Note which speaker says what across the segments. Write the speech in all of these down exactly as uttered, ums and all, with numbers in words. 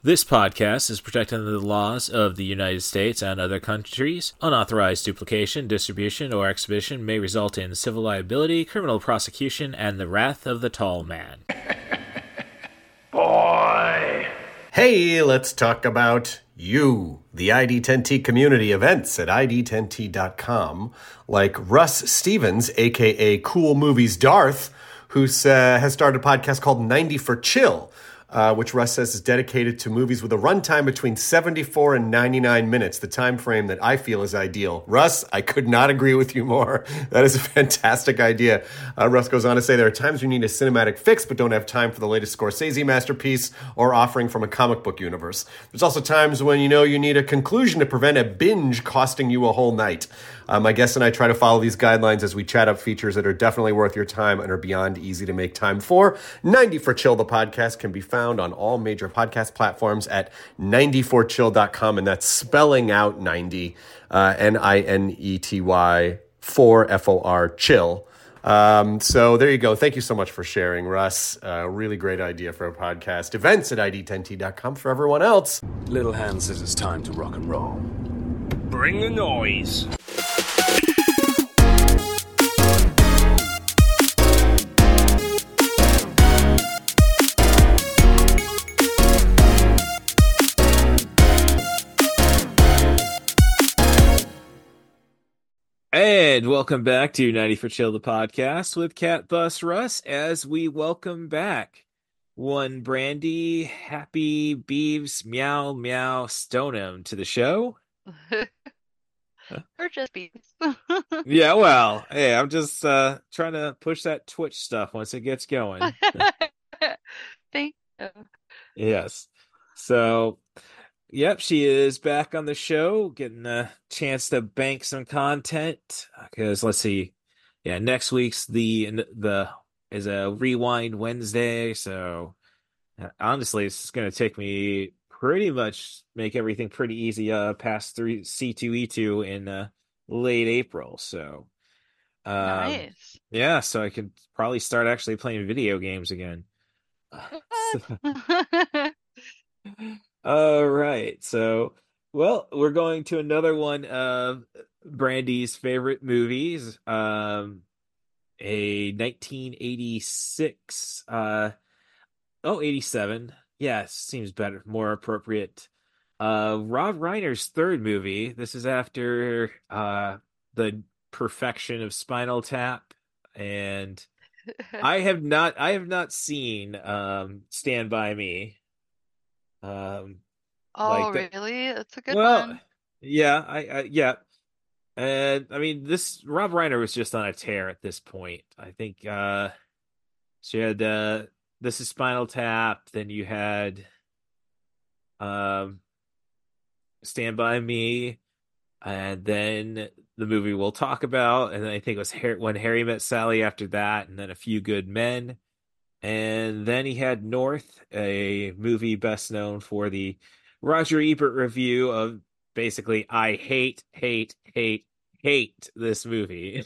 Speaker 1: This podcast is protected under the laws of the United States and other countries. Unauthorized duplication, distribution, or exhibition may result in civil liability, criminal prosecution, and the wrath of the tall man.
Speaker 2: Boy! Hey, let's talk about you, the I D ten T community events at I D ten T dot com, like Russ Stevens, aka Cool Movies Darth, who uh, has started a podcast called ninety for Chill, Uh, which Russ says is dedicated to movies with a runtime between seventy-four and ninety-nine minutes, the time frame that I feel is ideal. Russ, I could not agree with you more. That is a fantastic idea. Uh, Russ goes on to say there are times you need a cinematic fix but don't have time for the latest Scorsese masterpiece or offering from a comic book universe. There's also times when you know you need a conclusion to prevent a binge costing you a whole night. Uh, my guests and I try to follow these guidelines as we chat up features that are definitely worth your time and are beyond easy to make time for. ninety for Chill, the podcast, can be found on all major podcast platforms at ninety four chill dot com, and that's spelling out ninety, uh, N I N E T Y, four, F O R, chill. Um, so there you go. Thank you so much for sharing, Russ. Uh, really great idea for a podcast. Events at I D ten T dot com for everyone else.
Speaker 3: Little Hand says it's time to rock and roll.
Speaker 4: Bring the noise.
Speaker 1: And welcome back to ninety for Chill, the podcast with Cat Bus Russ, as we welcome back one Brandy, Happy Beeves, Meow Meow Stoneham to the show.
Speaker 5: Or just bees.
Speaker 1: Yeah, well, hey, I'm just uh, trying to push that Twitch stuff once it gets going.
Speaker 5: Thank you.
Speaker 1: Yes. So, yep, she is back on the show, getting a chance to bank some content. Because let's see, yeah, next week's the the is a Rewind Wednesday. So uh, honestly, it's going to take me pretty much make everything pretty easy uh past three C two E two in uh, late April. So um,
Speaker 5: Nice.
Speaker 1: yeah, so I could probably start actually playing video games again. All right. So, well, we're going to another one of Brandy's favorite movies. Um, a nineteen eighty-six, uh, oh, eighty-seven. Yeah, seems better, more appropriate. Uh, Rob Reiner's third movie. This is after uh the perfection of Spinal Tap, and I have not, I have not seen um Stand By Me. Um,
Speaker 5: Oh,
Speaker 1: like that.
Speaker 5: really? That's a good
Speaker 1: Well,
Speaker 5: one.
Speaker 1: yeah, I, I yeah, and I mean this Rob Reiner was just on a tear at this point. I think uh she had uh This is Spinal Tap, then you had um Stand By Me, and then the movie we'll talk about, and then I think it was Har- When Harry Met Sally after that, and then A Few Good Men, and then he had North, a movie best known for the Roger Ebert review of basically, I hate, hate, hate, hate this movie.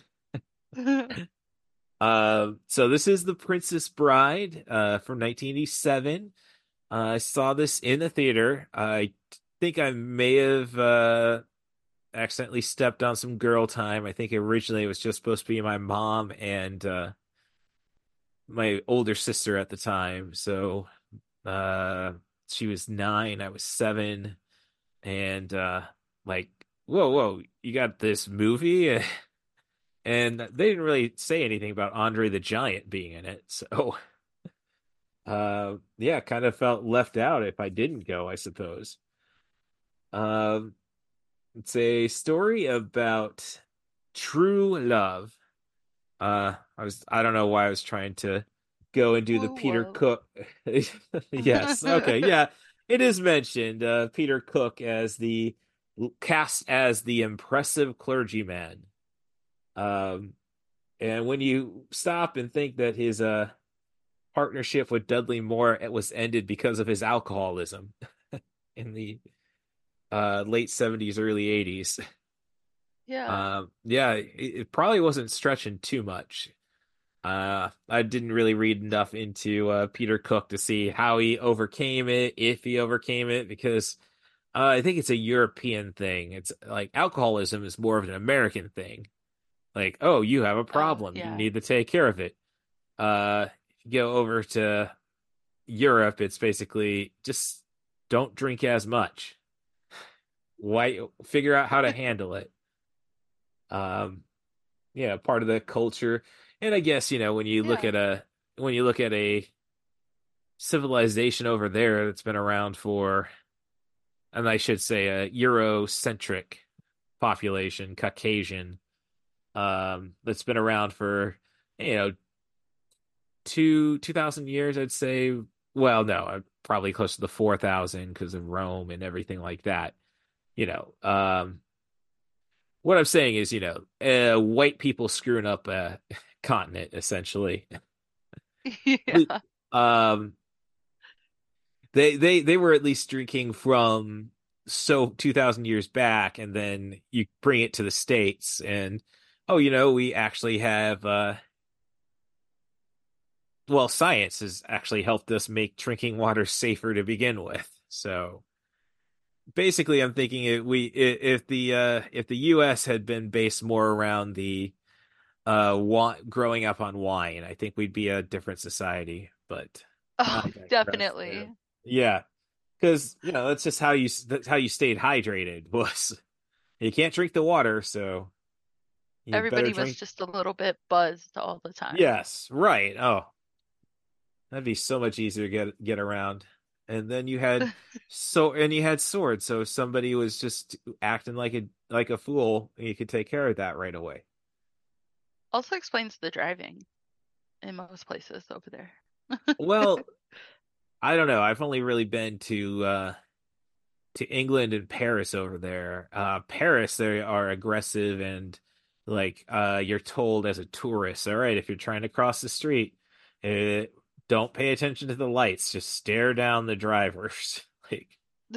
Speaker 1: Uh, so this is The Princess Bride uh, from nineteen eighty-seven. Uh, I saw this in the theater. I think I may have uh, accidentally stepped on some girl time. I think originally it was just supposed to be my mom and uh, my older sister at the time. So uh, she was nine, I was seven, and uh, like, whoa, whoa, you got this movie? And they didn't really say anything about Andre the Giant being in it. So uh, yeah, kind of felt left out if I didn't go, I suppose. Um, it's a story about true love. Uh, I was I don't know why I was trying to go and do the
Speaker 5: Whoa,
Speaker 1: Peter
Speaker 5: whoa.
Speaker 1: Cook. Yes, okay, yeah, it is mentioned. Uh, Peter Cook as the cast as the impressive clergyman. Um, and when you stop and think that his uh partnership with Dudley Moore it was ended because of his alcoholism in the uh late seventies, early eighties.
Speaker 5: Yeah.
Speaker 1: Um, yeah, it, it probably wasn't stretching too much. Uh, I didn't really read enough into uh, Peter Cook to see how he overcame it, if he overcame it, because uh, I think it's a European thing. It's like alcoholism is more of an American thing. Like, oh, you have a
Speaker 5: Oh,
Speaker 1: problem, you
Speaker 5: yeah.
Speaker 1: need to take care of it. Uh, if you go over to Europe, it's basically just don't drink as much. Why figure out how to handle it. Um, yeah, part of the culture. And I guess, you know, when you look
Speaker 5: Yeah.
Speaker 1: at a when you look at a civilization over there that's been around for, and I should say a Eurocentric population, Caucasian, um, that's been around for, you know, two two thousand years, I'd say. Well, no, uh, probably close to the four thousand because of Rome and everything like that. You know, um, what I'm saying is, you know, uh, white people screwing up a continent essentially.
Speaker 5: Yeah.
Speaker 1: Um, they they they were at least drinking from so two thousand years back, and then you bring it to the States, and oh, you know, we actually have uh, well, science has actually helped us make drinking water safer to begin with. So basically, I'm thinking it, we I- if the uh, if the U S had been based more around the uh wa growing up on wine, I think we'd be a different society. But I
Speaker 5: Oh,
Speaker 1: digress there.
Speaker 5: definitely.
Speaker 1: Yeah, because you know that's just how you that's how you stayed hydrated was you can't drink the water, so you better
Speaker 5: Everybody was
Speaker 1: drink.
Speaker 5: just a little bit buzzed all the time.
Speaker 1: Yes, right. Oh, that'd be so much easier to get get around. And then you had so and you had swords, so if somebody was just acting like a like a fool, you could take care of that right away.
Speaker 5: Also explains the driving in most places over there.
Speaker 1: Well, I don't know. I've only really been to uh to England and Paris over there. Uh Paris, they are aggressive and like uh you're told as a tourist, all right, if you're trying to cross the street, uh, don't pay attention to the lights, just stare down the drivers. Like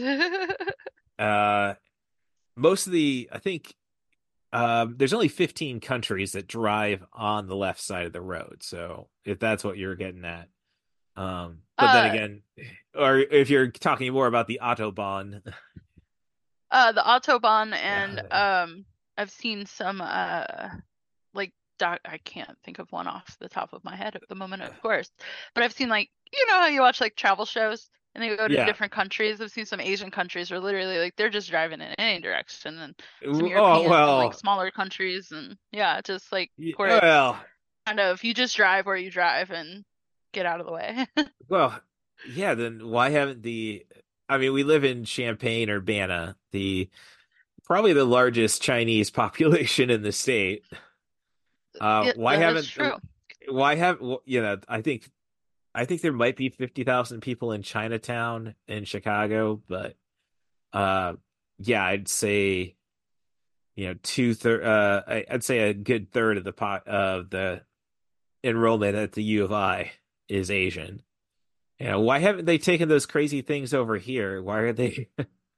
Speaker 1: uh most of the I think um there's only fifteen countries that drive on the left side of the road. So if that's what you're getting at. Um but then
Speaker 5: Uh,
Speaker 1: again, or if you're talking more about the Autobahn.
Speaker 5: uh, the Autobahn and
Speaker 1: Yeah.
Speaker 5: um, I've seen some uh, like doc. I can't think of one off the top of my head at the moment, of course, but I've seen like you know how you watch like travel shows and they go to
Speaker 1: Yeah.
Speaker 5: different countries. I've seen some Asian countries where literally like they're just driving in any direction, and some
Speaker 1: Oh,
Speaker 5: European like
Speaker 1: well,
Speaker 5: smaller countries, and yeah, just like
Speaker 1: y-
Speaker 5: where it's
Speaker 1: well,
Speaker 5: kind of you just drive where you drive and get out of the way.
Speaker 1: well, yeah, then why haven't the I mean, we live in Champaign, Urbana, the probably the largest Chinese population in the state. Uh,
Speaker 5: Yeah,
Speaker 1: why
Speaker 5: that is
Speaker 1: haven't
Speaker 5: true.
Speaker 1: why have well, you know, I think I think there might be fifty thousand people in Chinatown in Chicago, but uh yeah, I'd say, you know, two third uh I- I'd say a good third of the pot of the enrollment at the U of I is Asian. You know, why haven't they taken those crazy things over here? Why are they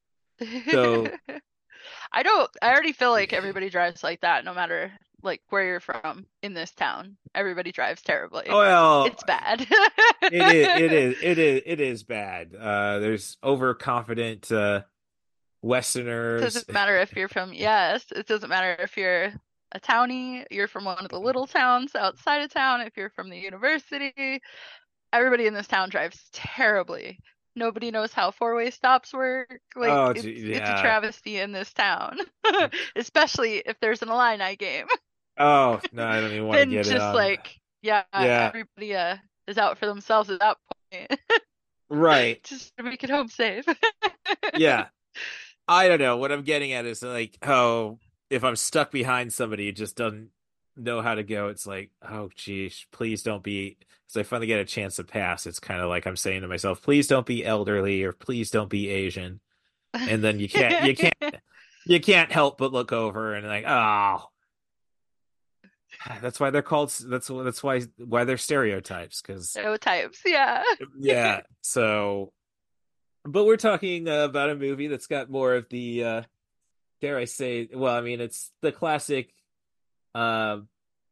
Speaker 1: so
Speaker 5: I don't, I already feel like everybody drives like that, no matter like where you're from in this town. Everybody drives terribly.
Speaker 1: well,
Speaker 5: It's bad.
Speaker 1: it is it is it is it is bad. Uh there's overconfident uh Westerners.
Speaker 5: Doesn't matter if you're from, yes, it doesn't matter if you're a townie, you're from one of the little towns outside of town, if you're from the university. Everybody in this town drives terribly. Nobody knows how four-way stops work. Like
Speaker 1: Oh,
Speaker 5: it's
Speaker 1: gee,
Speaker 5: it's a
Speaker 1: yeah.
Speaker 5: travesty in this town. Especially if there's an Illini game.
Speaker 1: Oh, no, I don't even want to
Speaker 5: Then
Speaker 1: get it
Speaker 5: just
Speaker 1: on.
Speaker 5: like yeah,
Speaker 1: Yeah,
Speaker 5: everybody uh is out for themselves at that point.
Speaker 1: right.
Speaker 5: Just to make it home safe.
Speaker 1: Yeah. I don't know. What I'm getting at is like, oh, if I'm stuck behind somebody who just doesn't know how to go, it's like, oh, geez, please don't be. So I finally get a chance to pass. It's kind of like I'm saying to myself, please don't be elderly or please don't be Asian. And then you can't, you can't, you can't help but look over and like, oh, that's why they're called. That's that's why why they're stereotypes. Because
Speaker 5: Stereotypes, yeah.
Speaker 1: yeah. So, but we're talking uh, about a movie that's got more of the. Uh, dare I say, well, I mean, it's the classic uh,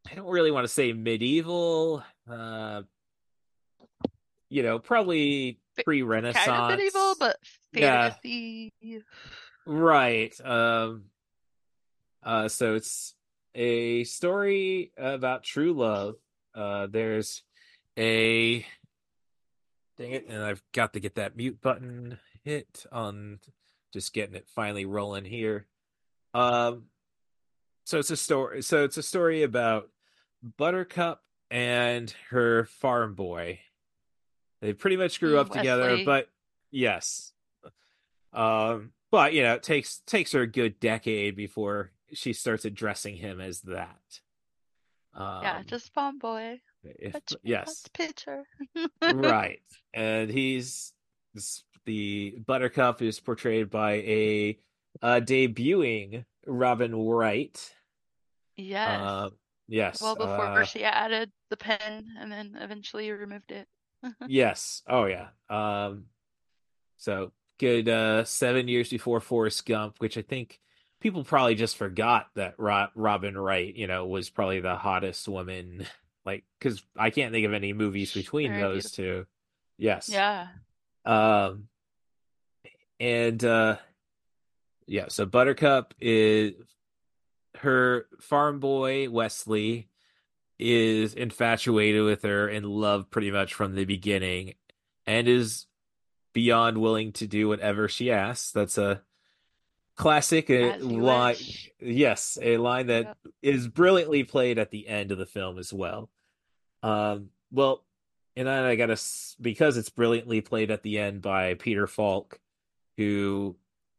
Speaker 1: I don't really want to say medieval. Uh, you know, probably
Speaker 5: Fa- kind of medieval,
Speaker 1: pre-Renaissance.
Speaker 5: but
Speaker 1: Yeah,
Speaker 5: fantasy.
Speaker 1: right. Um, uh, so it's a story about true love. Uh, there's a dang it, and I've got to get that mute button hit on just getting it finally rolling here. Um, so it's a story. So it's a story about Buttercup and her farm boy. They pretty much grew
Speaker 5: Mm,
Speaker 1: up together,
Speaker 5: Wesley.
Speaker 1: but yes. Um, but you know, it takes takes her a good decade before she starts addressing him as that.
Speaker 5: Yeah,
Speaker 1: Um,
Speaker 5: just farm boy.
Speaker 1: if
Speaker 5: Fetch me that
Speaker 1: yes,
Speaker 5: picture.
Speaker 1: right. And he's this, the Buttercup is portrayed by a uh, debuting Robin Wright.
Speaker 5: Yes.
Speaker 1: Uh, yes.
Speaker 5: Well, before
Speaker 1: Uh,
Speaker 5: she added the pen and then eventually removed it.
Speaker 1: yes. Oh yeah. Um, so good uh seven years before Forrest Gump, which I think people probably just forgot that Ro- Robin Wright, you know, was probably the hottest woman. Like, because I can't think of any movies
Speaker 5: She's
Speaker 1: between
Speaker 5: very
Speaker 1: those
Speaker 5: beautiful.
Speaker 1: two. Yes.
Speaker 5: Yeah.
Speaker 1: Um, and uh, yeah. So Buttercup is her farm boy Wesley is infatuated with her, in love pretty much from the beginning, and is beyond willing to do whatever she asks. That's a classic uh,
Speaker 5: As you
Speaker 1: line.
Speaker 5: wish.
Speaker 1: Yes, a line that
Speaker 5: Yep.
Speaker 1: is brilliantly played at the end of the film as well. Um, well, and then I gotta because it's brilliantly played at the end by Peter Falk, who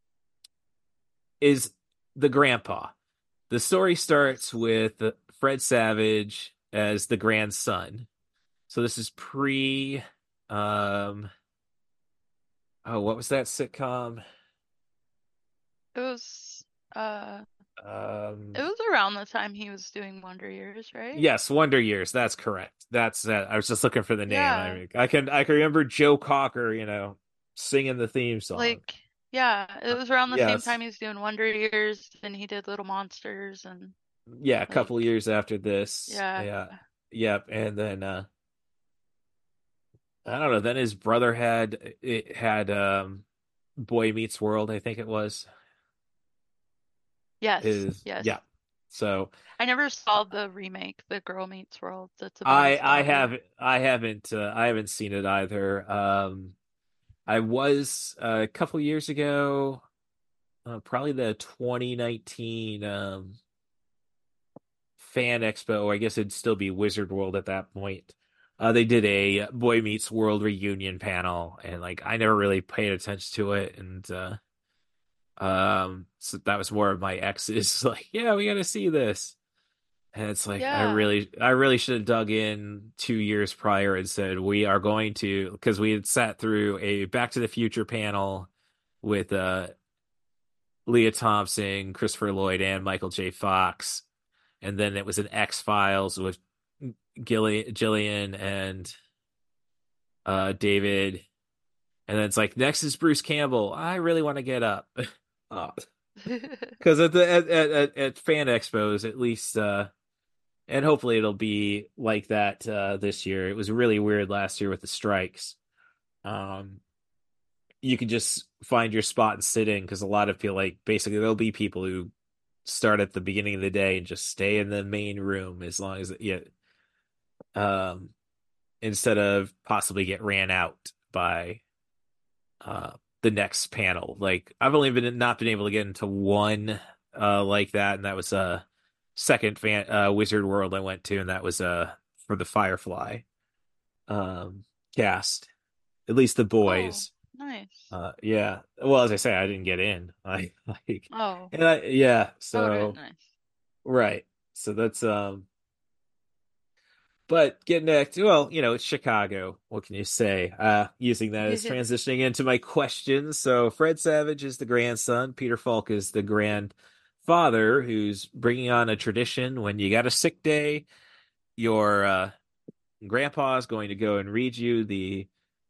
Speaker 1: is the grandpa. The story starts
Speaker 5: Yes.
Speaker 1: with Fred Savage as the grandson. So this is pre um oh, what was that sitcom?
Speaker 5: It was uh it
Speaker 1: Um
Speaker 5: was around the time he was doing Wonder Years, right?
Speaker 1: yes, Wonder Years, that's correct. That's uh, I was just looking for the name. I
Speaker 5: Yeah.
Speaker 1: mean, I can I can remember Joe Cocker, you know, singing the theme song.
Speaker 5: Like yeah, it
Speaker 1: Uh,
Speaker 5: was around the same
Speaker 1: yes.
Speaker 5: time he was doing Wonder Years and he did Little Monsters and
Speaker 1: Yeah, a couple
Speaker 5: like
Speaker 1: years after this.
Speaker 5: yeah.
Speaker 1: Yeah. Yep, and then uh I don't know, then his brother had it had um Boy Meets World, I think it was.
Speaker 5: Yes.
Speaker 1: Is
Speaker 5: Yes.
Speaker 1: yeah. So
Speaker 5: I never saw the remake, The Girl Meets World. That's about
Speaker 1: I
Speaker 5: his
Speaker 1: I
Speaker 5: daughter.
Speaker 1: have I haven't uh, I haven't seen it either. Um I was uh, a couple years ago, uh, probably the twenty nineteen um Fan Expo. I guess it'd still be Wizard World at that point. Uh, they did a Boy Meets World reunion panel, and like I never really paid attention to it, and uh, um, so that was more of my ex's like, yeah, we got to see this, and it's like I
Speaker 5: Yeah.
Speaker 1: really, I really should have dug in two years prior and said we are going to, because we had sat through a Back to the Future panel with uh Leah Thompson, Christopher Lloyd, and Michael J. Fox, and then it was an X Files with Gilly, Gillian and uh, David, and then it's like next is Bruce Campbell. I really want to get up, because at the at, at at Fan Expos at least, uh, and hopefully it'll be like that uh, this year. It was really weird last year with the strikes. Um, you can just find your spot and sit in because a lot of people like basically there'll be people who start at the beginning of the day and just stay in the main room as long as yeah um instead of possibly get ran out by uh the next panel. Like I've only been not been able to get into one uh like that, and that was a uh, second fan uh Wizard World I went to, and that was uh for the Firefly um cast, at least the
Speaker 5: Oh,
Speaker 1: boys.
Speaker 5: nice.
Speaker 1: Uh yeah, well, as I say, I didn't get in. I like
Speaker 5: Oh,
Speaker 1: and I yeah
Speaker 5: that would have been
Speaker 1: so
Speaker 5: nice.
Speaker 1: right, so that's um but getting back to, well, you know, it's Chicago. What can you say? Uh, using that as transitioning into my questions. So Fred Savage is the grandson. Peter Falk is the grandfather who's bringing on a tradition. When you got a sick day, your uh, grandpa is going to go and read you the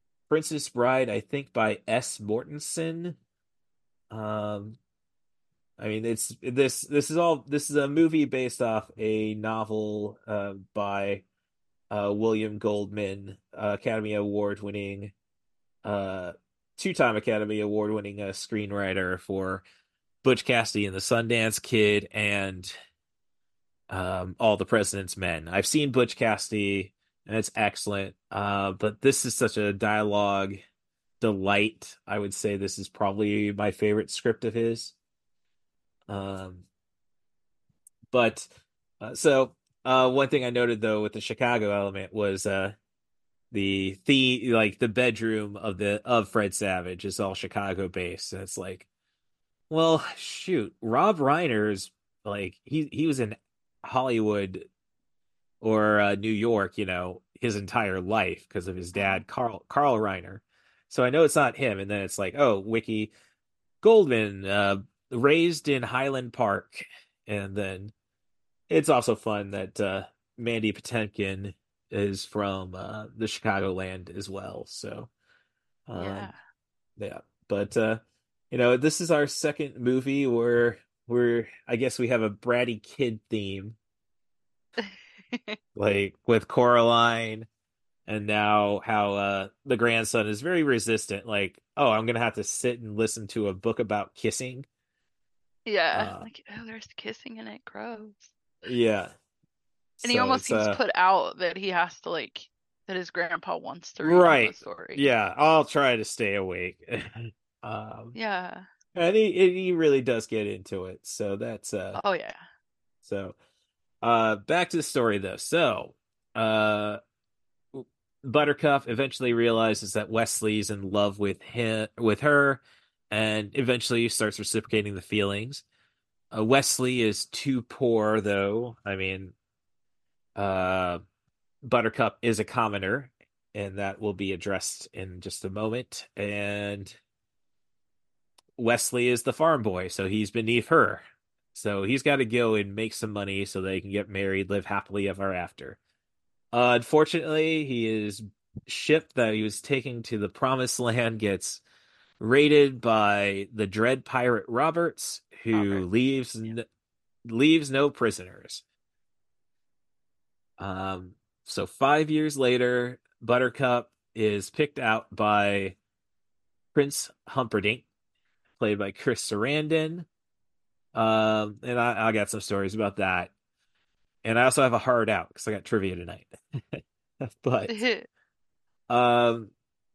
Speaker 1: Princess Bride, I think by S. Mortensen. Um, I mean, it's this this is all this is a movie based off a novel uh, by uh, William Goldman, uh, Academy Award winning, uh, two time Academy Award winning uh, screenwriter for Butch Cassidy and the Sundance Kid and um, All the President's Men. I've seen Butch Cassidy and it's excellent, uh, but this is such a dialogue delight. I would say this is probably my favorite script of his. Um, but uh, so uh, one thing I noted though with the Chicago element was uh, the the like the bedroom of the of Fred Savage is all Chicago based, and it's like, well, shoot, Rob Reiner's like he he was in Hollywood or uh, New York, you know, his entire life because of his
Speaker 5: Mhm.
Speaker 1: dad, Carl Carl Reiner. So I know it's not him, and then it's like, oh, Wiki Goldman, uh, raised in Highland Park, and then it's also fun that uh, Mandy Patinkin is from uh, the Chicagoland as well. So,
Speaker 5: Yeah.
Speaker 1: um, yeah, but uh, you know, this is our second movie where we're, I guess we have a bratty kid theme, like with Coraline, and now how uh, the grandson is very resistant. Like, oh, I'm gonna have to sit and listen to a book about kissing.
Speaker 5: Yeah.
Speaker 1: Uh,
Speaker 5: Like, oh, there's kissing in it. Gross.
Speaker 1: yeah,
Speaker 5: And he
Speaker 1: so
Speaker 5: almost
Speaker 1: it's
Speaker 5: seems
Speaker 1: uh
Speaker 5: put out that he has to like that his grandpa wants to read him a
Speaker 1: right.
Speaker 5: story.
Speaker 1: Yeah, I'll try to stay awake. um,
Speaker 5: Yeah.
Speaker 1: and he he really does get into it. So that's uh
Speaker 5: Oh yeah.
Speaker 1: so uh back to the story though. So uh Buttercup eventually realizes that Wesley's in love with him with her and eventually starts reciprocating the feelings. Uh, Wesley is too poor though. I mean, uh Buttercup is a commoner, and that will be addressed in just a moment. And Wesley is the farm boy, so he's beneath her. So he's got to go and make some money so they can get married, live happily ever after. Uh, unfortunately, his ship that he was taking to the promised land gets raided by the dread pirate Roberts, who
Speaker 5: Robert.
Speaker 1: leaves n- leaves no prisoners. Um, so five years later, Buttercup is picked out by Prince Humperdinck, played by Chris Sarandon. Um, and I, I got some stories about that. And I also have a hard out because I got trivia tonight. But um,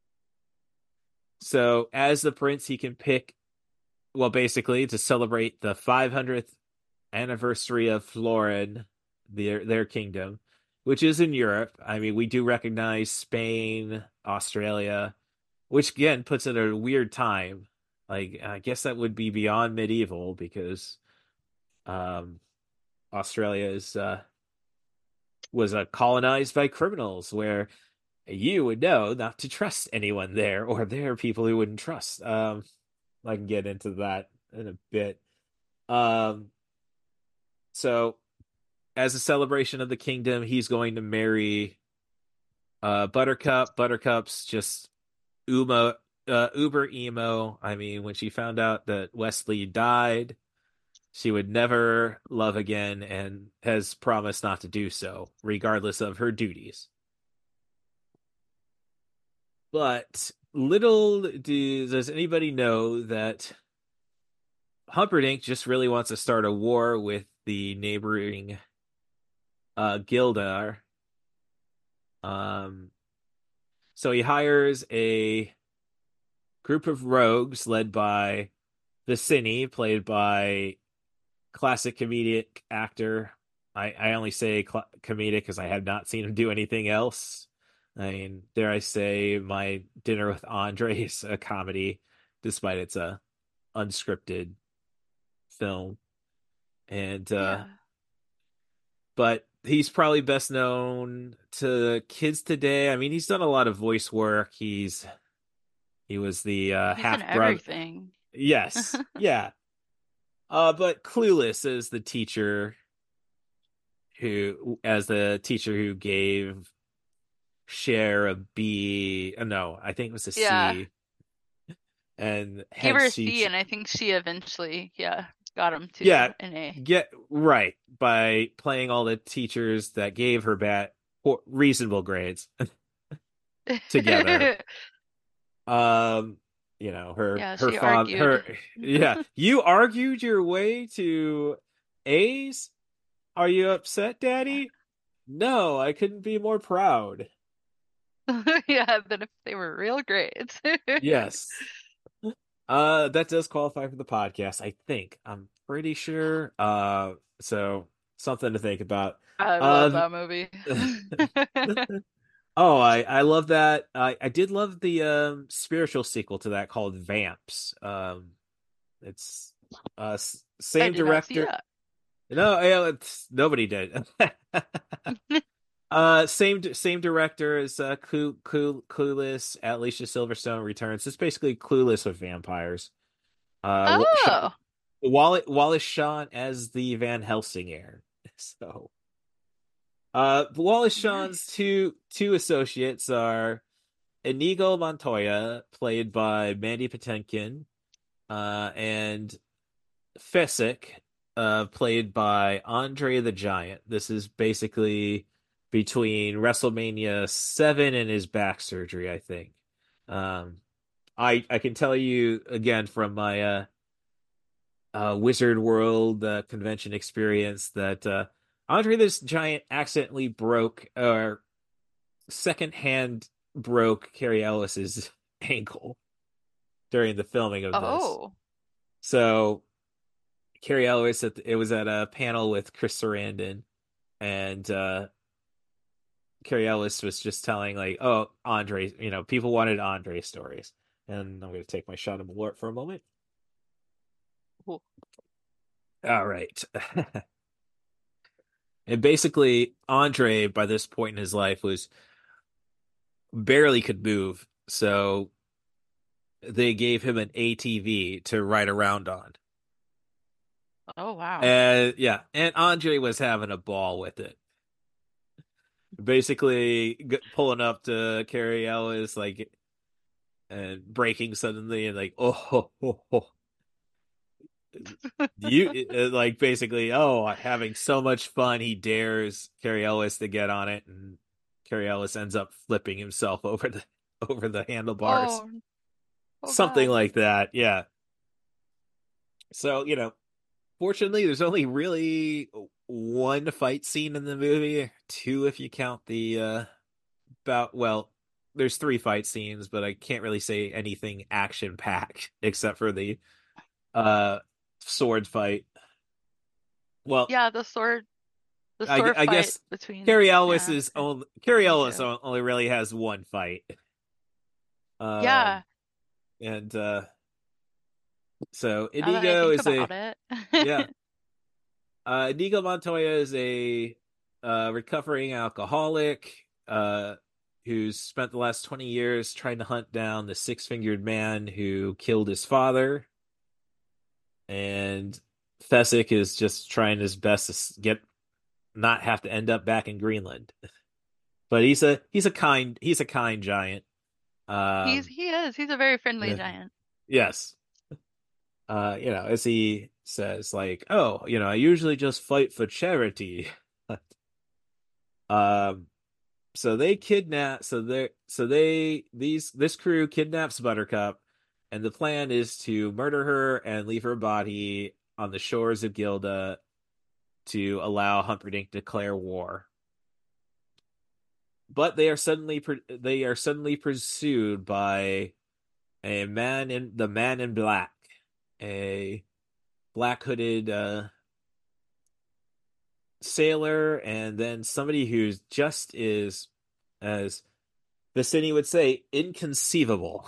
Speaker 1: so as the prince, he can pick, well, basically to celebrate the five hundredth anniversary of Florin, their their kingdom, which is in Europe. I mean, we do recognize Spain, Australia, which again puts it at a weird time. Like, I guess that would be beyond medieval because um, Australia is uh, was uh, colonized by criminals, where you would know not to trust anyone there, or there are people who wouldn't trust. Um, I can get into that in a bit. Um, so as a celebration of the kingdom, he's going to marry uh, Buttercup. Buttercup's just Uma, uh, uber emo. I mean, when she found out that Wesley died, she would never love again and has promised not to do so, regardless of her duties. But little do, does anybody know that Humperdinck just really wants to start a war with the neighboring uh, Gildar. Um, so he hires a group of rogues led by Vicini, played by classic comedic actor. I, I only say cl- comedic because I have not seen him do anything else. I mean, dare I say, My Dinner with Andre is a comedy, despite it's a unscripted film. And uh,
Speaker 5: Yeah.
Speaker 1: but he's probably best known to kids today. I mean, he's done a lot of voice work. He's he was the uh,
Speaker 5: He's in
Speaker 1: half brother.
Speaker 5: everything.
Speaker 1: Yes, yeah. Uh, but Clueless is the teacher who, as the teacher who gave Cher a B. uh, No, I think it was a
Speaker 5: Yeah.
Speaker 1: C, and
Speaker 5: Gave her
Speaker 1: hence
Speaker 5: a
Speaker 1: she.
Speaker 5: C,
Speaker 1: ch-
Speaker 5: and I think she eventually, yeah. got him to
Speaker 1: Yeah,
Speaker 5: an A.
Speaker 1: get right by playing all the teachers that gave her bad reasonable grades together. Um, you know, her
Speaker 5: Yeah,
Speaker 1: her
Speaker 5: she
Speaker 1: father
Speaker 5: argued.
Speaker 1: her yeah, you argued your way to A's? Are you upset, Daddy? No, I couldn't be more proud.
Speaker 5: Yeah, than if they were real grades.
Speaker 1: Yes. Uh, that does qualify for the podcast, I think. I'm pretty sure. Uh, so something to think about.
Speaker 5: I love
Speaker 1: Uh,
Speaker 5: that movie.
Speaker 1: oh, I I love that. I I did love the um spiritual sequel to that called Vamps. Um, it's uh s-
Speaker 5: I
Speaker 1: same
Speaker 5: did not see
Speaker 1: director. No, yeah, it's nobody did.
Speaker 5: that.
Speaker 1: Uh, same same director as uh, Clue, Clue, Clueless. Alicia Silverstone returns. It's basically Clueless with vampires. Uh, Wa- Sh-
Speaker 5: Oh,
Speaker 1: Wallace, Wallace Shawn as the Van Helsing heir. So, uh, Wallace Shawn's
Speaker 5: nice.
Speaker 1: two two associates are Inigo Montoya, played by Mandy Patinkin, uh, and Fezzik, uh, played by Andre the Giant. This is basically between WrestleMania seven and his back surgery, I think. Um, I I can tell you again from my uh, uh, Wizard World uh, convention experience that uh, Andre the Giant accidentally broke or secondhand broke Carrie Ellis's ankle during the filming of this.
Speaker 5: Oh.
Speaker 1: So Carrie Ellis at the, it was at a panel with Chris Sarandon, and uh, Carrie Ellis was just telling like, "Oh, Andre, you know, people wanted Andre stories." And I'm going to take my shot of Malort for a moment.
Speaker 5: Cool.
Speaker 1: All right. And basically, Andre, by this point in his life, was barely could move, so they gave him an A T V to ride around on.
Speaker 5: Oh, wow.
Speaker 1: And yeah, and Andre was having a ball with it. Basically, g- pulling up to Carrie Ellis, like, and breaking suddenly, and like, oh, ho, ho, ho. You uh, like basically, oh, having so much fun. He dares Carrie Ellis to get on it, and Carrie Ellis ends up flipping himself over the over the handlebars,
Speaker 5: Oh, oh
Speaker 1: something
Speaker 5: God.
Speaker 1: like that. Yeah. So you know, fortunately, there's only really one fight scene in the movie, two if you count the uh about well, there's three fight scenes, but I can't really say anything action packed except for the uh sword fight. Well,
Speaker 5: Yeah, the sword, the
Speaker 1: I,
Speaker 5: sword
Speaker 1: I
Speaker 5: fight
Speaker 1: guess
Speaker 5: between,
Speaker 1: Carrie Ellis
Speaker 5: yeah,
Speaker 1: is
Speaker 5: her-
Speaker 1: only Carrie
Speaker 5: between
Speaker 1: Ellis
Speaker 5: two.
Speaker 1: only really has one fight. Um,
Speaker 5: Yeah,
Speaker 1: and uh, so
Speaker 5: now that I
Speaker 1: Inigo
Speaker 5: think
Speaker 1: is
Speaker 5: about
Speaker 1: a
Speaker 5: it.
Speaker 1: yeah. Uh, Inigo Montoya is a uh, recovering alcoholic uh, who's spent the last twenty years trying to hunt down the six fingered man who killed his father. And Fezzik is just trying his best to get not have to end up back in Greenland. But he's a he's a kind he's a kind giant.
Speaker 5: He's
Speaker 1: Um,
Speaker 5: he is. He's a very friendly giant.
Speaker 1: yes. Uh, you know, as he says, like, oh, you know, I usually just fight for charity. um, so they kidnap, so they, so they, these, this crew kidnaps Buttercup, and the plan is to murder her and leave her body on the shores of Gilda to allow Humperdinck to declare war. But they are suddenly, they are suddenly pursued by a man in the man in black, a black hooded uh sailor, and then somebody who's just is, as Vicini would say, inconceivable.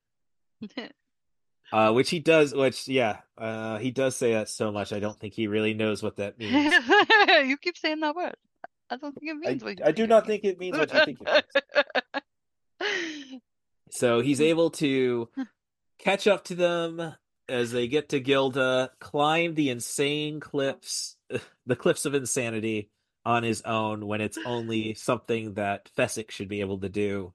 Speaker 1: Uh, which he does, which yeah, uh, he does say that so much. I don't think he really knows what that means.
Speaker 5: You keep saying that word. I don't think it
Speaker 1: I
Speaker 5: means what you
Speaker 1: I
Speaker 5: think
Speaker 1: do
Speaker 5: it
Speaker 1: not think it means what you think it means. So he's
Speaker 5: means.
Speaker 1: able to catch up to them as they get to Gilda, climb the insane cliffs, the cliffs of insanity on his own when it's only something that Fezzik should be able to do.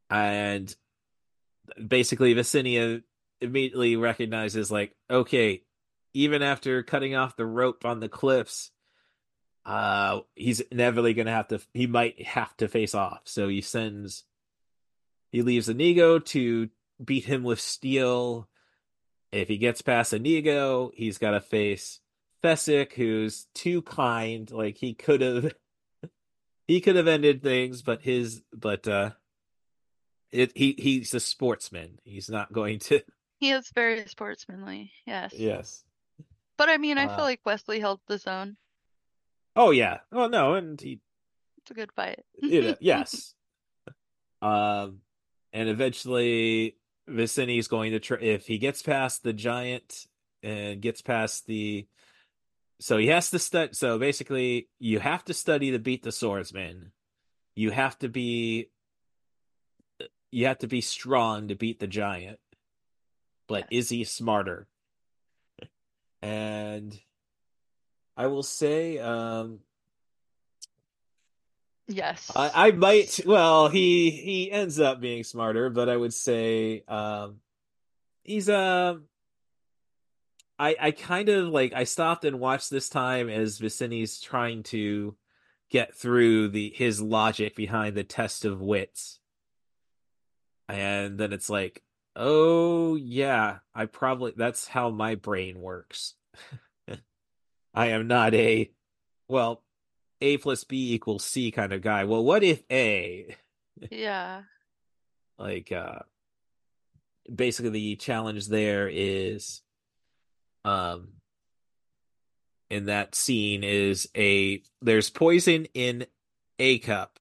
Speaker 1: And basically, Vicinia immediately recognizes, like, okay, even after cutting off the rope on the cliffs, uh, he's inevitably gonna have to. He might have to face off. So he sends. He leaves Inigo to beat him with steel. If he gets past Inigo, he's got to face Fezzik, who's too kind. Like he could have, he could have ended things, but his, but uh, it he he's a sportsman. He's not going to.
Speaker 5: He is very sportsmanly, yes.
Speaker 1: Yes.
Speaker 5: But I mean, I
Speaker 1: Uh,
Speaker 5: feel like Wesley held his own.
Speaker 1: Oh yeah. Oh no, and he,
Speaker 5: It's a good fight.
Speaker 1: you know, yes. Um, and eventually Vicini's going to try if he gets past the giant and gets past the. So he has to study. So basically, you have to study to beat the swordsman. You have to be. You have to be strong to beat the giant. But
Speaker 5: Yes.
Speaker 1: is he smarter? And I will say, um,
Speaker 5: Yes.
Speaker 1: I, I might. Well, he he ends up being smarter, but I would say, um, he's um. I I kind of like I stopped and watched this time as Vicini's trying to get through the his logic behind the test of wits. And then it's like, oh yeah, I probably that's how my brain works. I am not a well, A plus B equals C kind of guy. Well, what if A?
Speaker 5: Yeah.
Speaker 1: Like uh basically the challenge there is um in that scene is a there's poison in a cup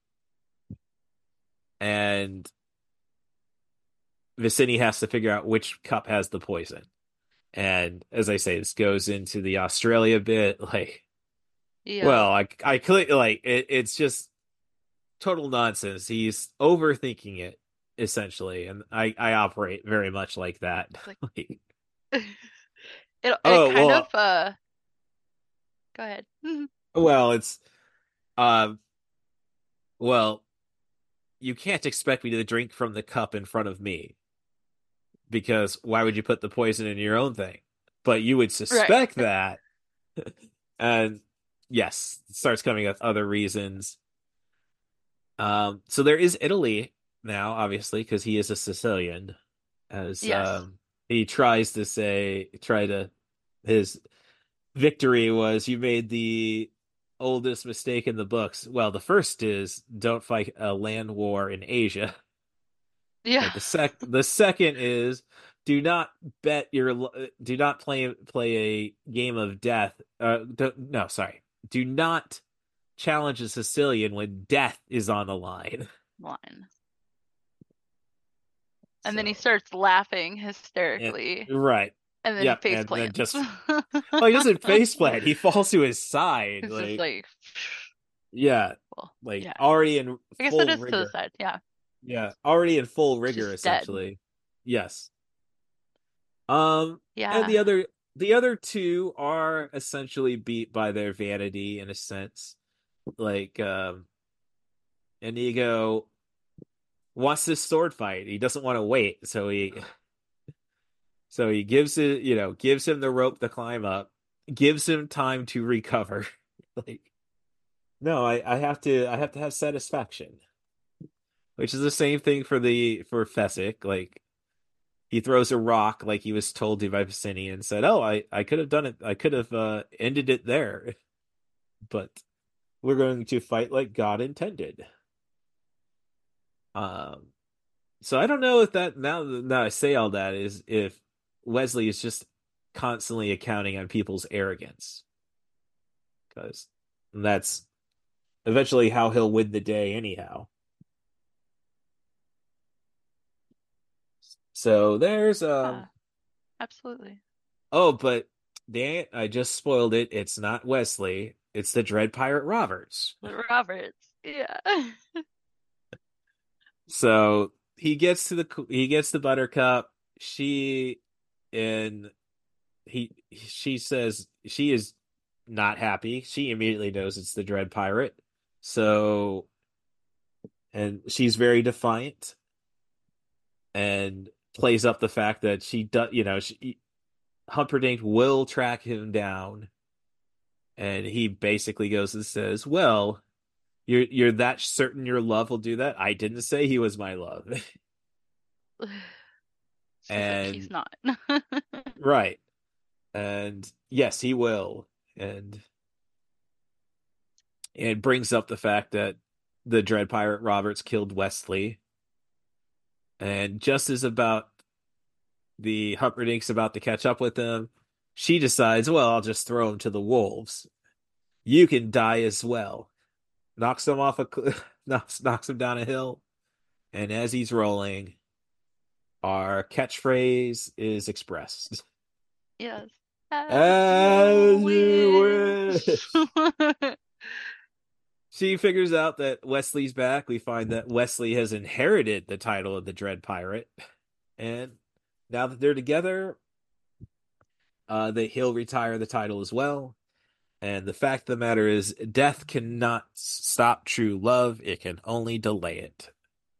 Speaker 1: and Vicini has to figure out which cup has the poison. And as I say, this goes into the Australia bit. Like,
Speaker 5: Yeah.
Speaker 1: well, I I click like it, it's just total nonsense. He's overthinking it essentially, and I I operate very much like that.
Speaker 5: Like
Speaker 1: Like,
Speaker 5: it it
Speaker 1: oh
Speaker 5: kind of
Speaker 1: well,
Speaker 5: uh go ahead.
Speaker 1: well it's uh well you can't expect me to drink from the cup in front of me because why would you put the poison in your own thing? But you would
Speaker 5: Right.
Speaker 1: suspect that, and yes, it starts coming with other reasons. Um, so there is Italy now, obviously, because he is a Sicilian, as
Speaker 5: Yes.
Speaker 1: um he tries to say, try to his victory was you made the oldest mistake in the books. Well, the first is don't fight a land war in Asia.
Speaker 5: Yeah.
Speaker 1: But the sec the second is do not bet your do not play play a game of death. Uh, do, no, sorry. Do not challenge a Sicilian when death is on the line.
Speaker 5: Line. And then he
Speaker 1: So,
Speaker 5: starts laughing
Speaker 1: and,
Speaker 5: hysterically.
Speaker 1: right.
Speaker 5: And then he
Speaker 1: Yep,
Speaker 5: face
Speaker 1: and then
Speaker 5: plants.
Speaker 1: just well, he doesn't face plant. He falls to his side.
Speaker 5: It's just
Speaker 1: Like,
Speaker 5: like
Speaker 1: yeah,
Speaker 5: well,
Speaker 1: like
Speaker 5: yeah.
Speaker 1: already in
Speaker 5: I guess it
Speaker 1: full
Speaker 5: is to the
Speaker 1: rigor.
Speaker 5: side, yeah.
Speaker 1: Yeah, already in full rigor,
Speaker 5: Just dead.
Speaker 1: essentially. Yes. Um, and
Speaker 5: Yeah.
Speaker 1: the other the other two are essentially beat by their vanity in a sense. Like um Inigo wants this sword fight. He doesn't want to wait, so he so he gives it, you know, gives him the rope to climb up, gives him time to recover. Like, no, I, I have to I have to have satisfaction. Which is the same thing for the for Fezzik. Like he throws a rock like he was told to by Vicini and said, "Oh, I I could have done it. I could have uh, ended it there, but we're going to fight like God intended." Um, so I don't know if that now now I say all that is if Wesley is just constantly accounting on people's arrogance because that's eventually how he'll win the day anyhow. So there's
Speaker 5: Yeah.
Speaker 1: um
Speaker 5: Absolutely.
Speaker 1: oh, but dang it, I just spoiled it. It's not Wesley. It's the Dread Pirate Roberts.
Speaker 5: Roberts. Yeah.
Speaker 1: So he gets to the he gets the Buttercup. She and he she says she is not happy. She immediately knows it's the Dread Pirate. So and she's very defiant and plays up the fact that she does, you know, she Humperdinck will track him down, and he basically goes and says, "Well, you're you're that certain your love will do that? I didn't say he was my love."
Speaker 5: She's like, he's
Speaker 1: And
Speaker 5: not.
Speaker 1: right. And yes, he will. And it brings up the fact that the Dread Pirate Roberts killed Wesley. And just as about the Humperdinck's about to catch up with him, she decides, well, I'll just throw him to the wolves. You can die as well. Knocks him off a cl- knocks knocks him down a hill, and as he's rolling, our catchphrase is expressed.
Speaker 5: Yes. As
Speaker 1: As
Speaker 5: you
Speaker 1: you
Speaker 5: wish.
Speaker 1: wish. She figures out that Wesley's back. We find that Wesley has inherited the title of the Dread Pirate, and now that they're together, uh, that he'll retire the title as well. And the fact of the matter is, death cannot stop true love; it can only delay it.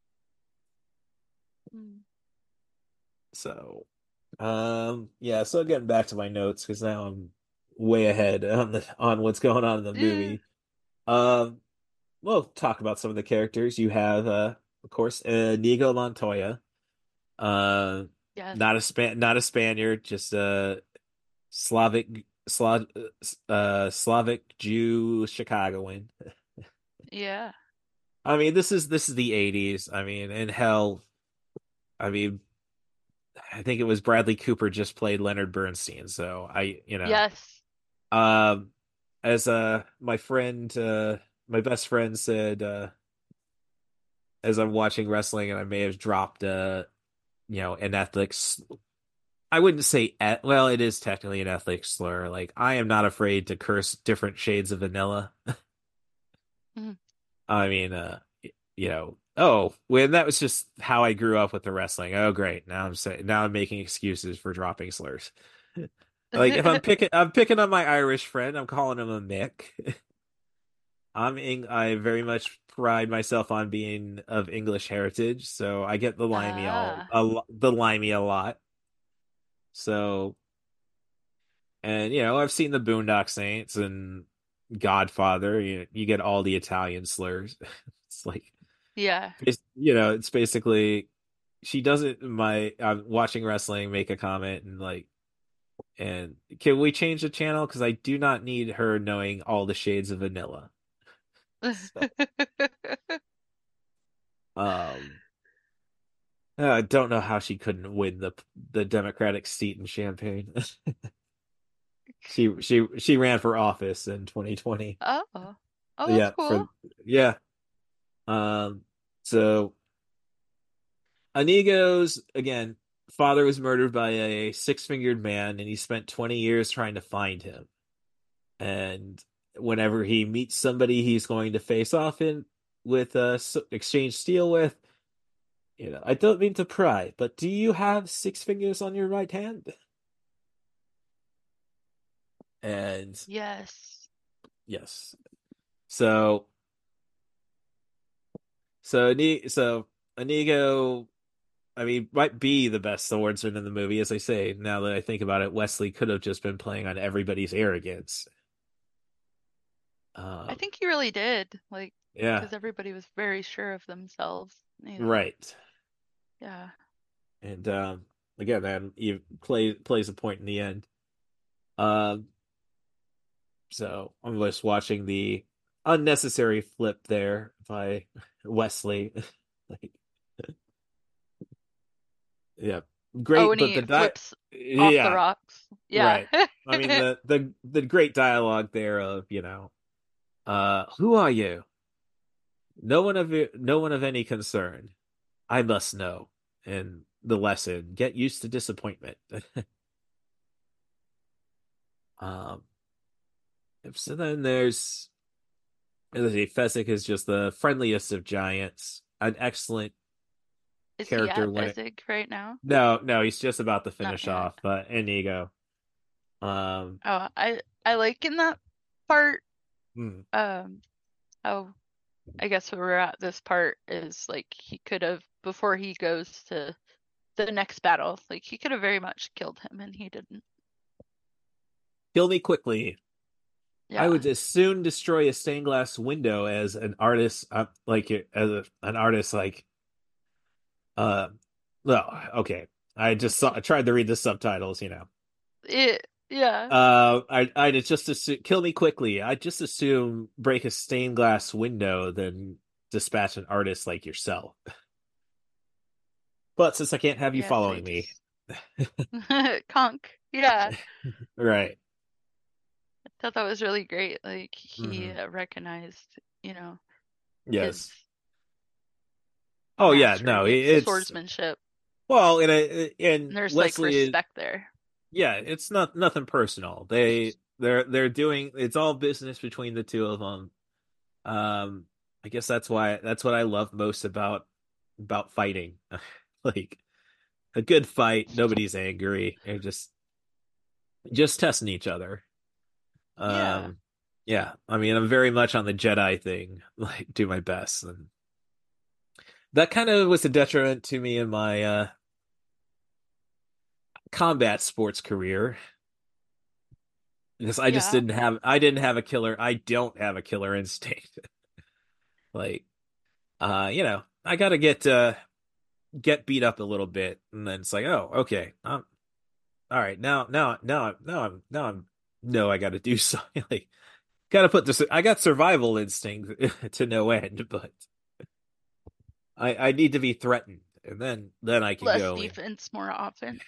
Speaker 5: Mm.
Speaker 1: So, um, yeah. So getting back to my notes because now I'm way ahead on the on what's going on in the
Speaker 5: Yeah.
Speaker 1: movie. Um, we'll talk about some of the characters. You have, uh, of course, uh, Inigo Montoya. Uh,
Speaker 5: Yes.
Speaker 1: not a span, not a Spaniard, just a Slavic, Slav, uh, Slavic Jew Chicagoan.
Speaker 5: Yeah.
Speaker 1: I mean, this is this is the eighties. I mean, and hell, I mean, I think it was Bradley Cooper just played Leonard Bernstein. So I, you know,
Speaker 5: Yes.
Speaker 1: um, as uh my friend, uh, my best friend said, uh, as I'm watching wrestling, and I may have dropped, uh, you know, an ethics. I wouldn't say, et- well, it is technically an ethnic slur. Like, I am not afraid to curse different shades of vanilla.
Speaker 5: Mhm.
Speaker 1: I mean, uh, y- you know, oh, when that was just how I grew up with the wrestling. Oh, great. Now I'm saying, now I'm making excuses for dropping slurs. Like, if I'm picking, I'm picking on my Irish friend. I'm calling him a Mick. I'm Eng- I very much pride myself on being of English heritage, so I get the limey all
Speaker 5: Ah.
Speaker 1: a, lo- the limey a lot. So, and you know, I've seen the Boondock Saints and Godfather. You you get all the Italian slurs. It's like,
Speaker 5: Yeah.
Speaker 1: it's, you know, it's basically she doesn't. My I'm watching wrestling, make a comment and like, and can we change the channel because I do not need her knowing all the shades of vanilla. So, um. Uh, I don't know how she couldn't win the the Democratic seat in Champaign. She she she ran for office in twenty twenty.
Speaker 5: Oh. Oh, that's
Speaker 1: Yeah,
Speaker 5: cool.
Speaker 1: for yeah. Um so Inigo's again, father was murdered by a six-fingered man and he spent twenty years trying to find him. And whenever he meets somebody he's going to face off in with uh s- exchange steel with, you know, I don't mean to pry, but do you have six fingers on your right hand? And
Speaker 5: Yes.
Speaker 1: yes. So so Ini- so Inigo, I mean, might be the best swordsman in the movie, as I say. Now that I think about it, Wesley could have just been playing on everybody's arrogance.
Speaker 5: I
Speaker 1: Um,
Speaker 5: think he really did. Like,
Speaker 1: yeah,
Speaker 5: because everybody was very sure of themselves, you know.
Speaker 1: right.
Speaker 5: Yeah.
Speaker 1: And um, again, that he play, plays a point in the end. Um, so I'm just watching the unnecessary flip there by Wesley. Like, yeah,
Speaker 5: Oh,
Speaker 1: great,
Speaker 5: when
Speaker 1: but
Speaker 5: he
Speaker 1: the di
Speaker 5: flips off the
Speaker 1: yeah,
Speaker 5: rocks. Yeah.
Speaker 1: right. I mean the the the great dialogue there of, you know, uh, who are you? No one of you, no one of any concern. I must know. And the lesson: get used to disappointment. um, so then there's, let's see, Fezzik is just the friendliest of giants, an excellent
Speaker 5: Is he
Speaker 1: character
Speaker 5: at
Speaker 1: when it.
Speaker 5: Fezzik right now?
Speaker 1: No, no, he's just about to
Speaker 5: Not
Speaker 1: finish
Speaker 5: yet.
Speaker 1: off. But Inigo, um,
Speaker 5: Oh, I I like in that part.
Speaker 1: hmm,
Speaker 5: Um. Oh, I guess where we're at this part is like he could have before he goes to the next battle. Like he could have very much killed him, and he didn't.
Speaker 1: Kill me quickly. I
Speaker 5: Yeah.
Speaker 1: would as soon destroy a stained glass window as an artist, uh, like as a, an artist, like uh, well, okay. I just saw, I tried to read the subtitles, you know.
Speaker 5: It, yeah.
Speaker 1: Uh, I I'd just assume kill me quickly. I just assume break a stained glass window, then dispatch an artist like yourself. But since I can't have you
Speaker 5: Yeah, so you
Speaker 1: following me,
Speaker 5: just conk. Yeah.
Speaker 1: right?
Speaker 5: I thought that was really great. Like he
Speaker 1: Hmm.
Speaker 5: uh, recognized, you know, his
Speaker 1: Yes. Oh yeah, no,
Speaker 5: mastery of
Speaker 1: it's
Speaker 5: swordsmanship.
Speaker 1: well, and I, and
Speaker 5: And there's like
Speaker 1: Leslie,
Speaker 5: respect there.
Speaker 1: yeah, it's not nothing personal. They they're they're doing it's all business between the two of them. Um, I guess that's why that's what I love most about about fighting. Like a good fight, nobody's angry. They're just just testing each other.
Speaker 5: Yeah.
Speaker 1: Um, yeah, I mean, I'm very much on the Jedi thing, like do my best, and that kind of was a detriment to me in my uh combat sports career because I just
Speaker 5: Yeah.
Speaker 1: didn't have I didn't have a killer. I don't have a killer instinct. Like, uh, you know, I gotta get uh get beat up a little bit, and then it's like, oh, okay, um, all right, now, now, now, now I'm now I'm no, I got to do something. Like, got to put this. I got survival instinct to no end, but I I need to be threatened, and then then I can
Speaker 5: Less
Speaker 1: go in.
Speaker 5: defense, more offense.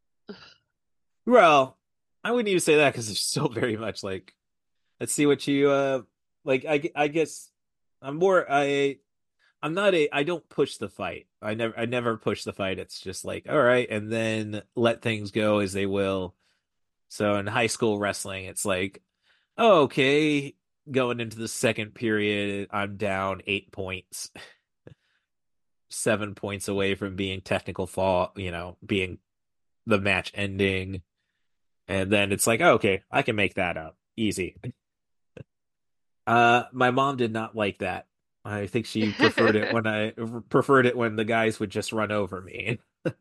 Speaker 1: Well, I wouldn't even say that because it's still very much like, let's see what you uh like. I I guess I'm more I I'm not a I don't push the fight. I never I never push the fight. It's just like, all right, and then let things go as they will. So in high school wrestling, it's like, oh, okay, going into the second period, I'm down eight points, seven points away from being technical fault, you know, being the match ending. And then it's like, oh, okay, I can make that up. Easy. Uh, my mom did not like that. I think she preferred it when I preferred it when the guys would just run over me.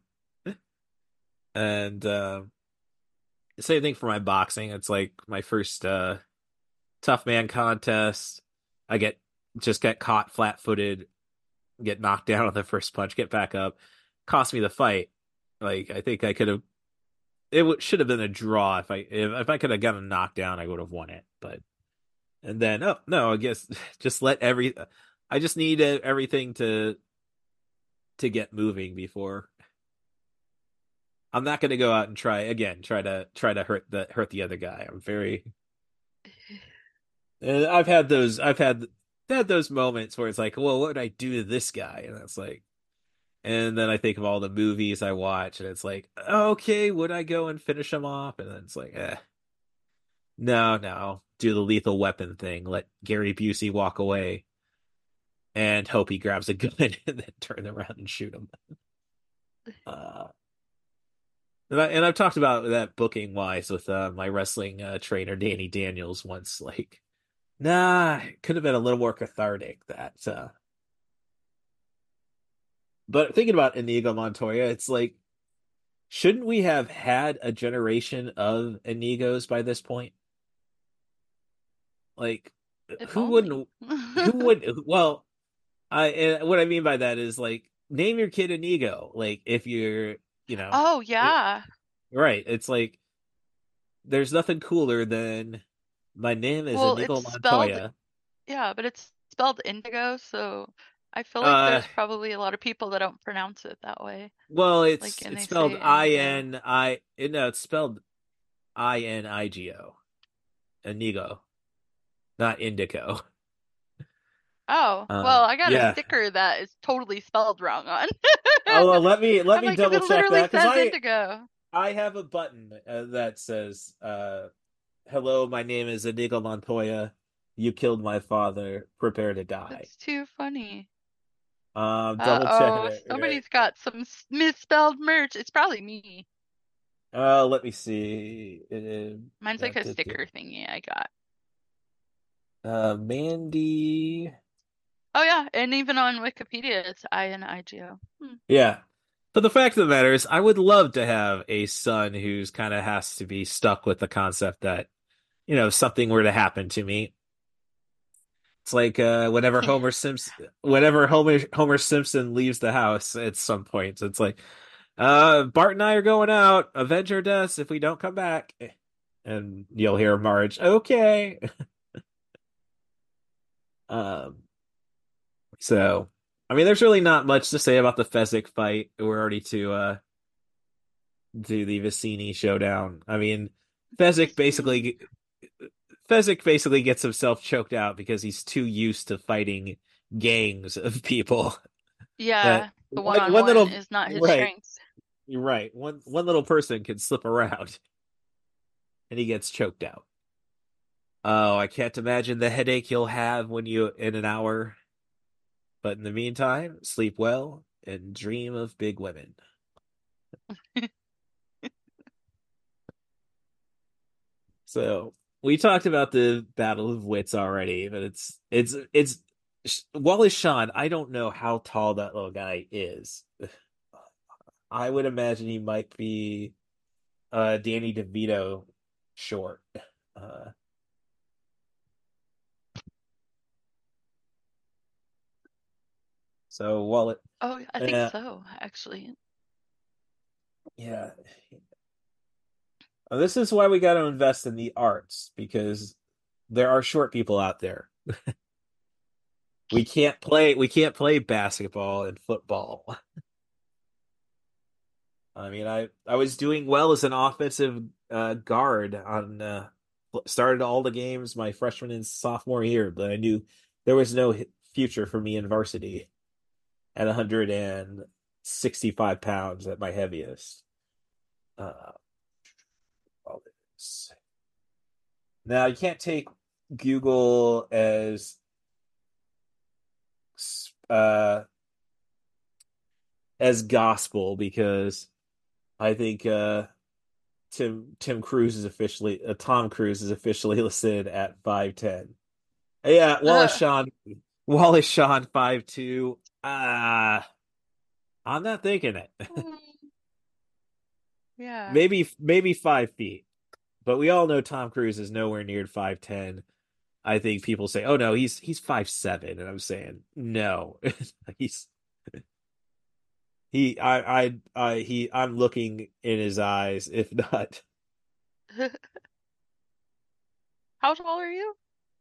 Speaker 1: And uh, same thing for my boxing. It's like my first uh tough man contest. I get just get caught flat-footed, get knocked down on the first punch, get back up, cost me the fight. Like I think I could have it w should have been a draw if I if, if I could have gotten knocked down, I would have won it. But and then oh no, I guess just let every I just need uh, everything to to get moving before I'm not going to go out and try again, try to try to hurt the hurt the other guy. I'm very and I've had those I've had had those moments where it's like, well, what would I do to this guy? And it's like and then I think of all the movies I watch and it's like, okay, would I go and finish him off? And then it's like, eh. No, no. Do the lethal weapon thing. Let Gary Busey walk away and hope he grabs a gun and then turn around and shoot him. Uh And, I, and I've talked about that booking wise with uh, my wrestling uh, trainer Danny Daniels once. Like, nah, it could have been a little more cathartic. That, uh... but thinking about Inigo Montoya, it's like, shouldn't we have had a generation of Inigos by this point? Like,
Speaker 5: If
Speaker 1: who
Speaker 5: only.
Speaker 1: wouldn't? Who would? Well, I and what I mean by that is like, name your kid Inigo. Like, if you're, you know,
Speaker 5: Oh,
Speaker 1: it,
Speaker 5: yeah.
Speaker 1: right? It's like there's nothing cooler than my name is
Speaker 5: Well,
Speaker 1: Inigo
Speaker 5: it's spelled,
Speaker 1: Montoya.
Speaker 5: yeah, but it's spelled indigo, so I feel like
Speaker 1: Uh,
Speaker 5: there's probably a lot of people that don't pronounce it that way.
Speaker 1: well,
Speaker 5: Like,
Speaker 1: it's
Speaker 5: and
Speaker 1: it's
Speaker 5: they
Speaker 1: spelled
Speaker 5: say
Speaker 1: I
Speaker 5: indigo.
Speaker 1: N I. No, it's spelled I N I G O. Inigo, not indigo.
Speaker 5: Oh, well,
Speaker 1: Uh,
Speaker 5: I got a
Speaker 1: yeah.
Speaker 5: sticker that is totally spelled wrong on.
Speaker 1: Oh, well, let me let
Speaker 5: I'm
Speaker 1: me
Speaker 5: like, 'cause
Speaker 1: double
Speaker 5: it
Speaker 1: check
Speaker 5: literally
Speaker 1: that because
Speaker 5: says
Speaker 1: I
Speaker 5: indigo.
Speaker 1: I have a button uh, that says, uh, "Hello, my name is Inigo Montoya. You killed my father. Prepare to die."
Speaker 5: That's too funny.
Speaker 1: Um, double checking
Speaker 5: Uh-oh,
Speaker 1: it. Right.
Speaker 5: somebody's got some s- misspelled merch. It's probably me.
Speaker 1: Uh, let me see.
Speaker 5: Mine's
Speaker 1: Uh,
Speaker 5: like a sticker thingy I got.
Speaker 1: uh, Mandy.
Speaker 5: Oh yeah, and even on Wikipedia it's I N I G O. Hmm.
Speaker 1: Yeah. But the fact of the matter is, I would love to have a son who's kind of has to be stuck with the concept that you know, something were to happen to me. It's like uh, whenever
Speaker 5: Yeah.
Speaker 1: Homer Simpson, whenever Homer Homer Simpson leaves the house at some point, it's like, uh, Bart and I are going out. Avenge our deaths if we don't come back. And you'll hear Marge, okay. Um, so I mean, there's really not much to say about the Fezzik fight. We're already to uh to the Vicini showdown. I mean, Fezzik basically Fezzik basically gets himself choked out because he's too used to fighting gangs of people. That
Speaker 5: Yeah, the
Speaker 1: one one
Speaker 5: one-on-one
Speaker 1: little
Speaker 5: is not his
Speaker 1: right,
Speaker 5: strength.
Speaker 1: you're right. One one little person can slip around and he gets choked out. Oh, I can't imagine the headache you'll have when you in an hour. But in the meantime, sleep well and dream of big women. So we talked about the Battle of Wits already, but it's it's it's Wallace Shawn. I don't know how tall that little guy is. I would imagine he might be uh Danny DeVito short. Uh, so Wallace,
Speaker 5: Oh, I think
Speaker 1: uh,
Speaker 5: so, actually.
Speaker 1: yeah. Uh, This is why we got to invest in the arts because there are short people out there. We can't play we can't play basketball and football. I mean, I I was doing well as an offensive uh, guard on uh, started all the games my freshman and sophomore year, but I knew there was no hi- future for me in varsity at one hundred sixty-five pounds at my heaviest. Uh, all this. Now you can't take Google as uh as gospel because I think uh Tim Tim Cruise is officially uh, Tom Cruise is officially listed at five ten. Yeah, Wallace
Speaker 5: Uh,
Speaker 1: Shawn Wallace Shawn five two. Ah, I'm not thinking it.
Speaker 5: mm, yeah.
Speaker 1: Maybe maybe five feet. But we all know Tom Cruise is nowhere near five ten. I think people say, "Oh no, he's he's five seven," and I'm saying, "No." He's he I I I he I'm looking in his eyes if not
Speaker 5: How tall are you?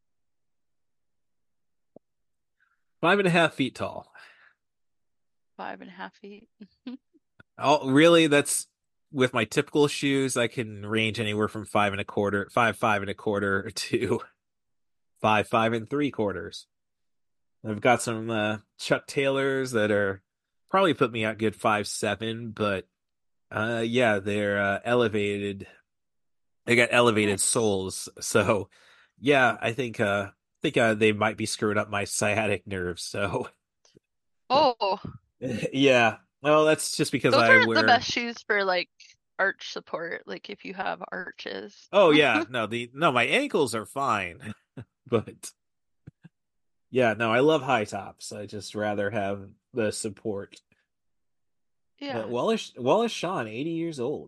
Speaker 1: five and a half feet tall.
Speaker 5: Five and a half feet.
Speaker 1: Oh, really? That's with my typical shoes. I can range anywhere from five and a quarter, five, five and a quarter to five, five and three quarters. I've got some uh, Chuck Taylors that are probably put me at good five, seven, but uh, yeah, they're uh, elevated. They got elevated
Speaker 5: Nice.
Speaker 1: soles, so yeah, I think uh, think uh, they might be screwing up my sciatic nerves. So
Speaker 5: Oh,
Speaker 1: yeah, well, that's just because
Speaker 5: those
Speaker 1: I
Speaker 5: aren't the
Speaker 1: wear.
Speaker 5: best shoes for like arch support, like if you have arches.
Speaker 1: Oh yeah, no, the no, my ankles are fine, but yeah, no, I love high tops. I just rather have the support. But
Speaker 5: Yeah.
Speaker 1: Wallace Wallace Shawn, eighty years old.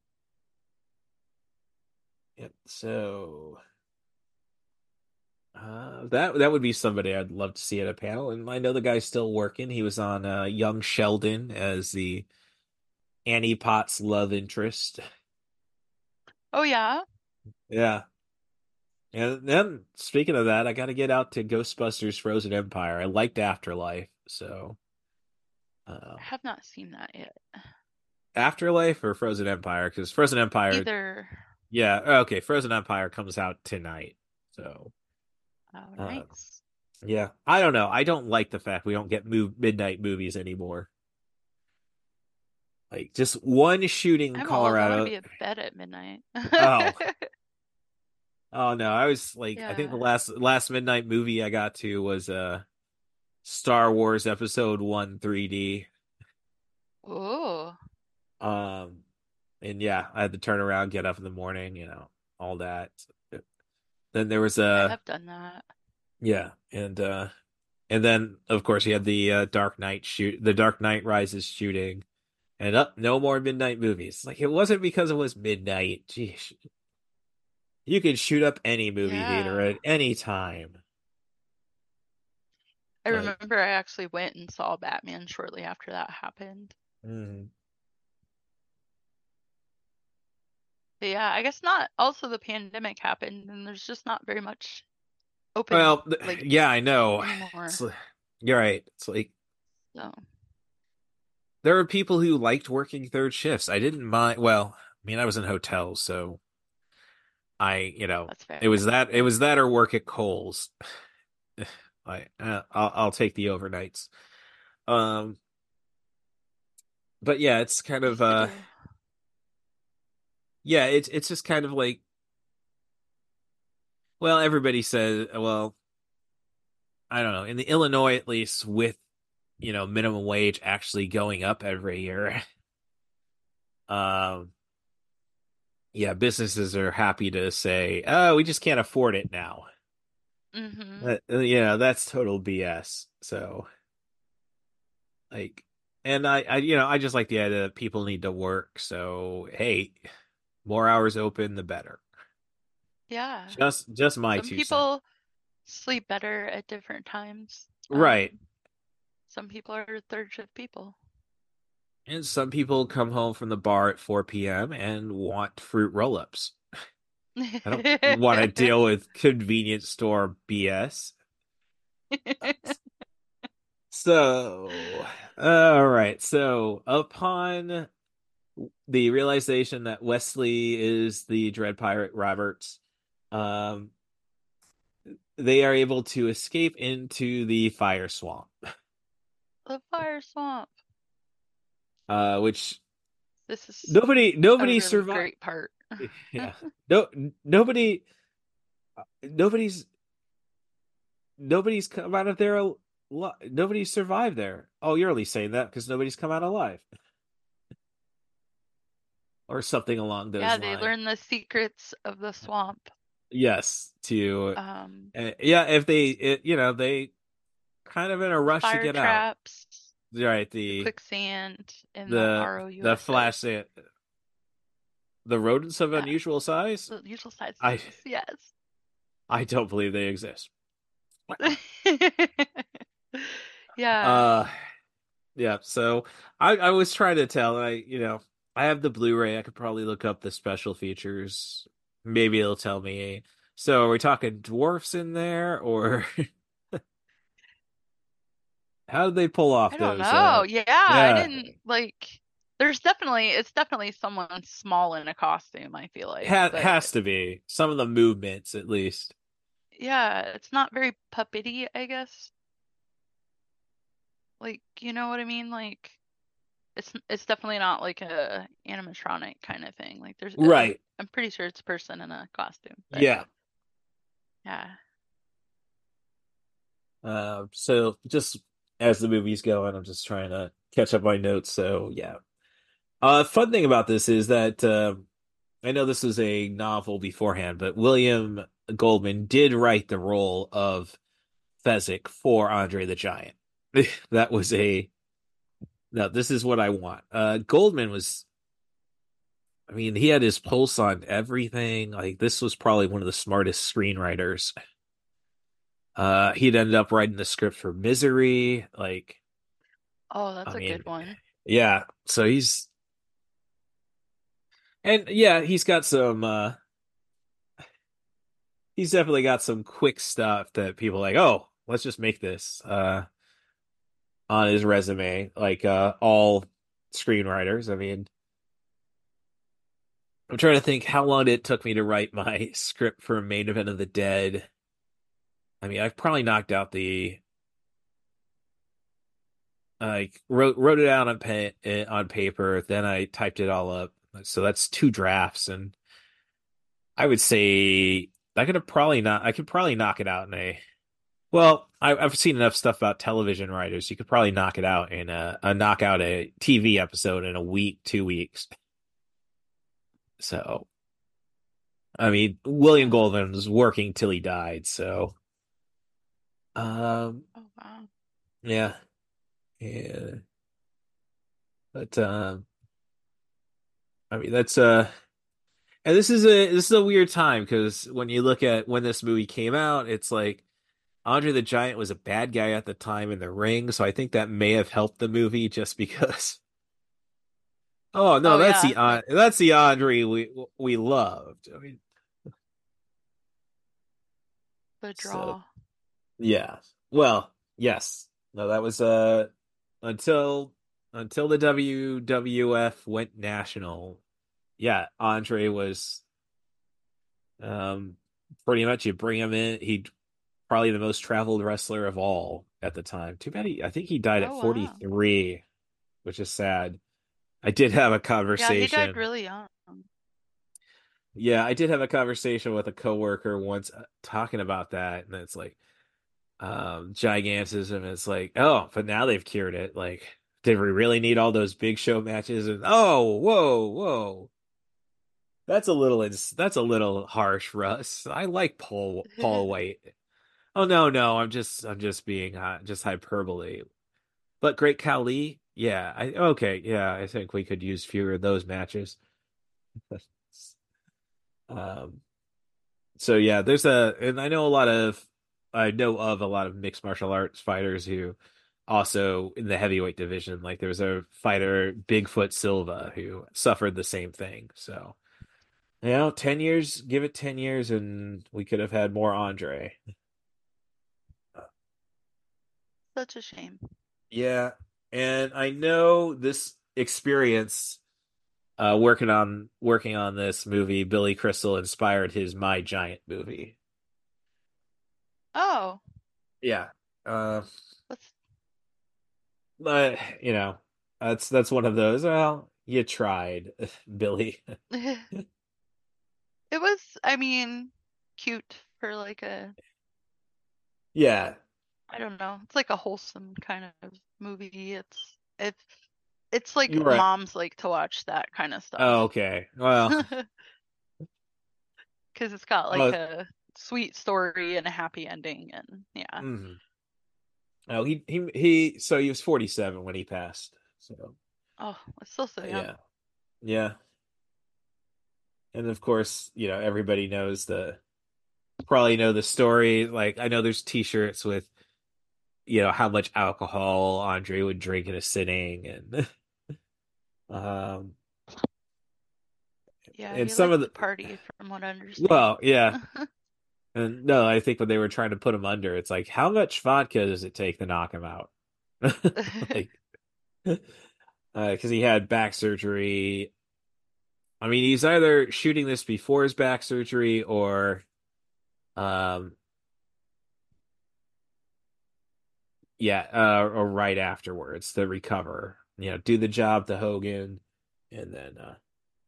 Speaker 1: Yep. So uh, that that would be somebody I'd love to see at a panel. And I know the guy's still working. He was on uh, Young Sheldon as the Annie Potts love interest.
Speaker 5: Oh yeah.
Speaker 1: Yeah. And then speaking of that, I got to get out to Ghostbusters Frozen Empire. I liked Afterlife, so uh,
Speaker 5: I have not seen that yet.
Speaker 1: Afterlife or Frozen Empire? Because Frozen Empire,
Speaker 5: Either.
Speaker 1: yeah, okay, Frozen Empire comes out tonight. So,
Speaker 5: Oh,
Speaker 1: uh,
Speaker 5: nice.
Speaker 1: yeah, I don't know. I don't like the fact we don't get move midnight movies anymore. Like just one shooting in
Speaker 5: I'm old. I want to
Speaker 1: Colorado.
Speaker 5: be in bed at midnight.
Speaker 1: Oh, oh no, I was like, I think the
Speaker 5: Yeah.
Speaker 1: last last midnight movie I got to was uh Star Wars Episode One three D.
Speaker 5: Oh,
Speaker 1: Um, and yeah, I had to turn around, get up in the morning, you know, all that. Then there was
Speaker 5: I
Speaker 1: a
Speaker 5: have done that.
Speaker 1: yeah, and uh and then of course you had the uh, Dark Knight shoot, the Dark Knight Rises shooting, and up no more midnight movies. Like it wasn't because it was midnight. Jeez, you could shoot up any movie theater
Speaker 5: Yeah.
Speaker 1: at any time.
Speaker 5: I
Speaker 1: Like,
Speaker 5: remember I actually went and saw Batman shortly after that happened.
Speaker 1: mm.
Speaker 5: But yeah, I guess not. Also, the pandemic happened, and there's just not very much open
Speaker 1: Well, th-
Speaker 5: like
Speaker 1: yeah, I know.
Speaker 5: anymore.
Speaker 1: It's, you're right. It's like
Speaker 5: So
Speaker 1: there are people who liked working third shifts. I didn't mind. Well, I mean, I was in hotels, so I, you know,
Speaker 5: that's fair.
Speaker 1: it was that it was that or work at Kohl's. I, uh, I'll, I'll take the overnights. Um, but yeah, it's kind of
Speaker 5: Used to
Speaker 1: uh,
Speaker 5: do.
Speaker 1: yeah, it's it's just kind of like, well, everybody says, well, I don't know, in the Illinois at least, with you know minimum wage actually going up every year. Um, yeah, businesses are happy to say, "Oh, we just can't afford it now."
Speaker 5: Mm-hmm.
Speaker 1: Uh, uh, yeah, that's total B S. So, like, and I, I, you know, I just like the idea that people need to work. So, hey, more hours open, the better.
Speaker 5: Yeah.
Speaker 1: Just, just my
Speaker 5: Some
Speaker 1: two cents.
Speaker 5: people sleep better at different times.
Speaker 1: Right.
Speaker 5: Um, some people are third shift people.
Speaker 1: And some people come home from the bar at four p m and want fruit roll-ups. I don't want to deal with convenience store B S. So, all right. So, upon the realization that Wesley is the Dread Pirate Roberts, um, they are able to escape into the fire swamp,
Speaker 5: The fire swamp.
Speaker 1: uh, which
Speaker 5: This is
Speaker 1: nobody
Speaker 5: a
Speaker 1: nobody
Speaker 5: really
Speaker 1: survived.
Speaker 5: great part.
Speaker 1: Yeah, no, nobody, nobody's nobody's come out of there. al- Nobody's survived there. Oh, you're only saying that because nobody's come out alive, or something along those
Speaker 5: Yeah, they
Speaker 1: lines.
Speaker 5: learn the secrets of the swamp.
Speaker 1: Yes, to
Speaker 5: Um,
Speaker 1: uh, yeah, if they, it, you know, they kind of in a
Speaker 5: the
Speaker 1: rush to
Speaker 5: fire
Speaker 1: get out.
Speaker 5: traps,
Speaker 1: Right,
Speaker 5: the
Speaker 1: the
Speaker 5: quicksand, and the
Speaker 1: the
Speaker 5: R O U
Speaker 1: the
Speaker 5: S S.
Speaker 1: flash, the rodents of
Speaker 5: Yeah,
Speaker 1: unusual size.
Speaker 5: the usual sizes.
Speaker 1: I
Speaker 5: Yes.
Speaker 1: I don't believe they exist.
Speaker 5: Yeah.
Speaker 1: Uh, yeah. So I I was trying to tell. I you know I have the Blu-ray. I could probably look up the special features. Maybe it'll tell me. So are we talking dwarfs in there, or how did they pull off
Speaker 5: I don't
Speaker 1: those? Uh,
Speaker 5: know. Yeah, I
Speaker 1: yeah,
Speaker 5: didn't like there's definitely it's definitely someone small in a costume, I feel like.
Speaker 1: ha
Speaker 5: But
Speaker 1: has to be some of the movements at least.
Speaker 5: yeah, it's not very puppety, I guess. Like, you know what I mean? Like it's it's definitely not like a animatronic kind of thing. Like there's I'm
Speaker 1: Right.
Speaker 5: I'm pretty sure it's a person in a costume. But
Speaker 1: Yeah.
Speaker 5: yeah.
Speaker 1: Uh, so just as the movie's going, I'm just trying to catch up my notes. So yeah. Uh, fun thing about this is that uh, I know this is a novel beforehand, but William Goldman did write the role of Fezzik for Andre the Giant. That was a no. This is what I want. Uh, Goldman was. I mean, he had his pulse on everything. Like this was probably one of the smartest screenwriters. Uh, he'd ended up writing the script for Misery. Like,
Speaker 5: Oh, that's
Speaker 1: I
Speaker 5: a
Speaker 1: mean,
Speaker 5: good one.
Speaker 1: yeah. So he's and yeah, he's got some. uh He's definitely got some quick stuff that people are like. Oh, let's just make this uh on his resume. Like uh all screenwriters. I mean, I'm trying to think how long it took me to write my script for Main Event of the Dead. I mean, I've probably knocked out the like wrote wrote it out on pen on paper, then I typed it all up. So that's two drafts, and I would say I could have probably not. I could probably knock it out in a. Well, I, I've seen enough stuff about television writers. You could probably knock it out in a, a knock out a T V episode in a week, two weeks. So, I mean, William
Speaker 5: Yeah.
Speaker 1: Goldman was working till he died. So, um,
Speaker 5: Oh wow.
Speaker 1: yeah, yeah. But um, I mean, that's uh, And this is a this is a weird time because when you look at when this movie came out, it's like Andre the Giant was a bad guy at the time in the ring, so I think that may have helped the movie just because. Oh no,
Speaker 5: Oh
Speaker 1: that's
Speaker 5: yeah,
Speaker 1: the uh, that's the Andre we we loved. I mean,
Speaker 5: the
Speaker 1: so
Speaker 5: draw.
Speaker 1: yeah. Well, yes. No, that was uh until until the W W F went national. Yeah, Andre was um pretty much you bring him in, he probably the most traveled wrestler of all at the time. Too bad he, I think he died at
Speaker 5: Oh wow.
Speaker 1: forty-three, which is sad. I did have a
Speaker 5: Yeah, he died
Speaker 1: conversation.
Speaker 5: really young.
Speaker 1: Yeah, I did have a conversation with a coworker once uh, talking about that, and it's like um gigantism is like, oh, but now they've cured it. Like, did we really need all those big show matches? And oh, whoa, whoa. That's a little ins that's a little harsh, Russ. I like Paul Paul White. Oh no, no, I'm just I'm just being uh, just hyperbole. But Great Khali, yeah, I okay, yeah, I think we could use fewer of those matches. Um, so yeah, there's a, and I know a lot of, I know of a lot of mixed martial arts fighters who also in the heavyweight division, like there was a fighter, Bigfoot Silva, who suffered the same thing. So, you know, ten years, give it ten years, and we could have had more Andre.
Speaker 5: Such a shame.
Speaker 1: Yeah, and I know this experience uh working on working on this movie, Billy Crystal inspired his My Giant movie.
Speaker 5: Oh,
Speaker 1: Yeah. Uh
Speaker 5: that's
Speaker 1: but you know, that's that's one of those. Well, you tried, Billy.
Speaker 5: it was, I mean, cute for like a,
Speaker 1: Yeah,
Speaker 5: I don't know. It's like a wholesome kind of movie. It's it's it's like
Speaker 1: you're right.
Speaker 5: moms like to watch that kind of
Speaker 1: Oh,
Speaker 5: stuff.
Speaker 1: okay. Well,
Speaker 5: Because it's got like
Speaker 1: well,
Speaker 5: a sweet story and a happy ending, and yeah.
Speaker 1: mhm. Oh, he he he. So he was forty-seven when he passed. So
Speaker 5: Oh, it's still so young.
Speaker 1: yeah, yeah. And of course, you know, everybody knows the probably know the story. Like I know there's T-shirts with you know how much alcohol Andre would drink in a sitting, and um,
Speaker 5: Yeah,
Speaker 1: and
Speaker 5: he
Speaker 1: some
Speaker 5: liked
Speaker 1: of
Speaker 5: to
Speaker 1: the
Speaker 5: party from what I understand.
Speaker 1: well, yeah. And no, I think when they were trying to put him under, it's like, how much vodka does it take to knock him out? Like, uh, because he had back surgery. I mean, he's either shooting this before his back surgery or, um, yeah, uh, or right afterwards to recover. You know, do the job to Hogan, and then, uh,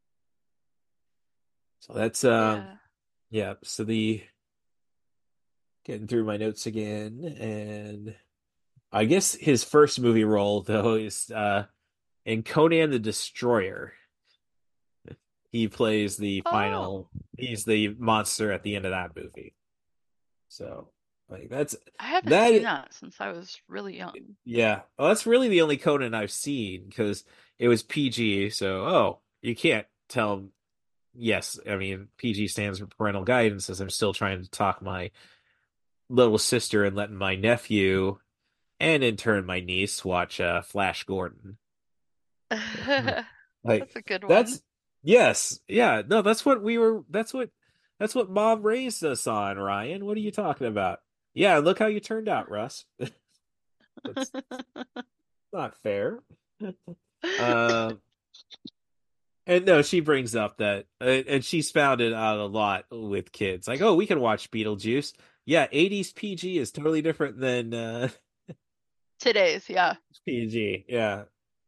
Speaker 1: so that's, um,
Speaker 5: Yeah.
Speaker 1: yeah. So the getting through my notes again, and I guess his first movie role though is, uh. In Conan the Destroyer, he plays the
Speaker 5: Oh,
Speaker 1: final. He's the monster at the end of that movie. So, like that's
Speaker 5: I haven't seen
Speaker 1: that.
Speaker 5: that since I was really young.
Speaker 1: Yeah, well, that's really the only Conan I've seen because it was P G. So, oh, you can't tell. Yes, I mean P G stands for parental guidance, as I'm still trying to talk my little sister and letting my nephew and in turn my niece watch uh, Flash Gordon. Like
Speaker 5: That's a good one.
Speaker 1: that's yes, yeah, no, that's what we were that's what that's what mom raised us on, Ryan. What are you talking about? Yeah, look how you turned out, Russ. That's not fair. Uh, and no, she brings up that uh, and she's found it out a lot with kids. Like, oh, we can watch Beetlejuice. Yeah, eighties P G is totally different than uh
Speaker 5: Today's, yeah.
Speaker 1: P G. Yeah.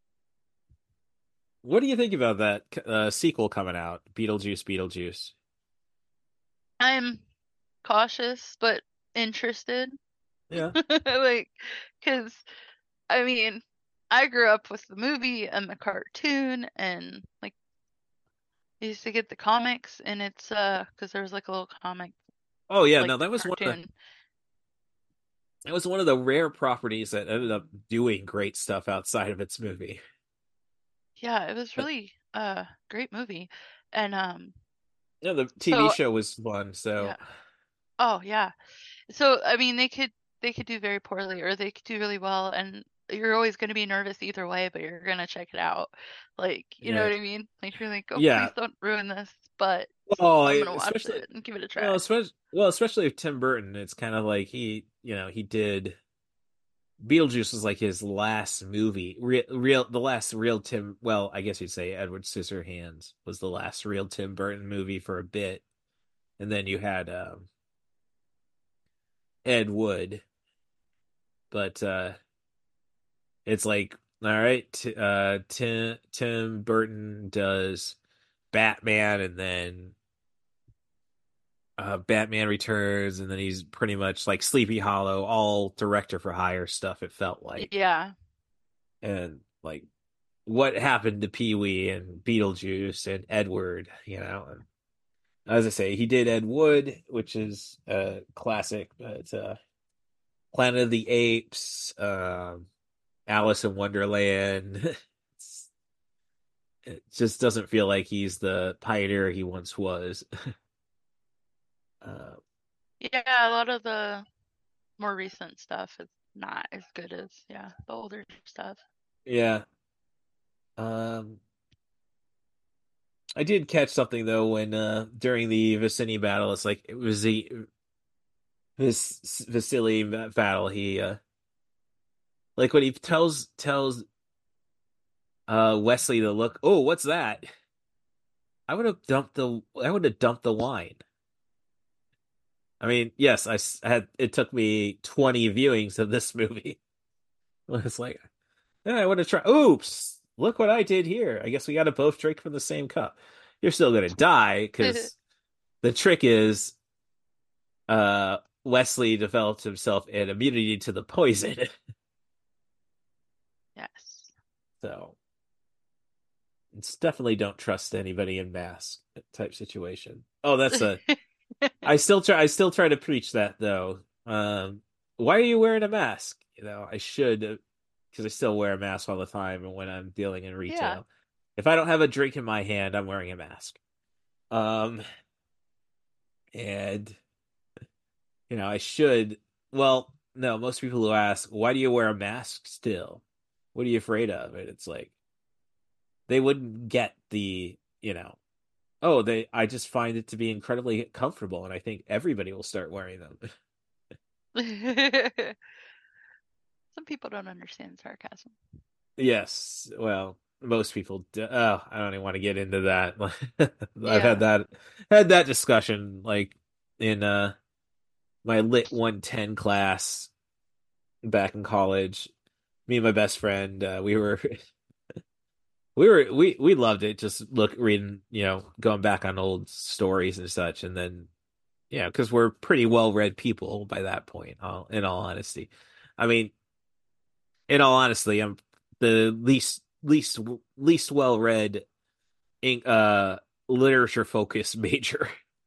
Speaker 1: What do you think about that uh, sequel coming out? Beetlejuice, Beetlejuice.
Speaker 5: I'm cautious but interested.
Speaker 1: Yeah.
Speaker 5: Like, because I mean, I grew up with the movie and the cartoon, and like, I used to get the comics, and it's uh, because there was like a little comic,
Speaker 1: Oh yeah,
Speaker 5: like
Speaker 1: no,
Speaker 5: the
Speaker 1: that was one of the
Speaker 5: cartoon.
Speaker 1: that was one of the rare properties that ended up doing great stuff outside of its movie.
Speaker 5: Yeah, it was
Speaker 1: But
Speaker 5: really a great movie, and um,
Speaker 1: Yeah, the T V
Speaker 5: So
Speaker 1: show was fun.
Speaker 5: yeah.
Speaker 1: So
Speaker 5: Oh yeah. So I mean, they could they could do very poorly or they could do really well, and you're always going to be nervous either way, but you're going to check it out. Like, you know
Speaker 1: yeah,
Speaker 5: what I mean? Like you're like, oh, please
Speaker 1: yeah.
Speaker 5: don't ruin this, but
Speaker 1: Well,
Speaker 5: I'm
Speaker 1: I-
Speaker 5: gonna watch
Speaker 1: especially
Speaker 5: it and give it a
Speaker 1: well,
Speaker 5: try.
Speaker 1: especially well, especially with Tim Burton. It's kind of like he, you know, he did Beetlejuice was like his last movie, real, real, the last real Tim. Well, I guess you'd say Edward Scissorhands was the last real Tim Burton movie for a bit, and then you had um, Ed Wood, but uh, it's like, all right, t- uh, Tim Tim Burton does Batman, and then uh, Batman Returns, and then he's pretty much like Sleepy Hollow, all director for hire stuff. It felt like,
Speaker 5: Yeah.
Speaker 1: and like what happened to Pee Wee and Beetlejuice and Edward, you know. And as I say, he did Ed Wood, which is a classic, but uh, Planet of the Apes, um, Alice in Wonderland. It just doesn't feel like he's the pioneer he once was. uh,
Speaker 5: Yeah, a lot of the more recent stuff is not as good as, yeah, the older stuff.
Speaker 1: yeah. Um, I did catch something though when uh during the Vicini battle, it's like it was the this Vasily battle. He uh like when he tells tells uh Wesley to look. Oh, what's that? I would have dumped the I would have dumped the wine. I mean, yes, I had it took me twenty viewings of this movie. It's like, yeah, I would have tried. Oops, look what I did here. I guess we got to both drink from the same cup. You're still gonna die because the trick is uh Wesley developed himself an immunity to the poison.
Speaker 5: Yes.
Speaker 1: So it's definitely don't trust anybody in mask type situation. Oh, that's a I still try I still try to preach that though. Um why are you wearing a mask? You know, I should because I still wear a mask all the time and when I'm dealing in
Speaker 5: Yeah.
Speaker 1: retail. If I don't have a drink in my hand, I'm wearing a mask. Um and you know, I should well, no, most people who ask, why do you wear a mask still? What are you afraid of? And it's like they wouldn't get the, you know, oh, they I just find it to be incredibly comfortable and I think everybody will start wearing them.
Speaker 5: Some people don't understand sarcasm.
Speaker 1: Yes, well, most people do. Oh, I don't even want to get into that. I've had
Speaker 5: Yeah.
Speaker 1: that had that discussion like in uh my lit one ten class back in college. Me and my best friend, uh, we were we were we we loved it just look reading, you know, going back on old stories and such and then yeah, because we're pretty well-read people by that point, all, in all honesty. I mean, in all honesty, I'm the least least least well-read in uh literature focused major.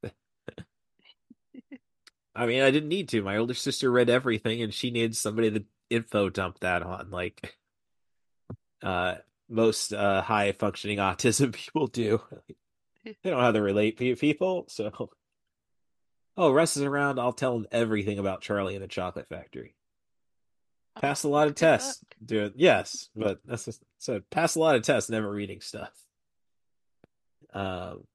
Speaker 1: I mean, I didn't need to. My older sister read everything and she needed somebody to info dump that on like uh most uh high functioning autism people do. They don't know how to relate to people, so oh, Russ is around, I'll tell him everything about Charlie and the Chocolate Factory.
Speaker 5: Oh,
Speaker 1: Pass a lot
Speaker 5: that's
Speaker 1: of
Speaker 5: a good book.
Speaker 1: tests. Do it. Yes, but that's just, so pass a lot of tests, never reading stuff. Um,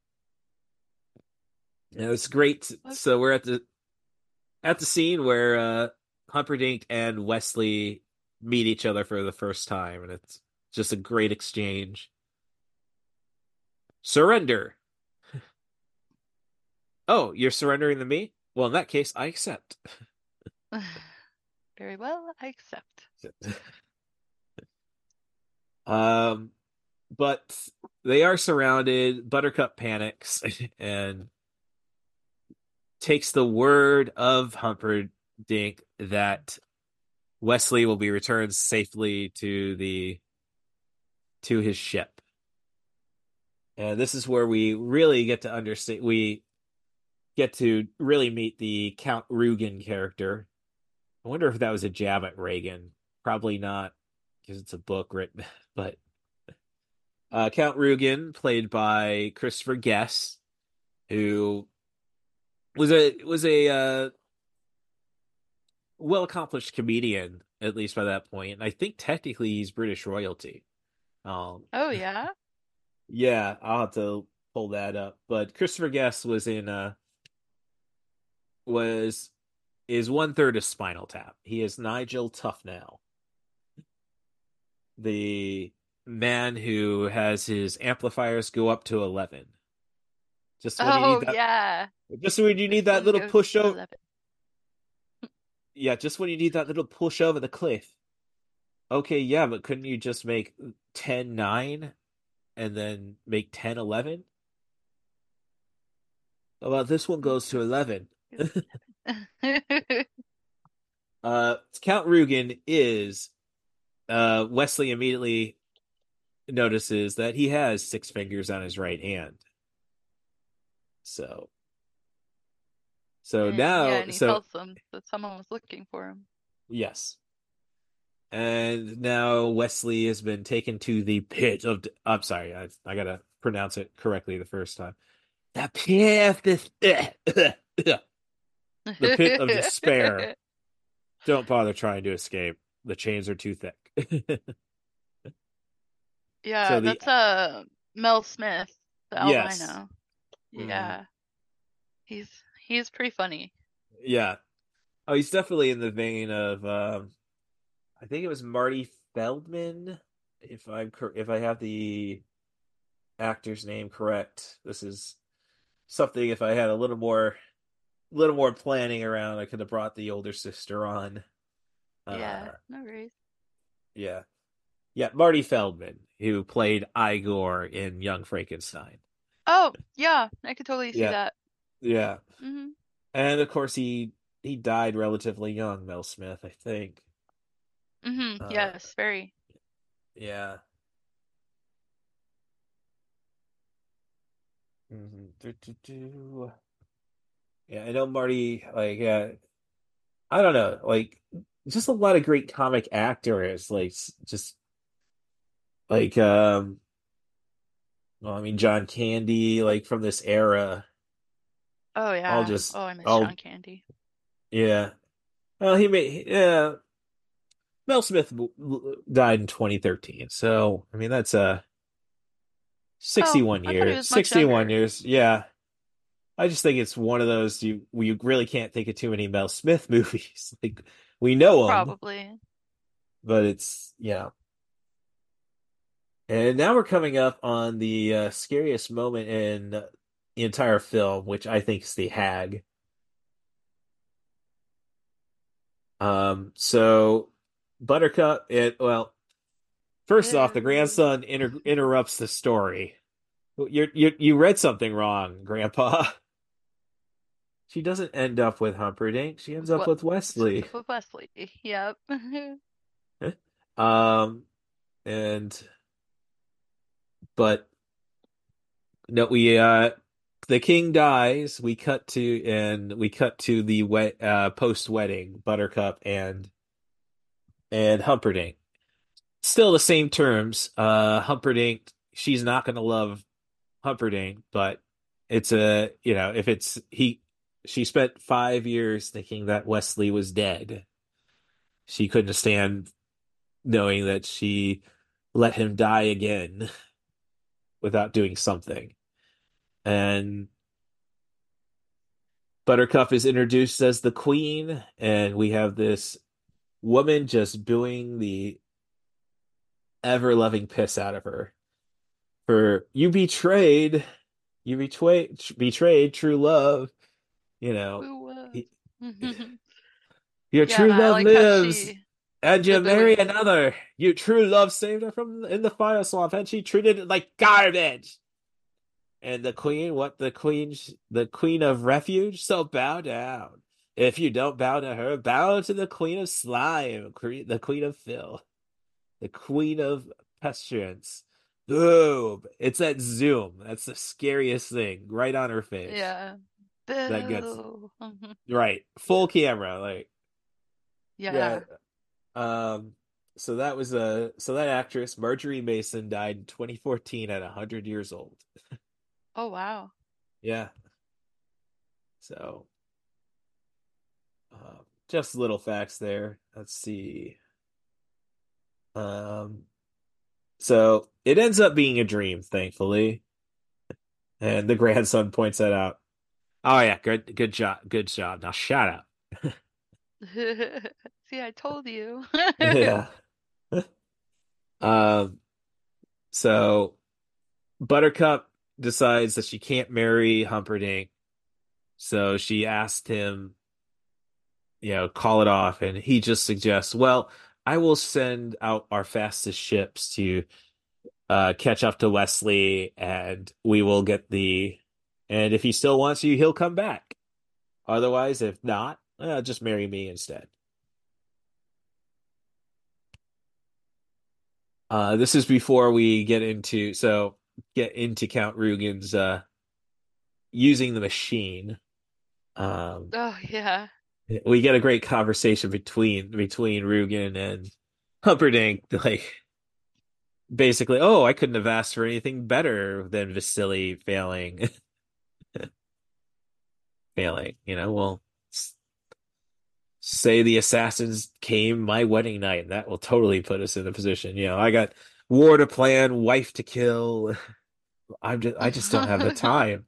Speaker 1: and it's great. So we're at the at the scene where uh Humperdinck and Wesley meet each other for the first time, and it's just a great exchange. Surrender. Oh, you're surrendering to me? Well, in that case, I accept.
Speaker 5: Very well, I accept.
Speaker 1: um, but they are surrounded. Buttercup panics and takes the word of Humperdinck that Wesley will be returned safely to the to his ship. And this is where we really get to understand we get to really meet the Count Rugen character. I wonder if that was a jab at Reagan. Probably not, because it's a book written, but uh, Count Rugen, played by Christopher Guest, who was a was a uh, well accomplished comedian at least by that point, and I think technically he's British royalty. Um,
Speaker 5: Oh yeah.
Speaker 1: yeah, I'll have to pull that up. But Christopher Guest was in uh was is one third of Spinal Tap. He is Nigel Tufnell, the man who has his amplifiers go up to eleven. Just when you need
Speaker 5: Oh
Speaker 1: that,
Speaker 5: yeah.
Speaker 1: just when you
Speaker 5: This
Speaker 1: need that
Speaker 5: one
Speaker 1: little
Speaker 5: goes
Speaker 1: push
Speaker 5: to
Speaker 1: over,
Speaker 5: eleven.
Speaker 1: yeah, just when you need that little push over the cliff. Okay, yeah, but couldn't you just make ten nine and then make ten eleven? Well, this one goes to eleven. Uh, Count Rugen is uh Wesley immediately notices that he has six fingers on his right hand. So, so
Speaker 5: And yeah,
Speaker 1: now,
Speaker 5: and he
Speaker 1: so
Speaker 5: tells them that someone was looking for him.
Speaker 1: yes, and now Wesley has been taken to the pit of. I'm sorry, I I gotta pronounce it correctly the first time. The pit of this, the pit of despair. Don't bother trying to escape. The chains are too thick. So
Speaker 5: Yeah,
Speaker 1: the
Speaker 5: that's uh Mel Smith, the
Speaker 1: yes,
Speaker 5: albino.
Speaker 1: mhm,
Speaker 5: Yeah, he's he's pretty funny.
Speaker 1: yeah. Oh, he's definitely in the vein of um, I think it was Marty Feldman, if I'm cor- if I have the actor's name correct. This is something if I had a little more little more planning around, I could have brought the older sister on.
Speaker 5: Yeah,
Speaker 1: Uh,
Speaker 5: no worries.
Speaker 1: yeah, yeah, Marty Feldman, who played Igor in Young Frankenstein.
Speaker 5: Oh, yeah, I could totally see
Speaker 1: Yeah,
Speaker 5: that.
Speaker 1: yeah,
Speaker 5: Hmm.
Speaker 1: and of course he he died relatively young, Mel Smith, I think.
Speaker 5: Hmm.
Speaker 1: Uh,
Speaker 5: Yes, very.
Speaker 1: yeah. Mhm. Do, do, do. Yeah, I know Marty. Like, yeah, I don't know, like just a lot of great comic actors, like s- just like um, well, I mean John Candy, like from this era,
Speaker 5: Oh
Speaker 1: all
Speaker 5: yeah.
Speaker 1: just
Speaker 5: Oh, I miss John
Speaker 1: all
Speaker 5: Candy.
Speaker 1: yeah. Well, he made yeah. Mel Smith w- w- died in twenty thirteen, so I mean that's uh
Speaker 5: Oh,
Speaker 1: sixty-one
Speaker 5: I thought he
Speaker 1: years,
Speaker 5: was much
Speaker 1: sixty-one
Speaker 5: younger.
Speaker 1: years. Yeah, I just think it's one of those you you really can't think of too many Mel Smith movies. Like we know him,
Speaker 5: Probably.
Speaker 1: but it's yeah. And now we're coming up on the uh, scariest moment in the entire film, which I think is the hag. Um, so Buttercup, it well, first off, the
Speaker 5: Ew.
Speaker 1: grandson inter interrupts the story. You you you read something wrong, Grandpa. She doesn't end up with Humperdinck. She ends
Speaker 5: With
Speaker 1: up
Speaker 5: what?
Speaker 1: with Wesley.
Speaker 5: With Wesley. Yep.
Speaker 1: Um, and but no, we uh the king dies. We cut to and we cut to the wet uh post wedding Buttercup and and Humperdinck. Still the same terms. Uh, Humperdinck, she's not gonna love Humperdinck, but it's a you know if it's he she spent five years thinking that Wesley was dead. She couldn't stand knowing that she let him die again without doing something. And Buttercup is introduced as the queen, and we have this woman just booing the ever loving piss out of her for you betrayed, you betrayed, betrayed true love. You know,
Speaker 5: Who was?
Speaker 1: he- your
Speaker 5: Yeah,
Speaker 1: true
Speaker 5: I
Speaker 1: love
Speaker 5: like how
Speaker 1: lives,
Speaker 5: she
Speaker 1: and
Speaker 5: the
Speaker 1: you marry
Speaker 5: booing.
Speaker 1: another. Your true love saved her from in the fire swamp, and she treated it like garbage. And the queen, what the queen, the queen of refuge, so bow down. If you don't bow to her, bow to the queen of slime, the queen of filth, the queen of pestilence. Boom! It's that zoom. That's the scariest thing, right on her face.
Speaker 5: Yeah.
Speaker 1: That gets
Speaker 5: Boo.
Speaker 1: right, full camera, like yeah.
Speaker 5: Yeah.
Speaker 1: Um, so that was a so that actress Marjorie Mason died in twenty fourteen at one hundred years old.
Speaker 5: Oh wow.
Speaker 1: Yeah. So, uh, just little facts there. Let's see. Um, so it ends up being a dream, thankfully, and the grandson points that out. Oh yeah, good, good job, good job. Now shut up.
Speaker 5: See, I told you.
Speaker 1: Yeah. Um, so Buttercup decides that she can't marry Humperdinck, so she asked him, you know, call it off, and he just suggests, well, I will send out our fastest ships to uh catch up to Wesley, and we will get the, and if he still wants you, he'll come back. Otherwise, if not, uh, just marry me instead. Uh, this is before we get into so get into Count Rugen's uh using the machine. Um,
Speaker 5: Oh yeah.
Speaker 1: we get a great conversation between between Rugen and Humperdinck, like basically, oh, I couldn't have asked for anything better than Vasily failing, failing. You know, well, s- say the assassins came my wedding night, and that will totally put us in a position. You know, I got war to plan, wife to kill. I'm just, I just don't have the time.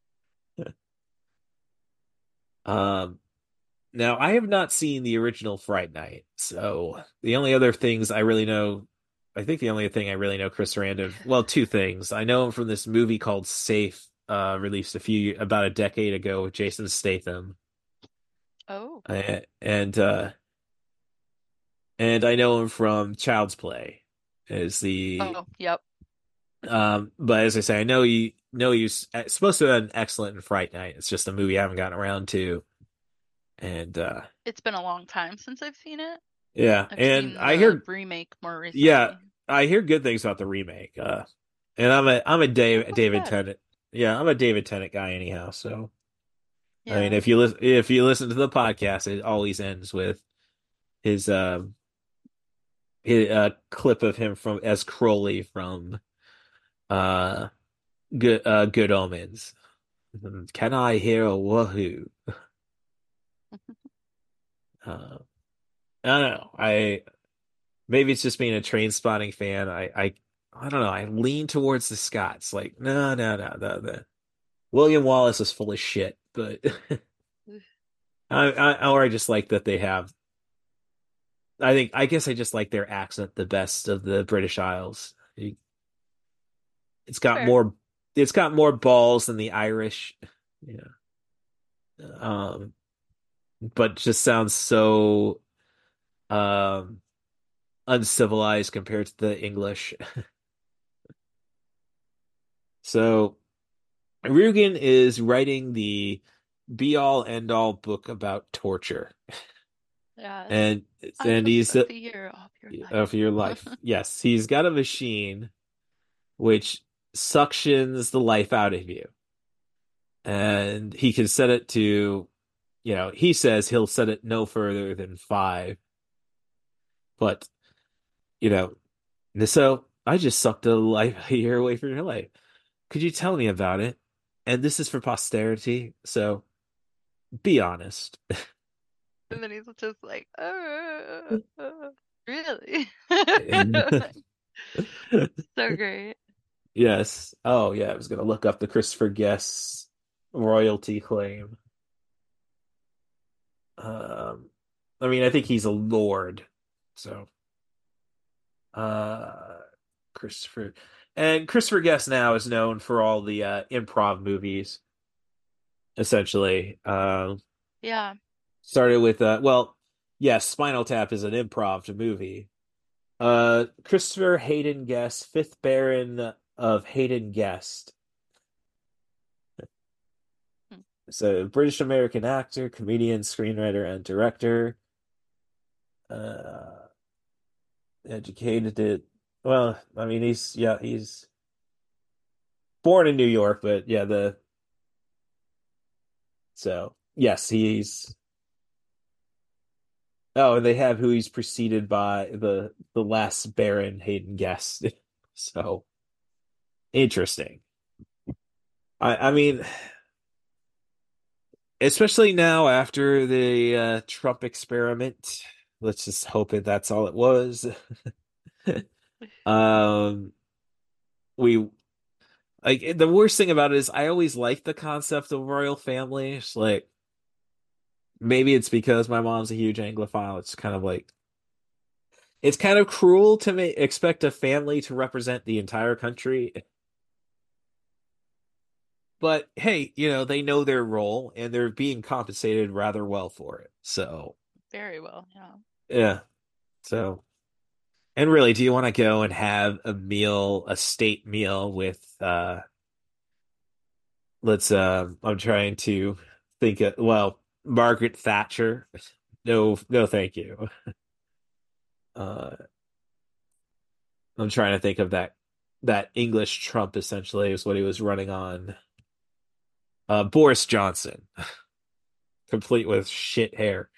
Speaker 1: Um, Now, I have not seen the original Fright Night, so the only other things I really know, I think the only thing I really know Chris Sarandon, well, two things. I know him from this movie called Safe, uh, released a few about a decade ago with Jason Statham,
Speaker 5: Oh.
Speaker 1: uh, and uh, and I know him from Child's Play, as the
Speaker 5: Oh, yep.
Speaker 1: um. But as I say, I know you know he's supposed to have been excellent in Fright Night. It's just a movie I haven't gotten around to, and uh,
Speaker 5: It's been a long time since I've seen it.
Speaker 1: yeah,
Speaker 5: I've
Speaker 1: and
Speaker 5: seen
Speaker 1: I
Speaker 5: the
Speaker 1: hear
Speaker 5: remake more
Speaker 1: yeah,
Speaker 5: recently.
Speaker 1: I hear good things about the remake. Uh, and I'm a I'm a
Speaker 5: That
Speaker 1: Dave
Speaker 5: wasn't
Speaker 1: David
Speaker 5: bad.
Speaker 1: Tennant. Yeah, I'm a David Tennant guy anyhow. So I mean,
Speaker 5: Yeah.
Speaker 1: if you listen if you listen to the podcast, it always ends with his um his, uh clip of him from as Crowley from uh Good uh Good Omens. Can I hear a woohoo? Uh, I don't know. I maybe it's just being a Train Spotting fan. I I I don't know. I lean towards the Scots. Like no no no the the William Wallace is full of shit, but I, I or I just like that they have. I think I guess I just like their accent the best of the British Isles. It's got
Speaker 5: Fair.
Speaker 1: more. It's got more balls than the Irish. Yeah. Um, but just sounds so um uncivilized compared to the English. So Rugen is writing the be all end all book about torture,
Speaker 5: Yes.
Speaker 1: and
Speaker 5: I
Speaker 1: and
Speaker 5: took
Speaker 1: he's
Speaker 5: the year of your
Speaker 1: of your
Speaker 5: life.
Speaker 1: life. Yes, he's got a machine which suctions the life out of you. And he can set it to, you know, he says he'll set it no further than five. But, you know, so I just sucked a life a year away from your life. Could you tell me about it? And this is for posterity, so be honest.
Speaker 5: And then he's just like, uh, uh, really? So great.
Speaker 1: Yes. Oh, yeah. I was gonna look up the Christopher Guest royalty claim. Um, I mean, I think he's a lord. So, uh, Christopher and Christopher Guest now is known for all the uh, improv movies, essentially. Um,
Speaker 5: Yeah.
Speaker 1: started with uh, well, yes, Spinal Tap is an improv movie. Uh, Christopher Hayden Guest, fifth Baron of Hayden Guest.
Speaker 5: Hmm.
Speaker 1: So, British American actor, comedian, screenwriter, and director. Uh, educated at, well, I mean, he's, yeah, he's born in New York, but yeah, the, so, yes, he's, oh, and they have who he's preceded by the, the last Baron Hayden Guest. So, interesting. I, I mean, especially now after the uh, Trump experiment. Let's just hope that that's all it was. Um, we like the worst thing about it is I always liked the concept of royal family. It's like maybe it's because my mom's a huge Anglophile. It's kind of like it's kind of cruel to ma expect a family to represent the entire country. But hey, you know, they know their role and they're being compensated rather well for it. So,
Speaker 5: Very well, yeah.
Speaker 1: yeah. So, and really, do you want to go and have a meal, a state meal with uh let's uh I'm trying to think of, well, Margaret Thatcher. No, no, thank you. Uh I'm trying to think of that that English Trump essentially is what he was running on. Uh Boris Johnson, complete with shit hair.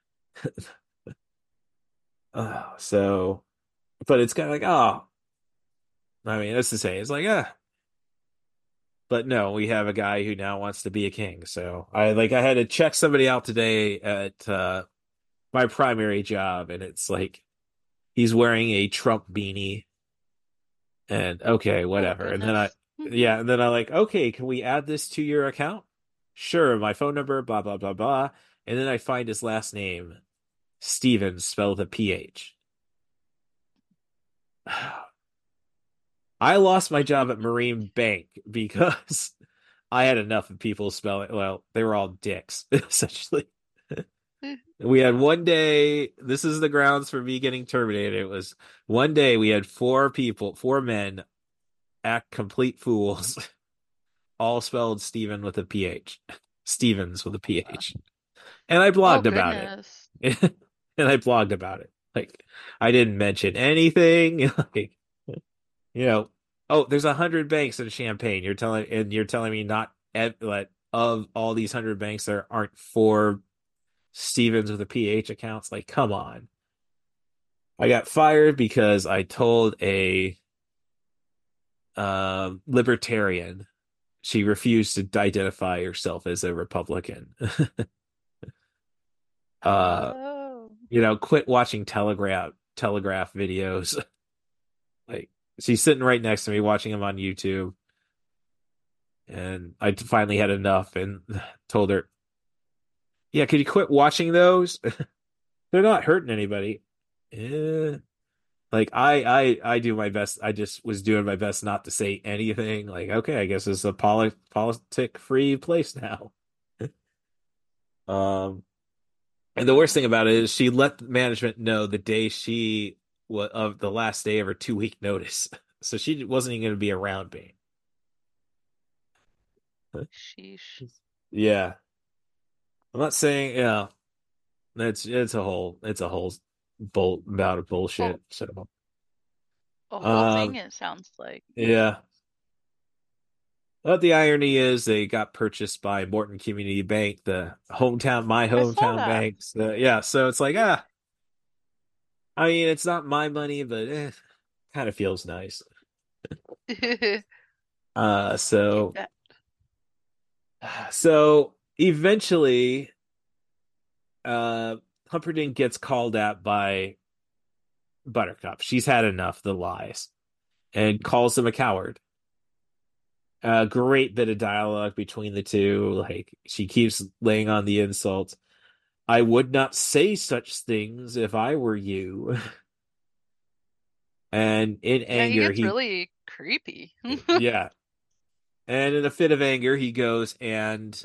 Speaker 1: Uh, so but it's kind of like, oh, I mean, that's to say, it's like, ah, but no, we have a guy who now wants to be a king. So I like, I had to check somebody out today at uh, my primary job, and it's like he's wearing a Trump beanie, and okay,
Speaker 5: Oh
Speaker 1: whatever. And then I,
Speaker 5: goodness.
Speaker 1: yeah, and then I like, okay, can we add this to your account? Sure, my phone number, blah blah blah blah, and then I find his last name, Stevens, spelled with a P H. I lost my job at Marine Bank because I had enough of people spelling. Well, they were all dicks, essentially. We had one day. This is the grounds for me getting terminated. It was one day we had four people, four men, act complete fools, all spelled Steven with a P H, Stevens with a P H, and I
Speaker 5: Oh
Speaker 1: blogged about it.
Speaker 5: goodness.
Speaker 1: And I blogged about it. Like I didn't mention anything. Like you know, oh, there's a hundred banks in Champagne. You're telling, and you're telling me not ev- like of all these hundred banks, there aren't four Stevens with a P H accounts. Like, come on. I got fired because I told a uh, libertarian she refused to identify herself as a Republican. uh,
Speaker 5: Oh.
Speaker 1: you know, quit watching Telegraph Telegraph videos. Like, she's sitting right next to me watching them on YouTube. And I finally had enough and told her, yeah, could you quit watching those? They're not hurting anybody. Eh. Like I, I, I do my best. I just was doing my best not to say anything. Like, okay, I guess it's a poli politic free place now. Um, and the worst thing about it is she let management know the day she was of the last day of her two week notice, so she wasn't even going to be around me.
Speaker 5: Sheesh.
Speaker 1: Yeah, I'm not saying, yeah, it's it's a whole it's a whole bull bout of
Speaker 5: Oh,
Speaker 1: bullshit. So,
Speaker 5: a whole thing
Speaker 1: um,
Speaker 5: it sounds like.
Speaker 1: yeah. But the irony is they got purchased by Morton Community Bank, the hometown, my
Speaker 5: I saw
Speaker 1: hometown
Speaker 5: that.
Speaker 1: bank. So, yeah, so it's like, ah, I mean, it's not my money, but eh, kind of feels nice. Uh,
Speaker 5: You
Speaker 1: so,
Speaker 5: bet.
Speaker 1: so eventually, uh, Humperdinck gets called out by Buttercup. She's had enough, the lies, and calls him a coward. A great bit of dialogue between the two. Like she keeps laying on the insults. I would not say such things if I were you. And in
Speaker 5: Yeah, he
Speaker 1: anger,
Speaker 5: gets
Speaker 1: he,
Speaker 5: really creepy.
Speaker 1: yeah. And in a fit of anger, he goes and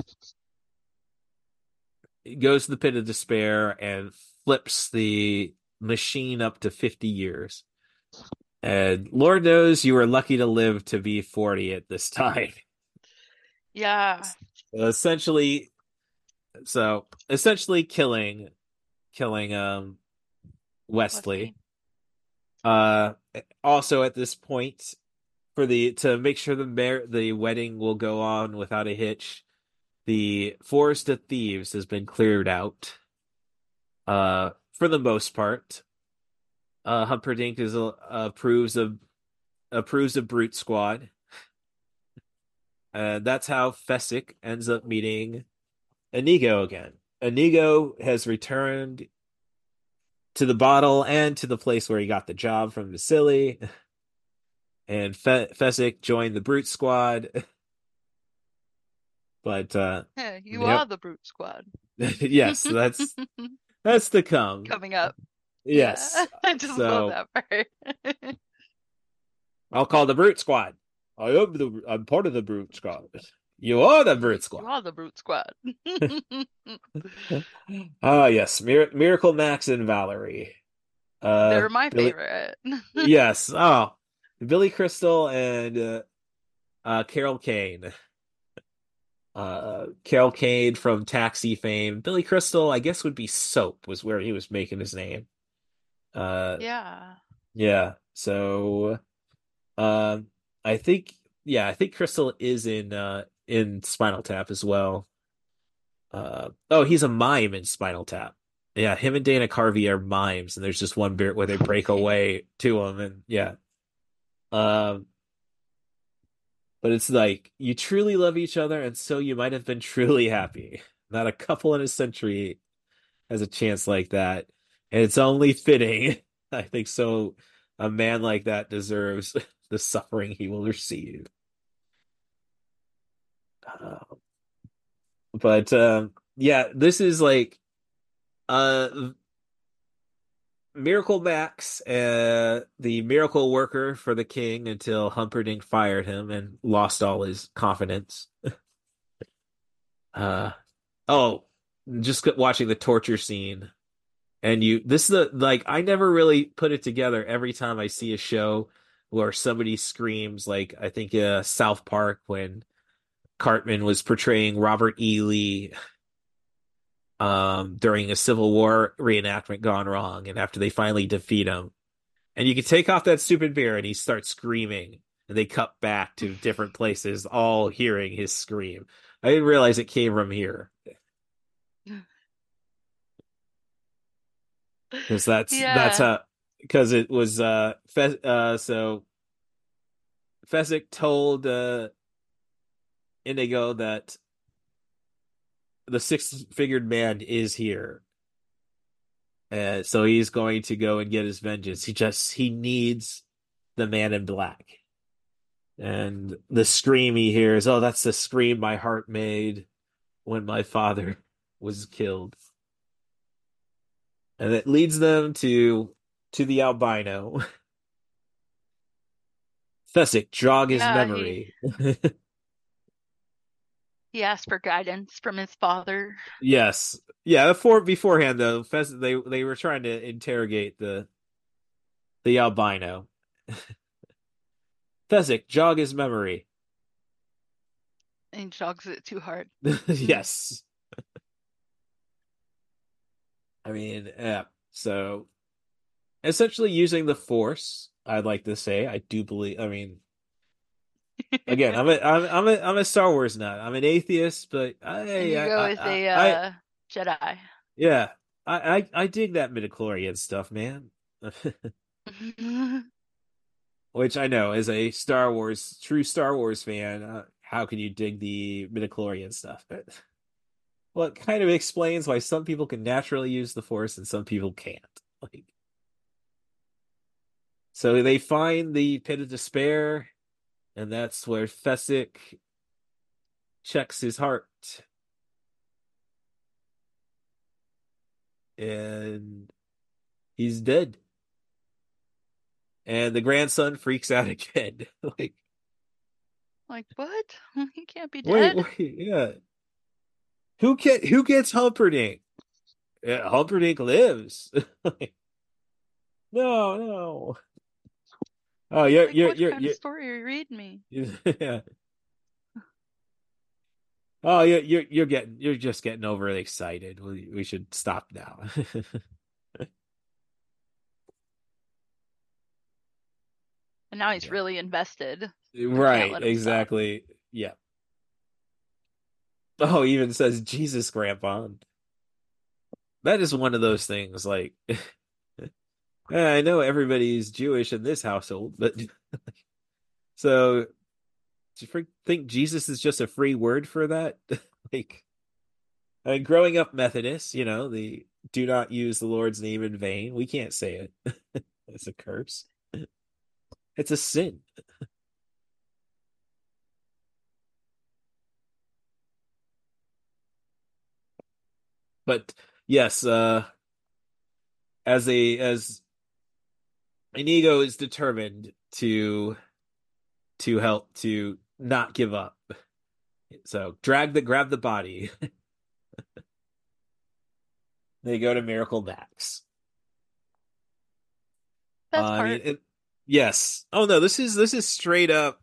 Speaker 1: goes to the pit of despair and flips the machine up to fifty years. And Lord knows you were lucky to live to be forty at this time.
Speaker 5: Yeah.
Speaker 1: Essentially, so essentially killing, killing, um, Wesley.
Speaker 5: Wesley.
Speaker 1: Uh, also at this point, for the to make sure the mar- the wedding will go on without a hitch, the Forest of Thieves has been cleared out. Uh, for the most part, uh, Humperdinck is uh, approves of approves of Brute Squad, and that's how Fessick ends up meeting Inigo again. Inigo has returned to the bottle and to the place where he got the job from Vasily. And Fe- Fezzik joined the Brute Squad. But uh
Speaker 5: Yeah, you are
Speaker 1: yep.
Speaker 5: the Brute Squad.
Speaker 1: Yes, that's that's to come.
Speaker 5: Coming up.
Speaker 1: Yes.
Speaker 5: Yeah, I just love
Speaker 1: So
Speaker 5: that part.
Speaker 1: I'll call the Brute Squad. I am the I'm part of the Brute Squad. You are the Brute
Speaker 5: You
Speaker 1: Squad.
Speaker 5: are the Brute Squad.
Speaker 1: Ah, yes, Mir- Miracle Max and Valerie. Uh,
Speaker 5: They're my
Speaker 1: Billy.
Speaker 5: favorite.
Speaker 1: Yes. Oh, Billy Crystal and uh, uh, Carol Kane. Uh, Carol Kane from Taxi fame. Billy Crystal, I guess, would be Soap, was where he was making his name. Uh,
Speaker 5: Yeah.
Speaker 1: yeah. So, um, I think, yeah, I think Crystal is in uh in Spinal Tap as well. Uh, oh, he's a mime in Spinal Tap. Yeah, him and Dana Carvey are mimes, and there's just one bit where they break
Speaker 5: Okay.
Speaker 1: away to him, and yeah. Um, but it's like you truly love each other, and so you might have been truly happy. Not a couple in a century has a chance like that, and it's only fitting, I think so. A man like that deserves the suffering he will receive. Uh, but um, yeah, this is like uh Miracle Max, uh, the miracle worker for the king until Humperdinck fired him and lost all his confidence. Uh, oh, just watching the torture scene. And you, this is the, like, I never really put it together every time I see a show where somebody screams, like, I think uh, South Park when Cartman was portraying Robert E. Lee um, during a Civil War reenactment gone wrong. And after they finally defeat him, and you can take off that stupid beard and he starts screaming. And they cut back to different places, all hearing his scream. I didn't realize it came from here. Because that's that's
Speaker 5: Yeah.
Speaker 1: how because it was uh, Fe- uh so Fezzik told uh Inigo that the six-figured man is here. Uh, so he's going to go and get his vengeance. He just he needs the man in black. And the scream he hears, oh, that's the scream my heart made when my father was killed. And it leads them to to the albino. Fezzik, jog his
Speaker 5: Yeah, he
Speaker 1: memory.
Speaker 5: he asked for guidance from his father.
Speaker 1: Yes. Yeah, before beforehand though, Fez they they were trying to interrogate the the albino. Fezzik, jog his memory.
Speaker 5: And he jogs it too hard.
Speaker 1: Yes. I mean, yeah. So essentially using the force, I'd like to say. I do believe I mean again, I'm a I'm I'm a I'm a Star Wars nut. I'm an atheist, but I I
Speaker 5: Inigo
Speaker 1: I,
Speaker 5: is
Speaker 1: I,
Speaker 5: a
Speaker 1: I
Speaker 5: uh, Jedi.
Speaker 1: yeah. I, I I dig that midichlorian stuff, man. Which I know, as a Star Wars, true Star Wars fan, uh, how can you dig the midichlorian stuff? But, well, it kind of explains why some people can naturally use the Force and some people can't. Like, so they find the Pit of Despair, and that's where Fezzik checks his heart, and he's dead. And the grandson freaks out again. Like,
Speaker 5: Like, what? He can't be
Speaker 1: wait,
Speaker 5: dead?
Speaker 1: wait, yeah. Who get who gets Humperdinck? Yeah, Humperdinck lives. Like, no, no. Oh, you're
Speaker 5: Like,
Speaker 1: you're
Speaker 5: what
Speaker 1: you're
Speaker 5: kind of
Speaker 1: you're,
Speaker 5: story are you reading me?
Speaker 1: you're yeah. Oh, you're you're you're getting you're just getting overly excited. We we should stop now.
Speaker 5: And now he's
Speaker 1: Yeah.
Speaker 5: really invested. We can't
Speaker 1: Right,
Speaker 5: let him stop.
Speaker 1: exactly. Yeah. Oh, he even says Jesus, Grandpa. That is one of those things. Like, yeah, I know everybody's Jewish in this household, but so do you think Jesus is just a free word for that? Like, I mean, growing up Methodist, you know, the do not use the Lord's name in vain. We can't say it. It's a curse. It's a sin. But yes, uh, as a as Inigo is determined to to help to not give up. So drag the grab the body. They go to Miracle Max. Uh,
Speaker 5: Best
Speaker 1: I mean,
Speaker 5: part.
Speaker 1: it, yes. Oh no, this is this is straight up.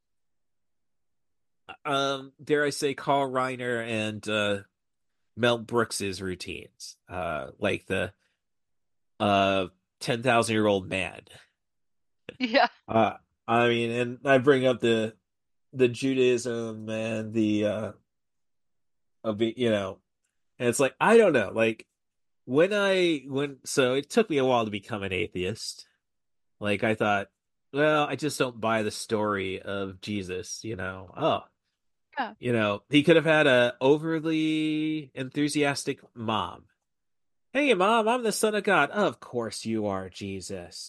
Speaker 1: Um, dare I say, Carl Reiner and uh, Mel Brooks's routines. Uh, like the uh ten thousand year old man.
Speaker 5: Yeah.
Speaker 1: Uh, I mean, and I bring up the the Judaism and the uh, of the you know, and it's like I don't know, like when I when so it took me a while to become an atheist. Like I thought, well, I just don't buy the story of Jesus, you know. Oh,
Speaker 5: Yeah.
Speaker 1: you know, he could have had a overly enthusiastic mom. Hey, mom, I'm the son of God. Of course you are, Jesus.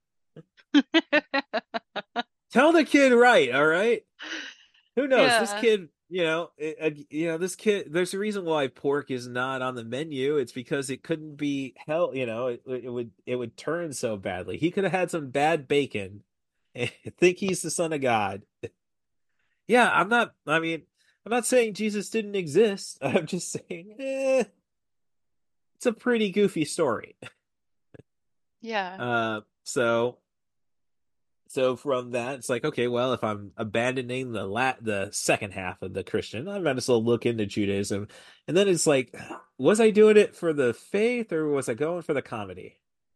Speaker 1: Tell the kid right, all right? Who knows? This
Speaker 5: Yeah.
Speaker 1: kid, you know, it, uh, you know, this kid. There's a reason why pork is not on the menu. It's because it couldn't be held. You know, it, it would it would turn so badly. He could have had some bad bacon. And think he's the son of God. Yeah, I'm not. I mean, I'm not saying Jesus didn't exist. I'm just saying, eh, it's a pretty goofy story.
Speaker 5: Yeah.
Speaker 1: Uh, so So from that, it's like, okay, well, if I'm abandoning the la the second half of the Christian, I might as well look into Judaism. And then it's like, was I doing it for the faith or was I going for the comedy?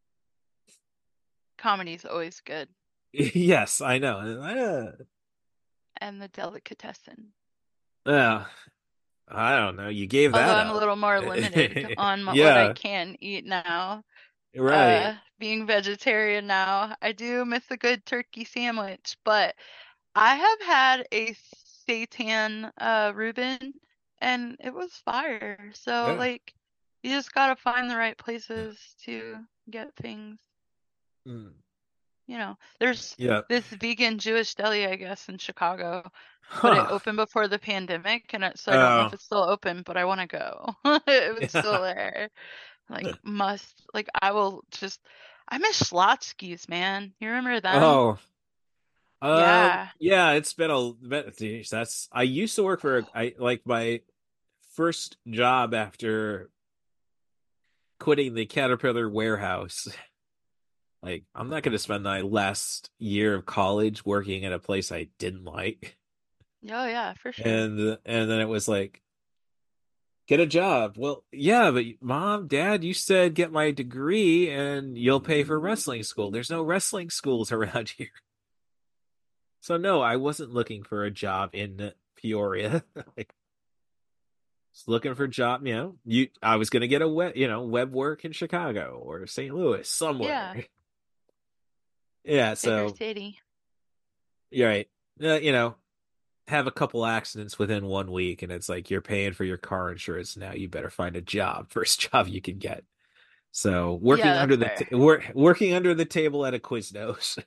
Speaker 5: Comedy's always good.
Speaker 1: Yes, I know.
Speaker 5: And the delicatessen.
Speaker 1: Uh, uh, I don't know. You gave
Speaker 5: Although
Speaker 1: that
Speaker 5: I'm a
Speaker 1: up.
Speaker 5: little more limited on m- what I
Speaker 1: Yeah,
Speaker 5: can eat now.
Speaker 1: right.
Speaker 5: Uh, being vegetarian now, I do miss a good turkey sandwich, but I have had a seitan uh Reuben and it was fire. So
Speaker 1: Yeah.
Speaker 5: like you just gotta find the right places to get things.
Speaker 1: Mm.
Speaker 5: You know, there's
Speaker 1: Yeah.
Speaker 5: this vegan Jewish deli, I guess, in Chicago, but it
Speaker 1: Huh.
Speaker 5: opened before the pandemic, and it, so I don't know if
Speaker 1: Oh.
Speaker 5: it's still open, but I want to go. If it's still
Speaker 1: Yeah.
Speaker 5: there, like must, like I will just. I miss Schlotzsky's, man. You remember them?
Speaker 1: Oh. Um,
Speaker 5: Yeah.
Speaker 1: yeah, it's been a bit, geez, that's I used to work for I like my first job after quitting the Caterpillar warehouse. Like, I'm not going to spend my last year of college working at a place I didn't like.
Speaker 5: Oh yeah, for sure.
Speaker 1: And and then it was like, get a job. Well, yeah, but mom, dad, you said get my degree and you'll pay for wrestling school. There's no wrestling schools around here. So no, I wasn't looking for a job in Peoria. Like, just looking for a job, you know. You I was going to get a web, you know, web work in Chicago or Saint Louis
Speaker 5: Yeah,
Speaker 1: somewhere. Yeah,
Speaker 5: bigger
Speaker 1: so
Speaker 5: city.
Speaker 1: you're right. Uh, you know, have a couple accidents within one week, and it's like you're paying for your car insurance now. You better find a job, first job you can get. So
Speaker 5: Yeah,
Speaker 1: working under
Speaker 5: that's
Speaker 1: the
Speaker 5: fair.
Speaker 1: t work working under the table at a Quiznos.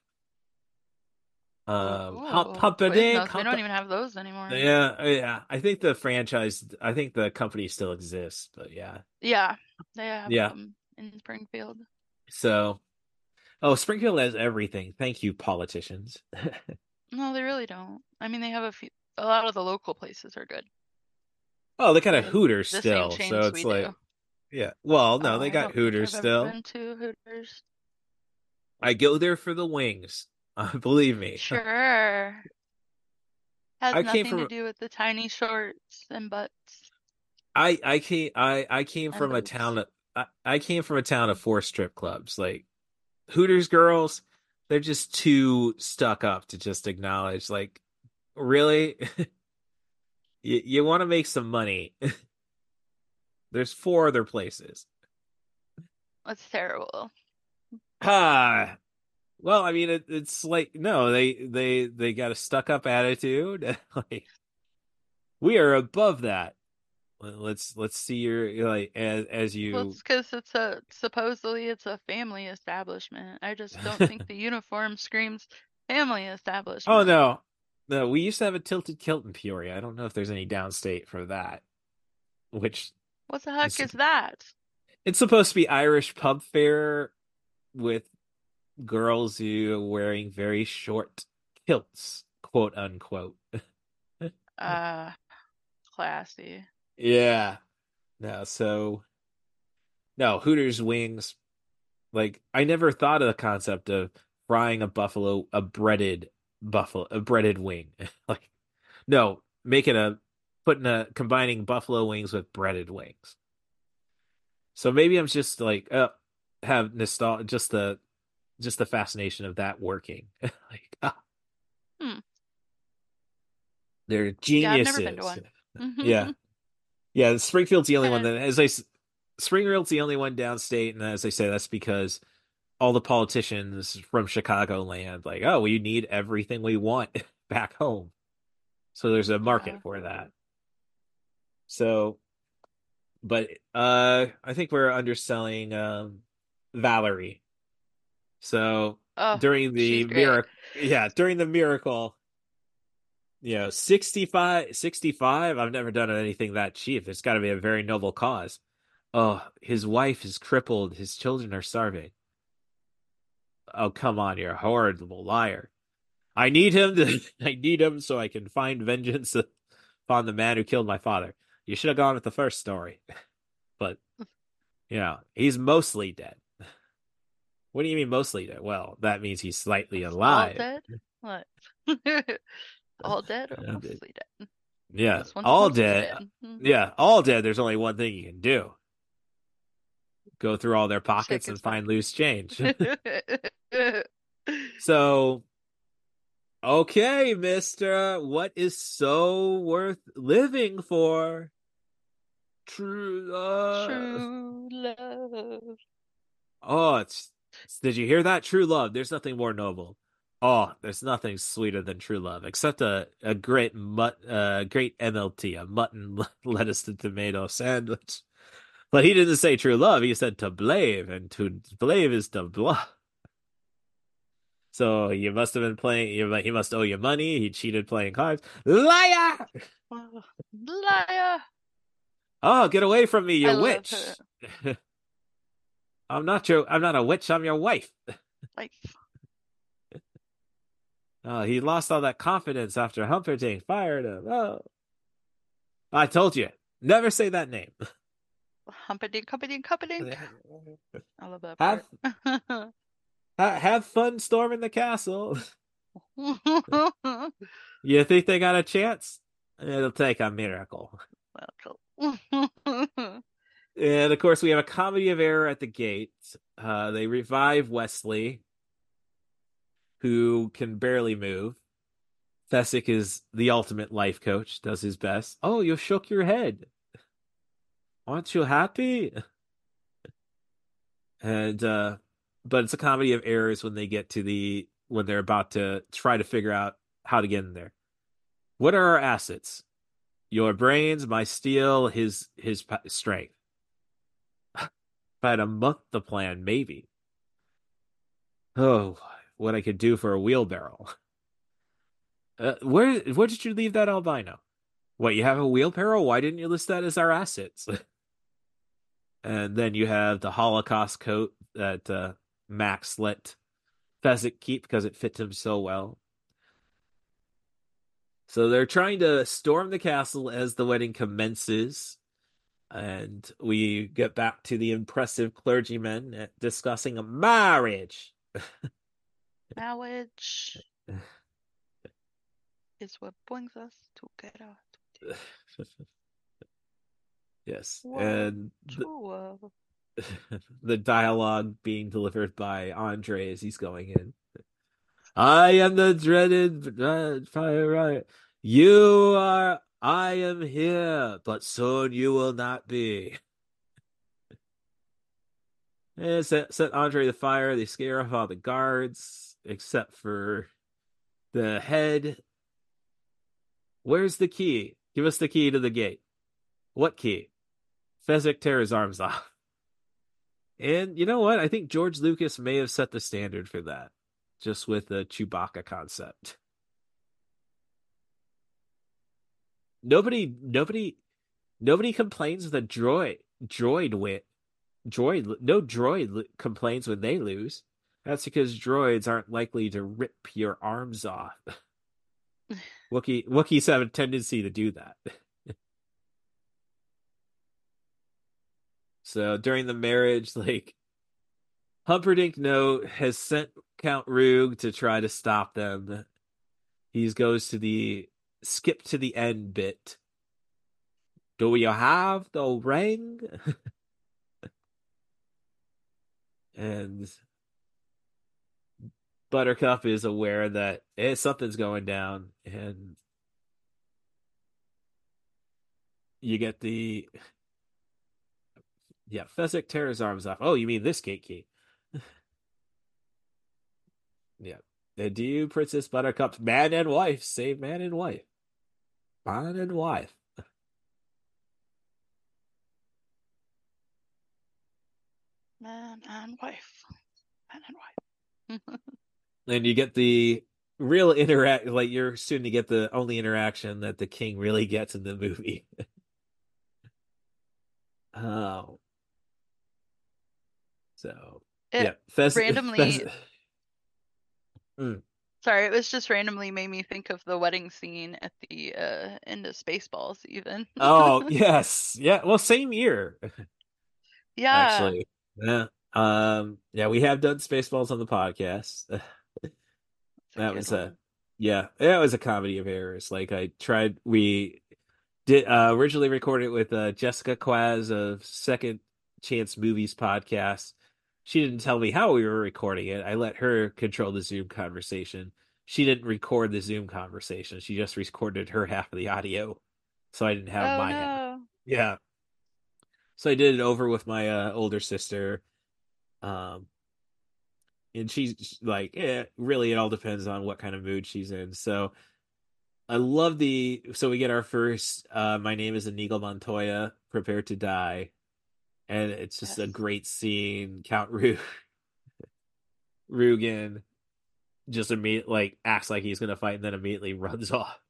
Speaker 1: Um, hump
Speaker 5: Ooh,
Speaker 1: hump a dick,
Speaker 5: Quiznos. We
Speaker 1: hump.
Speaker 5: don't even have those anymore.
Speaker 1: Yeah, yeah. I think the franchise, I think the company still exists, but yeah,
Speaker 5: Yeah, they have
Speaker 1: yeah.
Speaker 5: them in Springfield.
Speaker 1: So, oh, Springfield has everything. Thank you, politicians.
Speaker 5: No, they really don't. I mean, they have a few. A lot of the local places are good.
Speaker 1: Oh, they got a
Speaker 5: They have
Speaker 1: Hooters
Speaker 5: the same
Speaker 1: still, so
Speaker 5: chains
Speaker 1: it's
Speaker 5: we do.
Speaker 1: like, yeah. Well, no,
Speaker 5: Oh,
Speaker 1: they
Speaker 5: I
Speaker 1: got
Speaker 5: don't think
Speaker 1: Hooters
Speaker 5: I've ever
Speaker 1: still.
Speaker 5: been to Hooters.
Speaker 1: I go there for the wings. Uh, believe me.
Speaker 5: Sure. Has
Speaker 1: I came
Speaker 5: nothing to
Speaker 1: from
Speaker 5: do with the tiny shorts and butts
Speaker 1: I I came I I came
Speaker 5: and
Speaker 1: from a
Speaker 5: boobs.
Speaker 1: town of I, I came from a town of four strip clubs. Like Hooters girls, they're just too stuck up to just acknowledge like really you, you want to make some money. There's four other places.
Speaker 5: That's terrible.
Speaker 1: Ah, well, I mean it, it's like no, they they they got a stuck up attitude. Like we are above that. let's let's see your like as as
Speaker 5: Well,
Speaker 1: you
Speaker 5: it's because it's a supposedly it's a family establishment. I just don't think the uniform screams family
Speaker 1: Oh
Speaker 5: establishment.
Speaker 1: no. No, we used to have a tilted kilt in Peoria. I don't know if there's any downstate for that. Which
Speaker 5: What the heck
Speaker 1: is
Speaker 5: is that?
Speaker 1: it's supposed to be Irish pub fare with girls who are wearing very short kilts, quote unquote.
Speaker 5: Uh, classy.
Speaker 1: Yeah. No, so no, Hooters wings. Like I never thought of the concept of frying a buffalo, a breaded buffalo, a breaded wing. Like no, making a putting a combining buffalo wings with breaded wings. So maybe I'm just like uh have nostalgia, just the just the fascination of that working. Like ah,
Speaker 5: Hmm.
Speaker 1: they're
Speaker 5: Yeah, I've never been to
Speaker 1: geniuses.
Speaker 5: one.
Speaker 1: Yeah. Yeah, Springfield's the only one
Speaker 5: And
Speaker 1: that, as I, s- Springfield's the only one downstate, and as I say, that's because all the politicians from Chicagoland, like, oh, we need everything we want back home, so there's a market
Speaker 5: uh,
Speaker 1: for that. So, but uh, I think we're underselling um, Valerie. So
Speaker 5: oh,
Speaker 1: during the
Speaker 5: she's great.
Speaker 1: miracle, yeah, during the miracle, you know, sixty-five, sixty-five. I've never done anything that cheap. It's got to be a very noble cause. Oh, his wife is crippled. His children are starving. Oh, come on, you're a horrible liar. I need him to I need him so I can find vengeance upon the man who killed my father. You should have gone with the first story. But, you know, he's mostly dead. What do you mean mostly dead? Well, that means he's slightly
Speaker 5: All
Speaker 1: alive.
Speaker 5: dead? What? All dead or mostly dead?
Speaker 1: Yeah,
Speaker 5: This one's
Speaker 1: all
Speaker 5: mostly
Speaker 1: dead.
Speaker 5: dead. Hmm.
Speaker 1: Yeah, all dead. There's only one thing you can do. Go through all their
Speaker 5: Shake
Speaker 1: pockets
Speaker 5: his
Speaker 1: and
Speaker 5: butt.
Speaker 1: find loose change. So, okay, mister, what is so worth living for? True love.
Speaker 5: True love.
Speaker 1: Oh, it's, did you hear that? True love. There's nothing more noble. Oh, there's nothing sweeter than true love, except a, a great mut, uh, great M L T, a mutton lettuce and tomato sandwich. But he didn't say true love. He said to blave, and to blave is to bluff. So you must have been playing. You, he must owe you money. He cheated playing cards. Liar!
Speaker 5: Oh, liar.
Speaker 1: Oh, get away from me,
Speaker 5: I
Speaker 1: you
Speaker 5: love her.
Speaker 1: witch! I'm not your. I'm not a witch. I'm your wife.
Speaker 5: Like,
Speaker 1: Oh, he lost all that confidence after Humperdinck fired him. Oh, I told you, never say that name.
Speaker 5: humperdinck, humperdinck, humperdinck. I love that
Speaker 1: Have
Speaker 5: part.
Speaker 1: ha- have fun storming the castle. You think they got a chance? It'll take a miracle.
Speaker 5: Well,
Speaker 1: And of course, we have a comedy of error at the gate. Uh, they revive Wesley, who can barely move. Fessick is the ultimate life coach, does his best. Oh, you shook your head. Aren't you happy? And uh but it's a comedy of errors when they get to the when they're about to try to figure out how to get in there. What are our assets? Your brains, my steel, his his strength. If I had a month the plan, maybe. Oh, what I could do for a wheelbarrow. Uh, where where did you leave that albino? What, you have a wheelbarrow? Why didn't you list that as our assets? And then you have the Holocaust coat that uh, Max let Fezzik keep because it fits him so well. So they're trying to storm the castle as the wedding commences. And we get back to the impressive clergymen discussing a marriage.
Speaker 5: marriage is what brings us together.
Speaker 1: Yes.
Speaker 5: Whoa,
Speaker 1: and
Speaker 5: the,
Speaker 1: the dialogue being delivered by Andre as he's going in. I am the dreaded uh, fire riot. You are, I am here, but soon you will not be. And set, set Andre the fire. They scare off all the guards, except for the head. Where's the key? Give us the key to the gate. What key? Fezzik tear his arms off. And you know what? I think George Lucas may have set the standard for that, just with the Chewbacca concept. Nobody, nobody, nobody complains that droid, droid win, droid, no droid complains when they lose. That's because droids aren't likely to rip your arms off. Wookie, Wookiees have a tendency to do that. So during the marriage, like Humperdinck Note has sent Count Ruge to try to stop them. He goes to the skip to the end bit. Do you have the ring? And Buttercup is aware that eh, something's going down, and you get the yeah, Fezzik tears his arms off. Oh, you mean this gate key? Yeah. And do you, Princess Buttercup, man and wife, save man and wife. Man and wife.
Speaker 5: Man and wife. Man and wife.
Speaker 1: And you get the real interact, like you're soon to get the only interaction that the king really gets in the movie. Oh. So,
Speaker 5: It
Speaker 1: yeah. Fez,
Speaker 5: randomly.
Speaker 1: Fez... Mm.
Speaker 5: Sorry, it was just randomly made me think of the wedding scene at the uh, end of Spaceballs, even.
Speaker 1: Oh, yes. Yeah. Well, same year.
Speaker 5: Yeah.
Speaker 1: Actually. Yeah. Um, yeah, we have done Spaceballs on the podcast. That was a, yeah, that was a comedy of errors. Like I tried, we did uh, originally recorded it with uh, Jessica Quaz of Second Chance Movies podcast. She didn't tell me how we were recording it. I let her control the Zoom conversation. She didn't record the Zoom conversation. She just recorded her half of the audio. So I didn't have
Speaker 5: Oh
Speaker 1: my
Speaker 5: no.
Speaker 1: half. Yeah. So I did it over with my uh, older sister. Um, and she's like, yeah, really, it all depends on what kind of mood she's in. So I love the, so we get our first, uh, my name is Inigo Montoya, prepare to die. And it's just
Speaker 5: Yes.
Speaker 1: a great scene. Count Ru- Rugen just immediately like acts like he's gonna fight and then immediately runs off.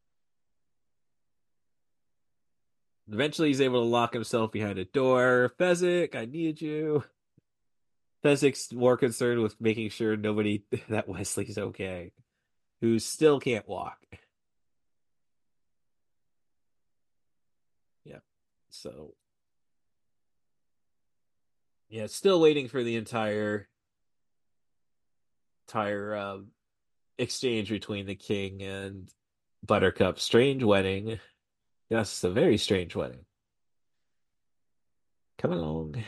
Speaker 1: Eventually he's able to lock himself behind a door. Fezzik, I need you. Fezzik's more concerned with making sure nobody that Wesley's okay, who still can't walk. Yeah. So yeah, still waiting for the entire entire um, exchange between the king and Buttercup. Strange wedding. Yes, a very strange wedding. Come along.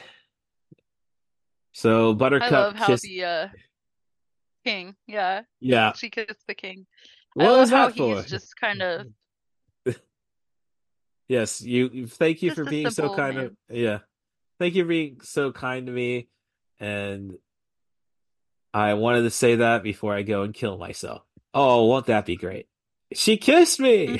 Speaker 1: So
Speaker 5: I
Speaker 1: Buttercup
Speaker 5: love how
Speaker 1: kissed.
Speaker 5: the uh, king, yeah,
Speaker 1: Yeah.
Speaker 5: she kissed the king. I
Speaker 1: What
Speaker 5: love
Speaker 1: was
Speaker 5: how
Speaker 1: that
Speaker 5: he's
Speaker 1: for?
Speaker 5: just kind of
Speaker 1: Yes, you. you- Thank you
Speaker 5: just
Speaker 1: for
Speaker 5: a
Speaker 1: being so
Speaker 5: simple
Speaker 1: kind of.
Speaker 5: man.
Speaker 1: Yeah, thank you for being so kind to me, and I wanted to say that before I go and kill myself. Oh, won't that be great? She kissed me.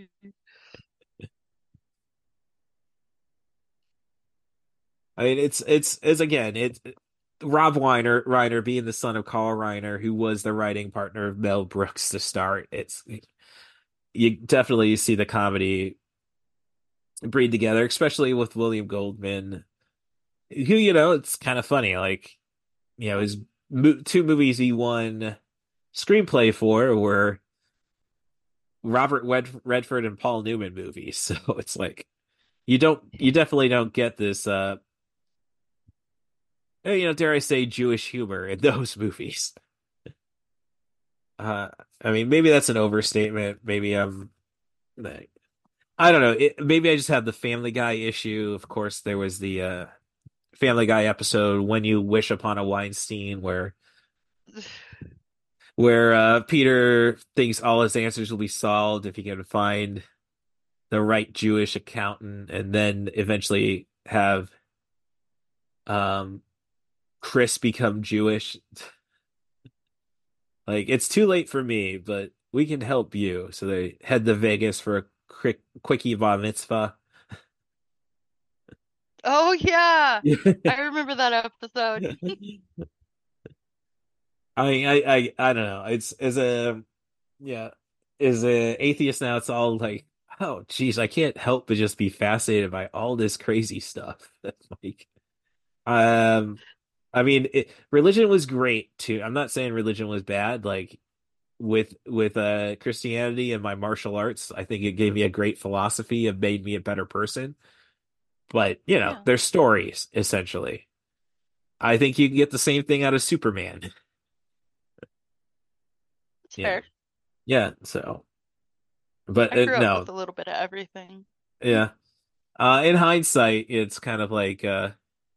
Speaker 1: I mean, it's it's it's again, it's Rob Reiner, Reiner being the son of Carl Reiner, who was the writing partner of Mel Brooks to start. It's you definitely see the comedy breed together, especially with William Goldman, who you know it's kind of funny. Like you know, his mo- two movies he won screenplay for were Robert Wed- Redford and Paul Newman movies. So it's like you don't, you definitely don't get this. Uh, eh, you know, dare I say, Jewish humor in those movies. Uh, I mean, maybe that's an overstatement. Maybe I'm, like, I don't know. It, maybe I just have the Family Guy issue. Of course, there was the uh, Family Guy episode "When You Wish Upon a Weinstein," where where uh, Peter thinks all his answers will be solved if he can find the right Jewish accountant, and then eventually have um, Chris become Jewish. Like it's too late for me, but we can help you. So they head to Vegas for a quick quickie bar mitzvah.
Speaker 5: Oh yeah. I remember that episode.
Speaker 1: I mean, I, I, I don't know. It's as a yeah, as a atheist now, it's all like, oh, geez, I can't help but just be fascinated by all this crazy stuff. Like, um, I mean, it, religion was great too. I'm not saying religion was bad. Like with with uh Christianity and my martial arts, I think it gave me a great philosophy. It made me a better person. But you know,
Speaker 5: Yeah,
Speaker 1: they're stories essentially. I think you can get the same thing out of Superman.
Speaker 5: it's
Speaker 1: Yeah,
Speaker 5: fair.
Speaker 1: yeah. So, but
Speaker 5: I
Speaker 1: uh,
Speaker 5: grew up with
Speaker 1: no,
Speaker 5: a little bit of everything.
Speaker 1: yeah. Uh, in hindsight, it's kind of like uh,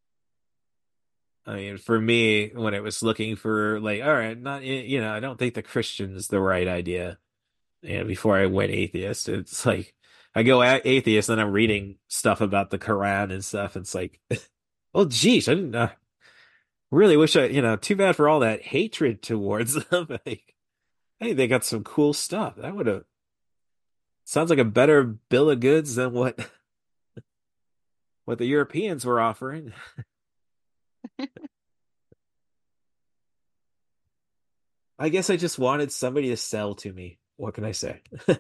Speaker 1: I mean, for me, when it was looking for like, all right, not you know, I don't think the Christian's the right idea. And before I went atheist, it's like I go a atheist, and I'm reading stuff about the Quran and stuff. It's like, oh, geez, I didn't uh, really wish I, you know, too bad for all that hatred towards them. Like, hey, they got some cool stuff. That would have sounds like a better bill of goods than what what the Europeans were offering. I guess I just wanted somebody to sell to me. What can I say?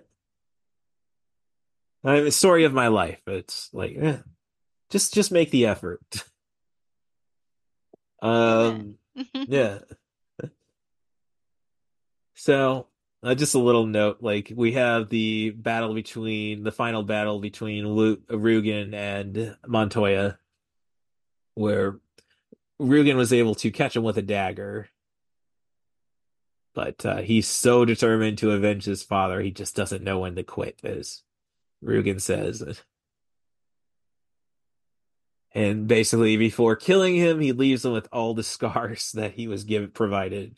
Speaker 1: I mean, story of my life. It's like, eh, just just make the effort.
Speaker 5: Amen.
Speaker 1: Um, yeah. So, uh, just a little note, like we have the battle between the final battle between Lu Rugen and Montoya, where Rugen was able to catch him with a dagger, but uh, he's so determined to avenge his father, he just doesn't know when to quit, as Rugen says. And basically, before killing him, he leaves him with all the scars that he was given provided.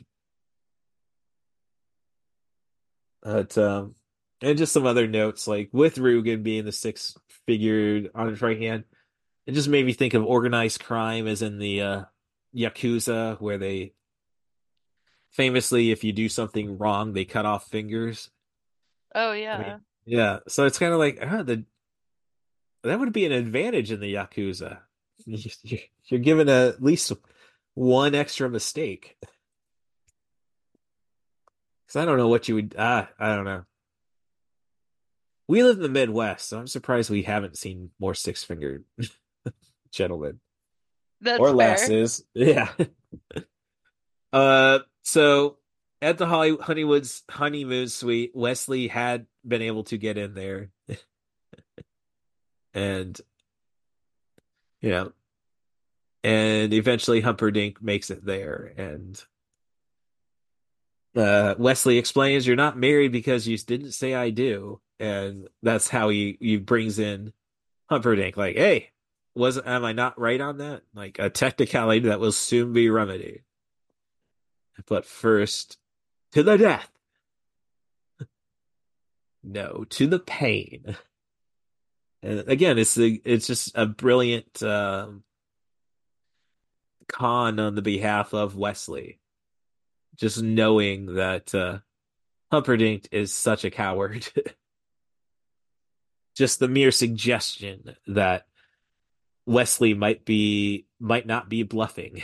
Speaker 1: But um, and just some other notes, like with Rugen being the six figured on his right hand, it just made me think of organized crime, as in the uh, Yakuza, where they famously, if you do something wrong, they cut off fingers.
Speaker 5: Oh
Speaker 1: I mean,
Speaker 5: yeah.
Speaker 1: yeah. So it's kind of like, ah, the that would be an advantage in the Yakuza. You're, you're given a, at least one extra mistake. Because I don't know what you would. Ah, I don't know. We live in the Midwest, so I'm surprised we haven't seen more six-fingered gentlemen
Speaker 5: That's
Speaker 1: or
Speaker 5: fair.
Speaker 1: lasses. Yeah. Uh, so at the Holly Honeywood's honeymoon suite, Wesley had been able to get in there, and you know, and eventually Humperdinck makes it there, and uh, Wesley explains, "You're not married because you didn't say I do," and that's how he he brings in Humperdinck. Like, hey, was am I not right on that? Like a technicality that will soon be remedied, but first to the death. No, to the pain. And again, it's the it's just a brilliant um, con on the behalf of Wesley, just knowing that uh, Humperdinck is such a coward. Just the mere suggestion that Wesley might be might not be bluffing.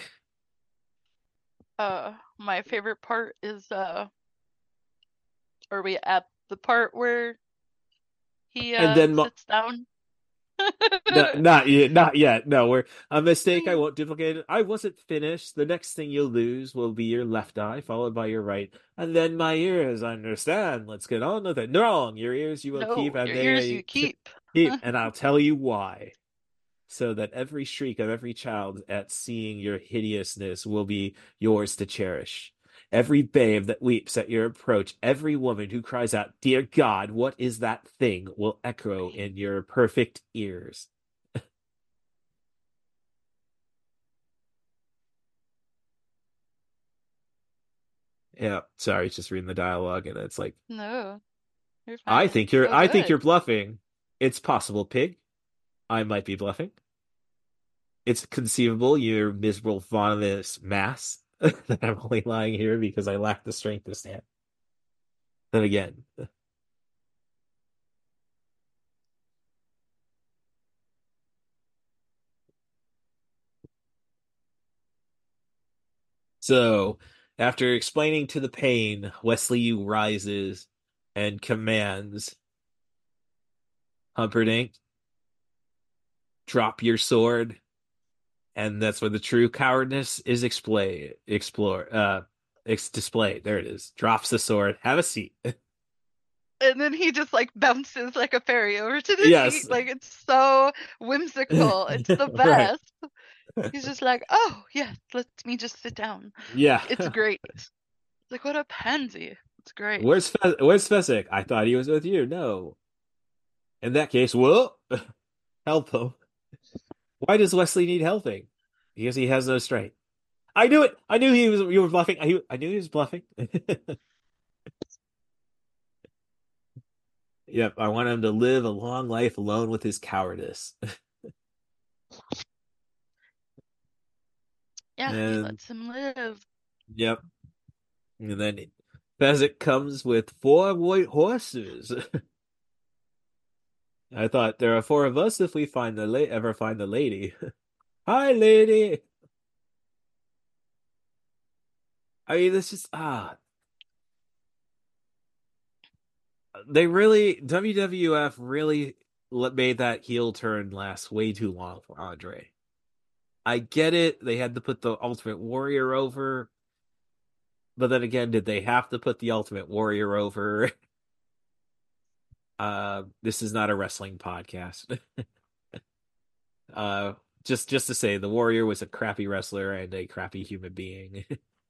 Speaker 5: Uh, my favorite part is uh, are we at the part where he
Speaker 1: And
Speaker 5: uh
Speaker 1: then
Speaker 5: sits down?
Speaker 1: no, not yet, not yet. No, we're a mistake. I won't duplicate it. I wasn't finished. The next thing you'll lose will be your left eye, followed by your right, and then my ears. Understand? Let's get on with it. No, wrong. Your ears you will keep,
Speaker 5: No,
Speaker 1: and
Speaker 5: your ears you
Speaker 1: they
Speaker 5: keep.
Speaker 1: keep, and I'll tell you why. So that every shriek of every child at seeing your hideousness will be yours to cherish. Every babe that weeps at your approach, every woman who cries out, "Dear God, what is that thing?" will echo in your perfect ears. Yeah, sorry, just reading the dialogue, and it's like,
Speaker 5: No, you're
Speaker 1: I
Speaker 5: fine.
Speaker 1: think
Speaker 5: It's
Speaker 1: you're,
Speaker 5: so
Speaker 1: I think
Speaker 5: good.
Speaker 1: you're bluffing. It's possible, pig. I might be bluffing. It's conceivable you're miserable faunus mass that I'm only lying here because I lack the strength to stand. Then again, So, after explaining to the pain, Wesley rises and commands Humperdinck, drop your sword. And that's where the true cowardness is explained, explore, uh, it's displayed. There it is. Drops the sword. Have a seat.
Speaker 5: And then he just like bounces like a fairy over to the
Speaker 1: Yes.
Speaker 5: seat. Like it's so whimsical. It's the
Speaker 1: Right.
Speaker 5: best. He's just like, oh yes, let me just sit down.
Speaker 1: Yeah.
Speaker 5: Like, it's great. It's like what a pansy. It's great.
Speaker 1: Where's Fe where's Fezzik? I thought he was with you. No. In that case, well, help him. Why does Wesley need helping? Because he has no strength. I knew it. I knew he was. You were bluffing. I, I knew he was bluffing. Yep. I want him to live a long life alone with his cowardice.
Speaker 5: Yeah, he
Speaker 1: And
Speaker 5: lets him live.
Speaker 1: yep. And then Fezzik comes with four white horses. I thought there are four of us if we find the la ever find the lady. Hi, lady. I mean, this is ah. They really W W F really made that heel turn last way too long for Andre. I get it. They had to put the Ultimate Warrior over. But then again, did they have to put the Ultimate Warrior over? Uh, this is not a wrestling podcast. uh, just just to say, the Warrior was a crappy wrestler and a crappy human being.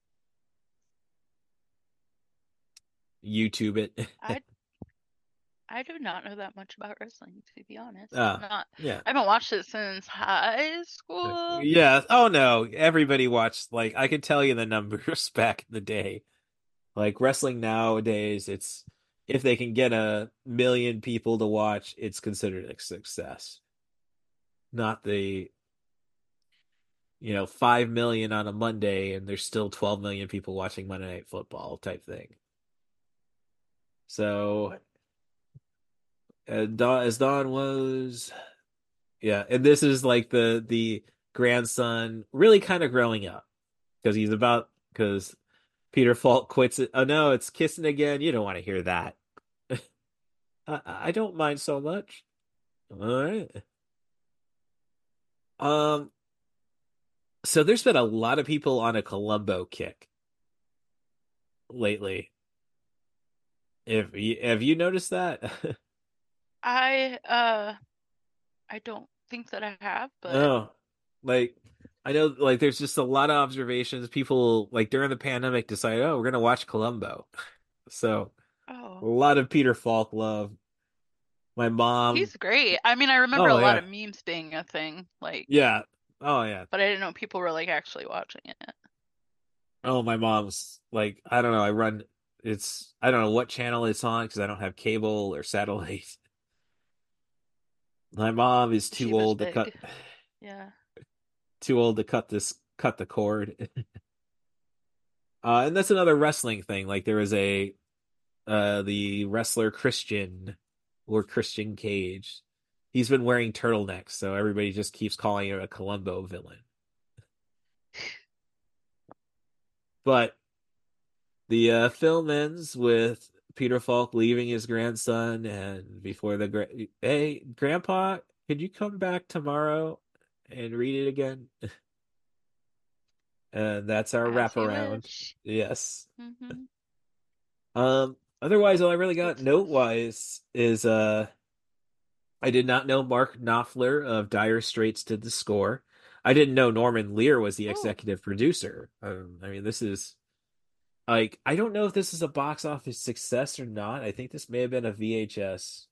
Speaker 1: YouTube it.
Speaker 5: I I do not know that much about wrestling, to be honest.
Speaker 1: Uh,
Speaker 5: Not
Speaker 1: yeah.
Speaker 5: I haven't watched it since high school.
Speaker 1: Yeah. Oh no. Everybody watched, like, I could tell you the numbers back in the day. Like wrestling nowadays, it's if they can get a million people to watch, it's considered a success. Not the, you know, five million on a Monday and there's still twelve million people watching Monday Night Football type thing. So, uh, Dawn, as Dawn was, yeah, and this is like the the grandson really kind of growing up because he's about because Peter Falk quits it. Oh no, it's kissing again. You don't want to hear that. I, I don't mind so much. All right. Um, so there's been a lot of people on a Columbo kick lately. If you, have you noticed that?
Speaker 5: I uh I don't think that I have, but
Speaker 1: Oh, like I know, like there's just a lot of observations. People like during the pandemic decided, oh, we're gonna watch Columbo. So a
Speaker 5: oh,
Speaker 1: lot of Peter Falk love. My mom,
Speaker 5: he's great. I mean, I remember a
Speaker 1: oh
Speaker 5: lot
Speaker 1: yeah,
Speaker 5: of memes being a thing, like,
Speaker 1: yeah, oh yeah,
Speaker 5: but I didn't know people were like actually watching it.
Speaker 1: oh my mom's like I don't know. I run it's I don't know what channel it's on because I don't have cable or satellite. My mom is
Speaker 5: She
Speaker 1: too
Speaker 5: was
Speaker 1: old to cut
Speaker 5: big. Yeah.
Speaker 1: too old to cut this cut the cord. Uh, and that's another wrestling thing. Like there was a uh the wrestler Christian or Christian Cage. He's been wearing turtlenecks, so everybody just keeps calling him a Columbo villain. But the uh, film ends with Peter Falk leaving his grandson, and before the gra- hey, Grandpa, could you come back tomorrow and read it again? And that's our
Speaker 5: As you
Speaker 1: wraparound.
Speaker 5: wish.
Speaker 1: Yes.
Speaker 5: Hmm.
Speaker 1: Um. Otherwise, all I really
Speaker 5: Good
Speaker 1: got
Speaker 5: stuff.
Speaker 1: note wise is uh, I did not know Mark Knopfler of Dire Straits did the score. I didn't know Norman Lear was the
Speaker 5: Oh,
Speaker 1: executive producer. Um, I mean, this is like I don't know if this is a box office success or not. I think this may have been a V H S,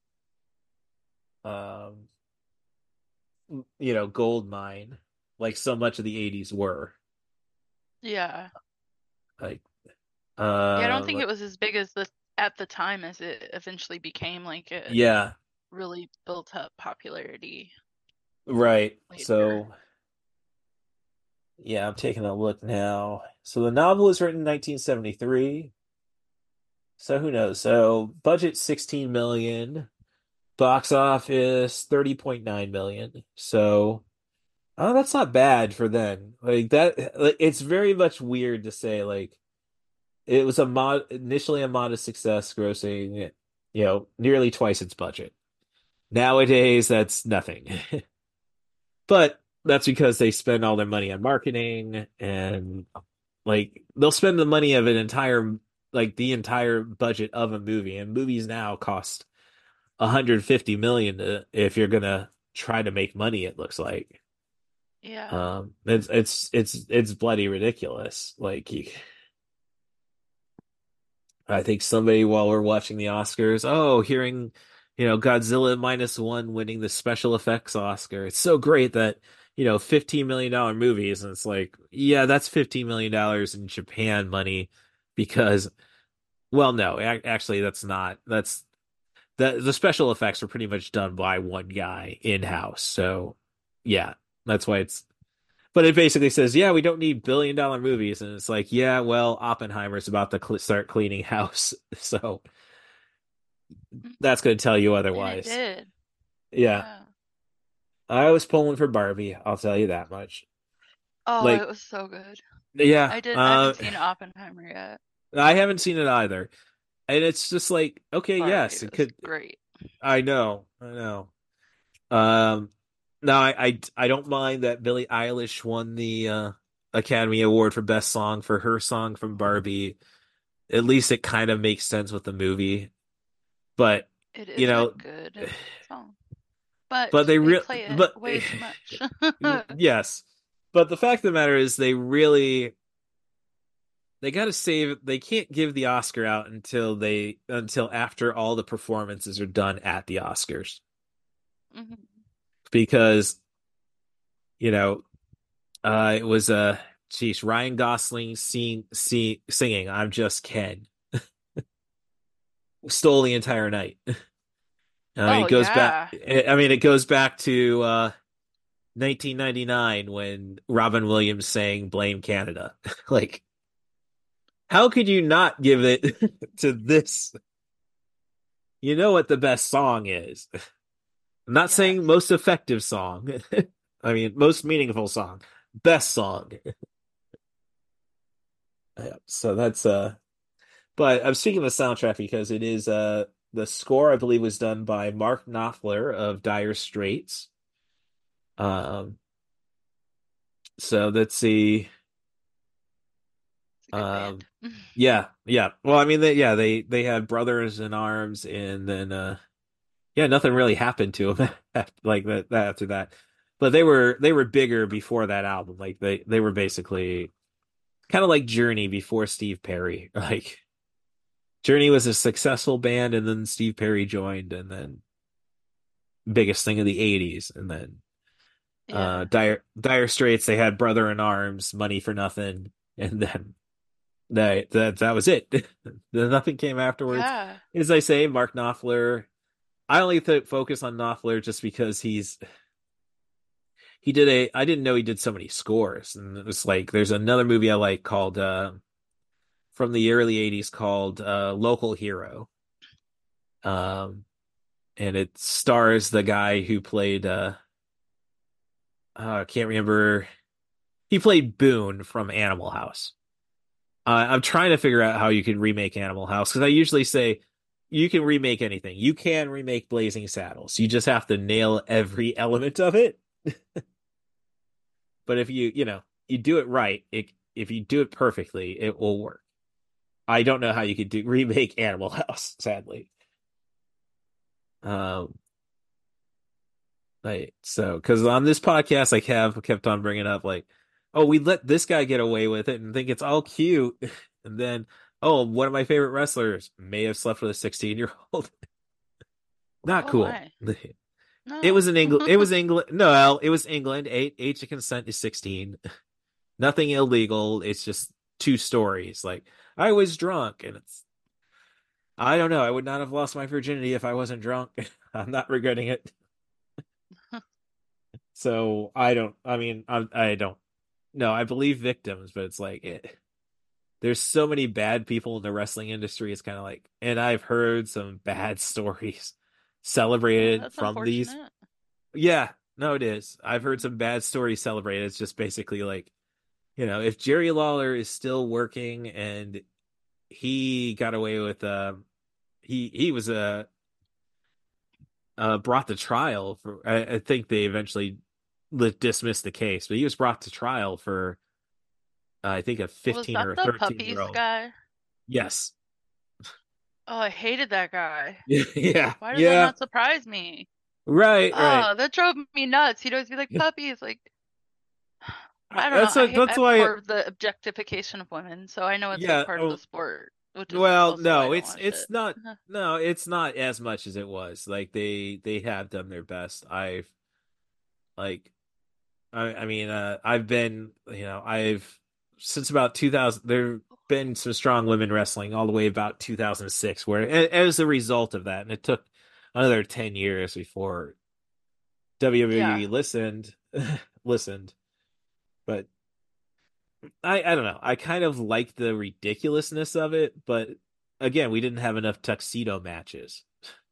Speaker 1: um, you know, gold mine, like so much of the eighties were.
Speaker 5: yeah.
Speaker 1: Like,
Speaker 5: Yeah, I don't think
Speaker 1: um,
Speaker 5: it was as big as the at the time as it eventually became. Like it
Speaker 1: yeah,
Speaker 5: really built up popularity
Speaker 1: right.
Speaker 5: later.
Speaker 1: So, yeah, I'm taking a look now. So the novel was written in nineteen seventy-three. So who knows? So budget sixteen million, box office thirty point nine million. So Oh, that's not bad for then. Like that, like, it's very much weird to say like it was a mod initially a modest success, grossing, you know, nearly twice its budget. Nowadays, that's nothing. But that's because they spend all their money on marketing and like they'll spend the money of an entire like the entire budget of a movie, and movies now cost one hundred fifty million to, if you're gonna try to make money, it looks like.
Speaker 5: Yeah.
Speaker 1: Um, it's it's it's it's bloody ridiculous. Like you, I think somebody while we're watching the Oscars, oh, hearing, you know, Godzilla minus one winning the special effects Oscar. It's so great that, you know, fifteen million dollar movies, and it's like, yeah, that's fifteen million dollars in Japan money because, well, no, ac actually that's not. That's the the special effects are pretty much done by one guy in-house. So, yeah, that's why it's but it basically says, yeah, we don't need billion dollar movies. And it's like, yeah, well, Oppenheimer's about to cl start cleaning house. So
Speaker 5: Mm,
Speaker 1: that's going to tell you
Speaker 5: and it
Speaker 1: otherwise.
Speaker 5: did.
Speaker 1: Yeah.
Speaker 5: Yeah.
Speaker 1: I was pulling for Barbie. I'll tell you that much.
Speaker 5: Oh, it
Speaker 1: Like,
Speaker 5: was so good.
Speaker 1: yeah,
Speaker 5: I did I
Speaker 1: uh,
Speaker 5: haven't seen Oppenheimer yet.
Speaker 1: I haven't seen it either. And it's just like, okay,
Speaker 5: Barbie
Speaker 1: yes, it
Speaker 5: was
Speaker 1: could.
Speaker 5: great.
Speaker 1: I know. I know. Um, no, I, I, I don't mind that Billie Eilish won the uh, Academy Award for Best Song for her song from Barbie. At least it kind of makes sense with the movie. But
Speaker 5: It
Speaker 1: you
Speaker 5: is a
Speaker 1: know,
Speaker 5: good song,
Speaker 1: but
Speaker 5: but
Speaker 1: they
Speaker 5: they
Speaker 1: real
Speaker 5: play it
Speaker 1: but
Speaker 5: way too much.
Speaker 1: yes. But the fact of the matter is they really they got to save they can't give the Oscar out until they until after all the performances are done at the Oscars
Speaker 5: Mhm.
Speaker 1: because you know uh it was uh geez Ryan Gosling sing, sing, singing I'm Just Ken stole the entire night. I mean,
Speaker 5: Oh
Speaker 1: it goes back
Speaker 5: yeah.
Speaker 1: I mean it goes back to uh nineteen ninety-nine when Robin Williams sang Blame Canada. Like, how could you not give it to this? You know what the best song is. I'm not saying
Speaker 5: Yes.
Speaker 1: most effective song. I mean, most meaningful song. Best song. Yeah, so that's uh but I'm speaking of the soundtrack because it is uh the score I believe was done by Mark Knopfler of Dire Straits. Um so let's see.
Speaker 5: It's a good band.
Speaker 1: Um, yeah, yeah. Well, I mean, they, yeah, they they had Brothers in Arms, and then uh, yeah, nothing really happened to them like that, that after that. But they were they were bigger before that album. Like they they were basically kind of like Journey before Steve Perry. Like Journey was a successful band, and then Steve Perry joined, and then biggest thing of the eighties, and then uh,
Speaker 5: Yeah.
Speaker 1: Dire Dire Straits. They had Brother in Arms, Money for Nothing, and then that that that was it. Nothing came afterwards.
Speaker 5: Yeah.
Speaker 1: As I say, Mark Knopfler. I only th focus on Knopfler just because he's he did a. I didn't know he did so many scores, and it was like there's another movie I like called uh, from the early eighties called uh, Local Hero. Um, and it stars the guy who played uh, uh I can't remember. He played Boone from Animal House. Uh, I'm trying to figure out how you can remake Animal House because I usually say you can remake anything. You can remake Blazing Saddles. You just have to nail every element of it. But if you, you know, you do it right, it if you do it perfectly, it will work. I don't know how you could do remake Animal House, sadly. Um, like so because on this podcast, I have kept on bringing up like, oh, we let this guy get away with it and think it's all cute, and then oh, one of my favorite wrestlers may have slept with a sixteen year old. Not
Speaker 5: Oh
Speaker 1: cool.
Speaker 5: my.
Speaker 1: It
Speaker 5: No.
Speaker 1: was in England. It was England. No, it was England. Age, age of consent is sixteen. Nothing illegal. It's just two stories. Like I was drunk, and it's. I don't know. I would not have lost my virginity if I wasn't drunk. I'm not regretting it. So I don't. I mean, I, I don't. No, I believe victims, but it's like it. There's so many bad people in the wrestling industry. It's kind of like, and I've heard some bad stories
Speaker 5: Oh,
Speaker 1: celebrated
Speaker 5: that's
Speaker 1: from these.
Speaker 5: unfortunate.
Speaker 1: Yeah, no, it is. I've heard some bad stories celebrated. It's just basically like, you know, if Jerry Lawler is still working and he got away with uh he he was uh, uh brought to trial for I, I think they eventually li- dismissed the case, but he was brought to trial for uh, I think a
Speaker 5: Was
Speaker 1: fifteen
Speaker 5: that
Speaker 1: or a
Speaker 5: the
Speaker 1: thirteen year
Speaker 5: puppies
Speaker 1: old.
Speaker 5: guy?
Speaker 1: Yes.
Speaker 5: Oh, I hated that guy.
Speaker 1: Yeah.
Speaker 5: Why does that
Speaker 1: Yeah.
Speaker 5: not surprise me?
Speaker 1: Right, right.
Speaker 5: Oh, that drove me nuts. He'd always be like puppies, like
Speaker 1: I-
Speaker 5: I don't know.
Speaker 1: That's
Speaker 5: I
Speaker 1: what
Speaker 5: hate,
Speaker 1: that's
Speaker 5: I
Speaker 1: why
Speaker 5: abhor the objectification of women, so I know it's like
Speaker 1: yeah,
Speaker 5: part of the
Speaker 1: oh,
Speaker 5: sport, which is
Speaker 1: well,
Speaker 5: also why I
Speaker 1: no,
Speaker 5: don't
Speaker 1: it's
Speaker 5: watch
Speaker 1: it's
Speaker 5: it.
Speaker 1: not no, it's not as much as it was. Like they they have done their best. I've like I I mean uh I've been, you know, I've since about two thousand there've been some strong women wrestling all the way about two thousand six where a- as a result of that, and it took another ten years before W W E
Speaker 5: Yeah.
Speaker 1: listened listened. But I I don't know. I kind of like the ridiculousness of it, but again, we didn't have enough tuxedo matches.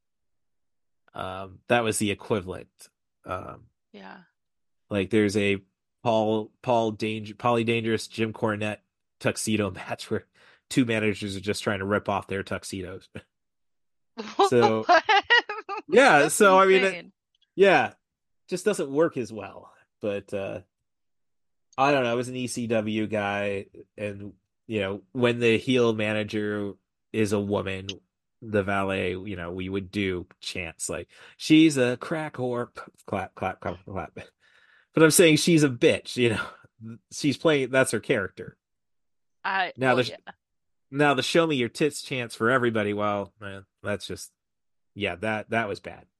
Speaker 1: Um, that was the equivalent. Um,
Speaker 5: Yeah.
Speaker 1: like there's a Paul Paul Danger Paulie Dangerous Jim Cornette tuxedo match where two managers are just trying to rip off their tuxedos. So
Speaker 5: What?
Speaker 1: yeah,
Speaker 5: That's
Speaker 1: so I mean, it,
Speaker 5: insane.
Speaker 1: yeah, just doesn't work as well. But uh, I don't know. I was an E C W guy, and you know, when the heel manager is a woman, the valet, you know, we would do chants like "She's a crack whore," clap, clap, clap, clap. But I'm saying she's a bitch. You know, she's playing. That's her character.
Speaker 5: I
Speaker 1: Now
Speaker 5: well
Speaker 1: the
Speaker 5: yeah.
Speaker 1: now the "Show me your tits" chants for everybody. Well, man, that's just yeah, that that was bad.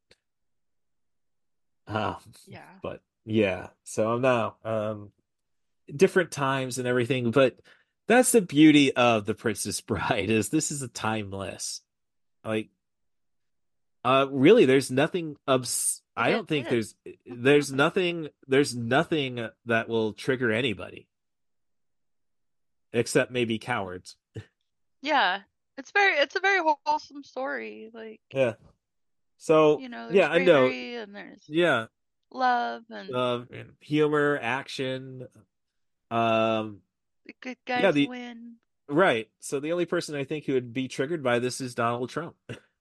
Speaker 1: Um,
Speaker 5: Yeah.
Speaker 1: but yeah, so I'm now um different times and everything, but that's the beauty of The Princess Bride is this is a timeless. Like uh really there's nothing obs I
Speaker 5: It
Speaker 1: don't think
Speaker 5: is.
Speaker 1: there's there's nothing there's nothing that will trigger anybody except maybe cowards.
Speaker 5: Yeah. It's very it's a very wholesome story. Like,
Speaker 1: Yeah. So,
Speaker 5: you know, there's
Speaker 1: yeah, I know.
Speaker 5: bravery and there's
Speaker 1: Yeah.
Speaker 5: love and
Speaker 1: Uh, humor, action. Um
Speaker 5: the good
Speaker 1: yeah,
Speaker 5: guys
Speaker 1: the
Speaker 5: win.
Speaker 1: right. So the only person I think who would be triggered by this is Donald Trump.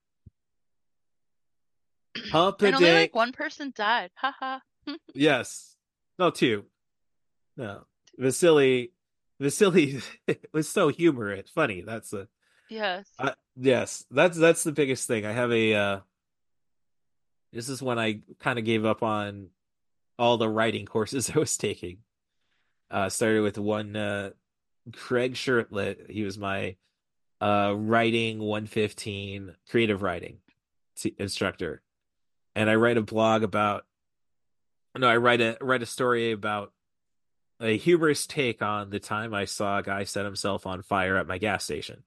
Speaker 5: And only like
Speaker 1: Humpadink.
Speaker 5: one person died. Haha.
Speaker 1: Yes. No, two. No. Vasily Vasily was so humorous, funny. That's the
Speaker 5: Yes.
Speaker 1: uh, yes, that's that's the biggest thing. I have a uh this is when I kind of gave up on all the writing courses I was taking. Uh started with one uh Craig Shirtlet. He was my uh writing one fifteen creative writing t- instructor. And I write a blog about no, I write a write a story about a humorous take on the time I saw a guy set himself on fire at my gas station.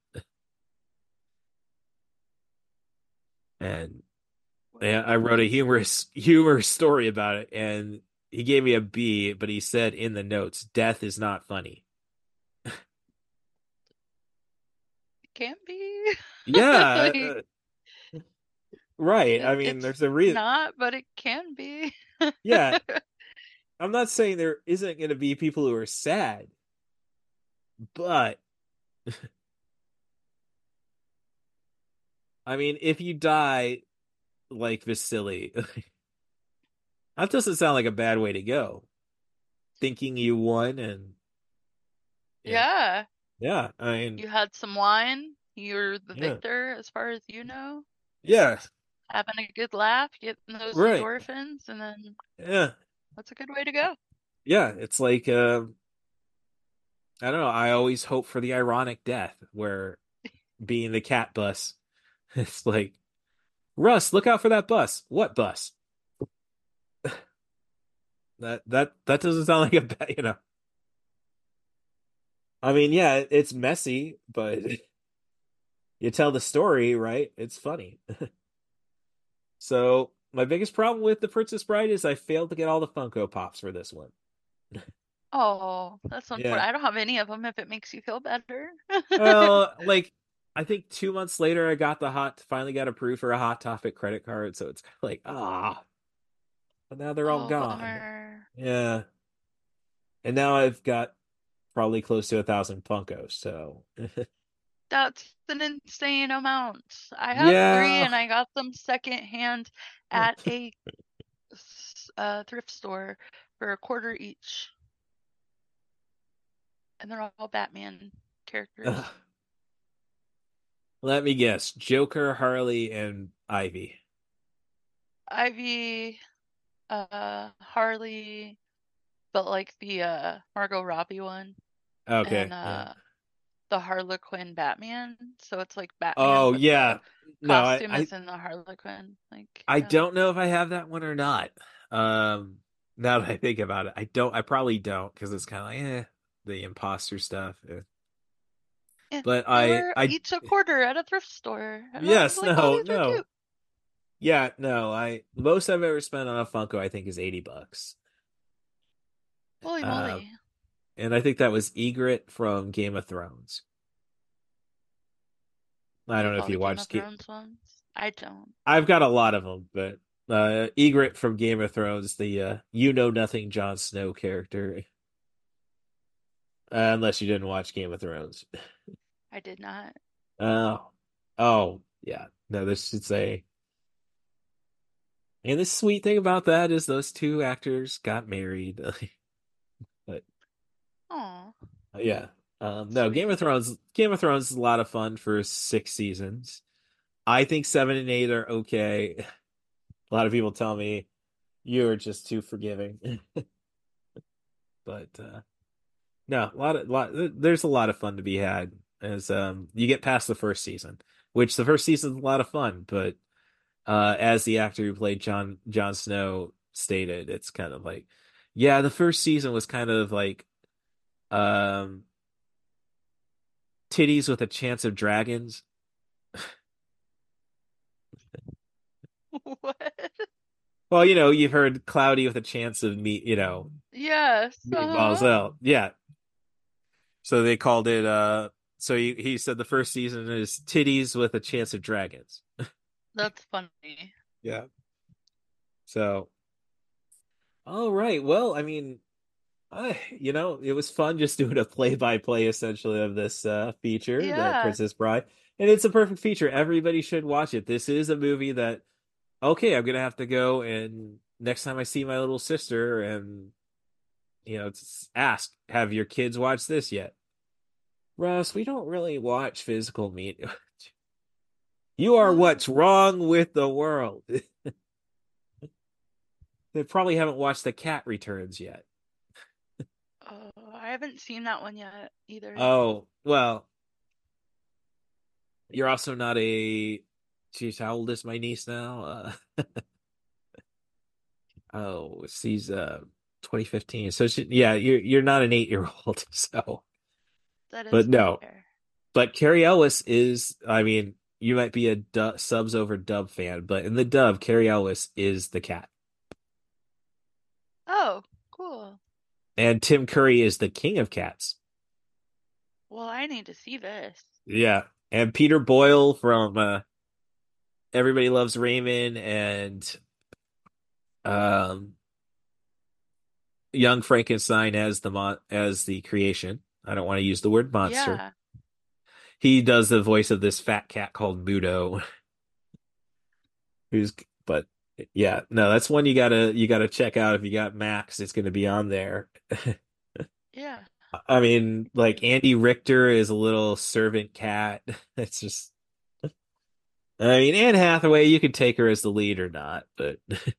Speaker 1: And, and I wrote a humorous humorous story about it, and he gave me a B, but he said in the notes, "Death is not funny."
Speaker 5: Can be.
Speaker 1: Yeah,
Speaker 5: Like,
Speaker 1: uh, right.
Speaker 5: it,
Speaker 1: I mean,
Speaker 5: it's
Speaker 1: there's a reason.
Speaker 5: not, but it can be.
Speaker 1: Yeah, I'm not saying there isn't going to be people who are sad, but I mean, if you die like Vasily, that doesn't sound like a bad way to go. Thinking you won, and yeah,
Speaker 5: Yeah.
Speaker 1: yeah. I mean,
Speaker 5: You had some wine. You're the
Speaker 1: yeah,
Speaker 5: victor, as far as you know.
Speaker 1: yeah,
Speaker 5: Having a good laugh, getting those
Speaker 1: right,
Speaker 5: endorphins, and then
Speaker 1: yeah,
Speaker 5: that's a good way to go.
Speaker 1: yeah. It's like uh, I don't know. I always hope for the ironic death, where being the cat bus, it's like Russ, look out for that bus. What bus? That that that doesn't sound like a bad, you know. I mean, yeah, it's messy, but you tell the story, right? It's funny. So my biggest problem with The Princess Bride is I failed to get all the Funko Pops for this one.
Speaker 5: Oh, that's
Speaker 1: Yeah.
Speaker 5: unfortunate. I don't have any of them if it makes you feel better.
Speaker 1: Well, like I think two months later I got the hot finally got approved for a Hot Topic credit card, so it's kind of like ah. but now they're all
Speaker 5: Oh,
Speaker 1: gone.
Speaker 5: bummer.
Speaker 1: Yeah, and now I've got probably close to a thousand Funkos. So
Speaker 5: That's an insane amount. I have three
Speaker 1: yeah,
Speaker 5: and I got them secondhand at a s- uh, thrift store for a quarter each. And they're all Batman
Speaker 1: Ugh.
Speaker 5: characters.
Speaker 1: Let me guess: Joker, Harley, and Ivy.
Speaker 5: Ivy, uh, Harley, but like the uh Margot Robbie one, and
Speaker 1: Okay, yeah.
Speaker 5: uh the Harlequin Batman. So it's like Batman,
Speaker 1: Oh
Speaker 5: but the
Speaker 1: yeah. No, I,
Speaker 5: costume
Speaker 1: I
Speaker 5: is in the Harlequin. Like,
Speaker 1: I
Speaker 5: yeah.
Speaker 1: don't know if I have that one or not. Um, now that I think about it, I don't. I probably don't because it's kind of like eh, the imposter stuff. eh.
Speaker 5: And
Speaker 1: But
Speaker 5: they
Speaker 1: I,
Speaker 5: were
Speaker 1: I
Speaker 5: each a quarter at a thrift store. And I was
Speaker 1: yes,
Speaker 5: like, oh,
Speaker 1: no,
Speaker 5: these are
Speaker 1: no,
Speaker 5: cute.
Speaker 1: yeah, no. I most I've ever spent on a Funko, I think, is eighty bucks.
Speaker 5: Holy
Speaker 1: Um,
Speaker 5: moly.
Speaker 1: and I think that was Egret from Game of Thrones.
Speaker 5: Do
Speaker 1: I
Speaker 5: you
Speaker 1: don't know if
Speaker 5: call the
Speaker 1: you
Speaker 5: Game of
Speaker 1: watched. Ga-
Speaker 5: Thrones ones? I don't.
Speaker 1: I've got a lot of them, but uh, Egret from Game of Thrones, the uh, you know nothing Jon Snow character, uh, unless you didn't watch Game of Thrones.
Speaker 5: I did not.
Speaker 1: Oh, oh, yeah. No, this should say. And the sweet thing about that is those two actors got married. But
Speaker 5: Oh,
Speaker 1: yeah, um, no, Game of
Speaker 5: sweet.
Speaker 1: Thrones. Game of Thrones is a lot of fun for six seasons. I think seven and eight are okay. A lot of people tell me you're just too forgiving, but uh, no, a lot of lot. There's a lot of fun to be had as um you get past the first season, which the first season is a lot of fun, but uh, as the actor who played John Jon Snow stated, it's kind of like, yeah, the first season was kind of like um, titties with a chance of dragons.
Speaker 5: What?
Speaker 1: Well, you know, you've heard cloudy with a chance of meat, you know,
Speaker 5: Yes.
Speaker 1: meatballs.
Speaker 5: Uh-huh.
Speaker 1: Well, yeah. So they called it. Uh, so he, he said the first season is titties with a chance of dragons.
Speaker 5: That's funny.
Speaker 1: Yeah. So, all right. Well, I mean, I, you know, it was fun just doing a play-by-play essentially of this uh, feature, The
Speaker 5: Yeah.
Speaker 1: Princess Bride, and it's a perfect feature. Everybody should watch it. This is a movie that, okay, I'm gonna have to go and next time I see my little sister and you know, it's ask, have your kids watched this yet? Russ, we don't really watch physical media. You are
Speaker 5: What?
Speaker 1: what's wrong with the world. They probably haven't watched The Cat Returns yet.
Speaker 5: Oh, I haven't seen that one yet either.
Speaker 1: Oh, well, you're also not a. Geez, how old is my niece now? Uh, oh, she's uh twenty fifteen. So she, yeah, you're you're not an eight year old. So,
Speaker 5: That is
Speaker 1: but no,
Speaker 5: fair.
Speaker 1: but Carrie Ellis is. I mean, you might be a du subs over dub fan, but in the dub, Carrie Ellis is the cat,
Speaker 5: Oh, cool.
Speaker 1: and Tim Curry is the king of cats.
Speaker 5: Well, I need to see this.
Speaker 1: Yeah, and Peter Boyle from uh, Everybody Loves Raymond and um Young Frankenstein as the mon as the creation. I don't want to use the word monster.
Speaker 5: Yeah.
Speaker 1: He does the voice of this fat cat called Mudo, who's but yeah, no, that's one you gotta you gotta check out if you got Max. It's gonna be on there.
Speaker 5: Yeah.
Speaker 1: I mean, like Andy Richter is a little servant cat. It's just, I mean, Anne Hathaway, you could take her as the lead or not, but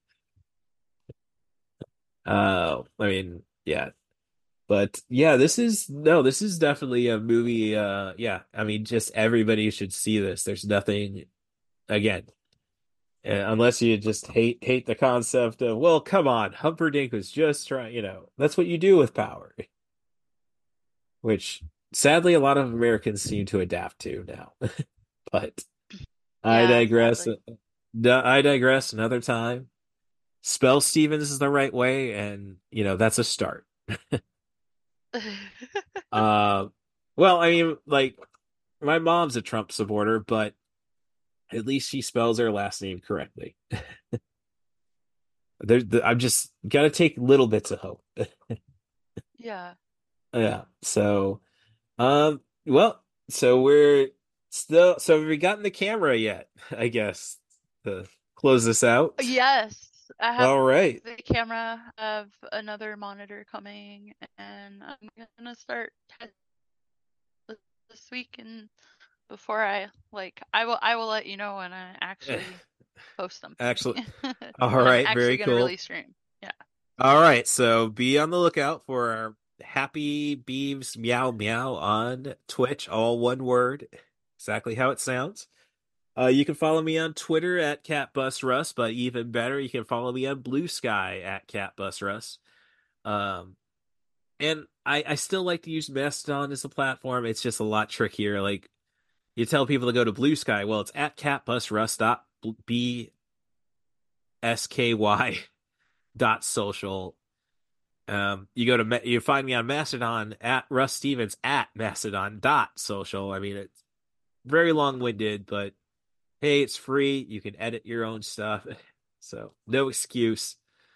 Speaker 1: uh, I mean, yeah, but yeah, this is no, this is definitely a movie. Uh, yeah, I mean, just everybody should see this. There's nothing again, uh, unless you just hate hate the concept of, well, come on, Humperdinck was just trying. You know, that's what you do with power, which sadly a lot of Americans seem to adapt to now. But I
Speaker 5: Yeah,
Speaker 1: digress.
Speaker 5: sadly.
Speaker 1: I digress another time. Spell Stevens is the right way, and you know that's a start. Uh, well, I mean, like my mom's a Trump supporter, but at least she spells her last name correctly. There, the, I'm just gotta take little bits of hope.
Speaker 5: Yeah.
Speaker 1: Yeah. So, um, well, so we're still. So have we gotten the camera yet? I guess to close this out.
Speaker 5: Yes, I have
Speaker 1: All right.
Speaker 5: the camera. I have another monitor coming, and I'm gonna start testing this week. And before I like, I will I will let you know when I actually post something.
Speaker 1: Actually, all
Speaker 5: When I'm
Speaker 1: right.
Speaker 5: actually
Speaker 1: Very
Speaker 5: gonna
Speaker 1: cool.
Speaker 5: really stream. Yeah.
Speaker 1: All right, so be on the lookout for our Happy Beeves Meow Meow on Twitch, all one word, exactly how it sounds. Uh, you can follow me on Twitter at CatBusRus, but even better, you can follow me on Blue Sky at CatBusRus. Um, and I, I still like to use Mastodon as a platform. It's just a lot trickier. Like you tell people to go to Blue Sky, well, it's at catbusrus dot b s k y dot social. Um, you go to you find me on Mastodon at Russ Stevens at Mastodon dot social. I mean, it's very long winded, but hey, it's free. You can edit your own stuff, so no excuse.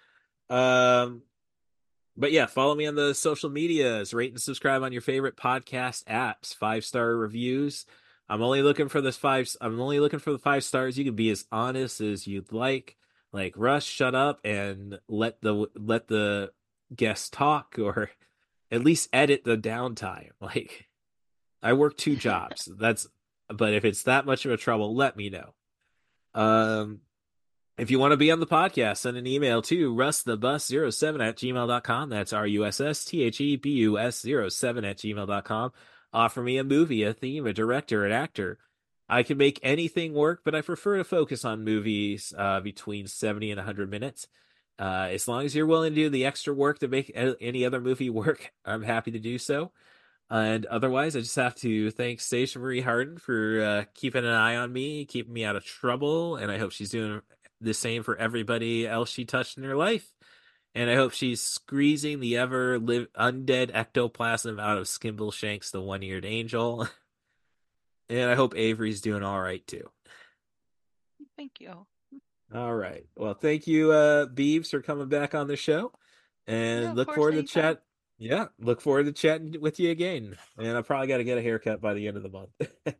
Speaker 1: Um, but yeah, follow me on the social medias. Rate and subscribe on your favorite podcast apps. Five star reviews. I'm only looking for this five. I'm only looking for the five stars. You can be as honest as you'd like. Like Russ, shut up and let the let the guest talk, or at least edit the downtime. Like I work two jobs. That's but if it's that much of a trouble, let me know. Um, if you want to be on the podcast, send an email to russthebus zero seven at gmail dot com. That's R U S S T H E B U S zero seven at gmail dot com. Offer me a movie, a theme, a director, an actor. I can make anything work, but I prefer to focus on movies uh, between seventy and one hundred minutes. Uh, as long as you're willing to do the extra work to make any other movie work, I'm happy to do so. And otherwise, I just have to thank Stacia Marie Harden for uh, keeping an eye on me, keeping me out of trouble, and I hope she's doing the same for everybody else she touched in her life. And I hope she's squeezing the ever live undead ectoplasm out of Skimbleshanks, the one-eared angel. And I hope Avery's doing all right too.
Speaker 5: Thank you.
Speaker 1: All right. Well, thank you, uh, Beeves, for coming back on the show,
Speaker 5: Yeah,
Speaker 1: and
Speaker 5: of
Speaker 1: look
Speaker 5: course,
Speaker 1: forward to
Speaker 5: anytime.
Speaker 1: chat. Yeah, look forward to chatting with you again. And I probably got to get a haircut by the end of the month.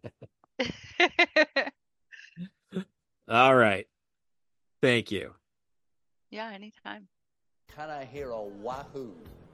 Speaker 1: All right. Thank you.
Speaker 5: Yeah, anytime.
Speaker 6: Can I hear a wahoo?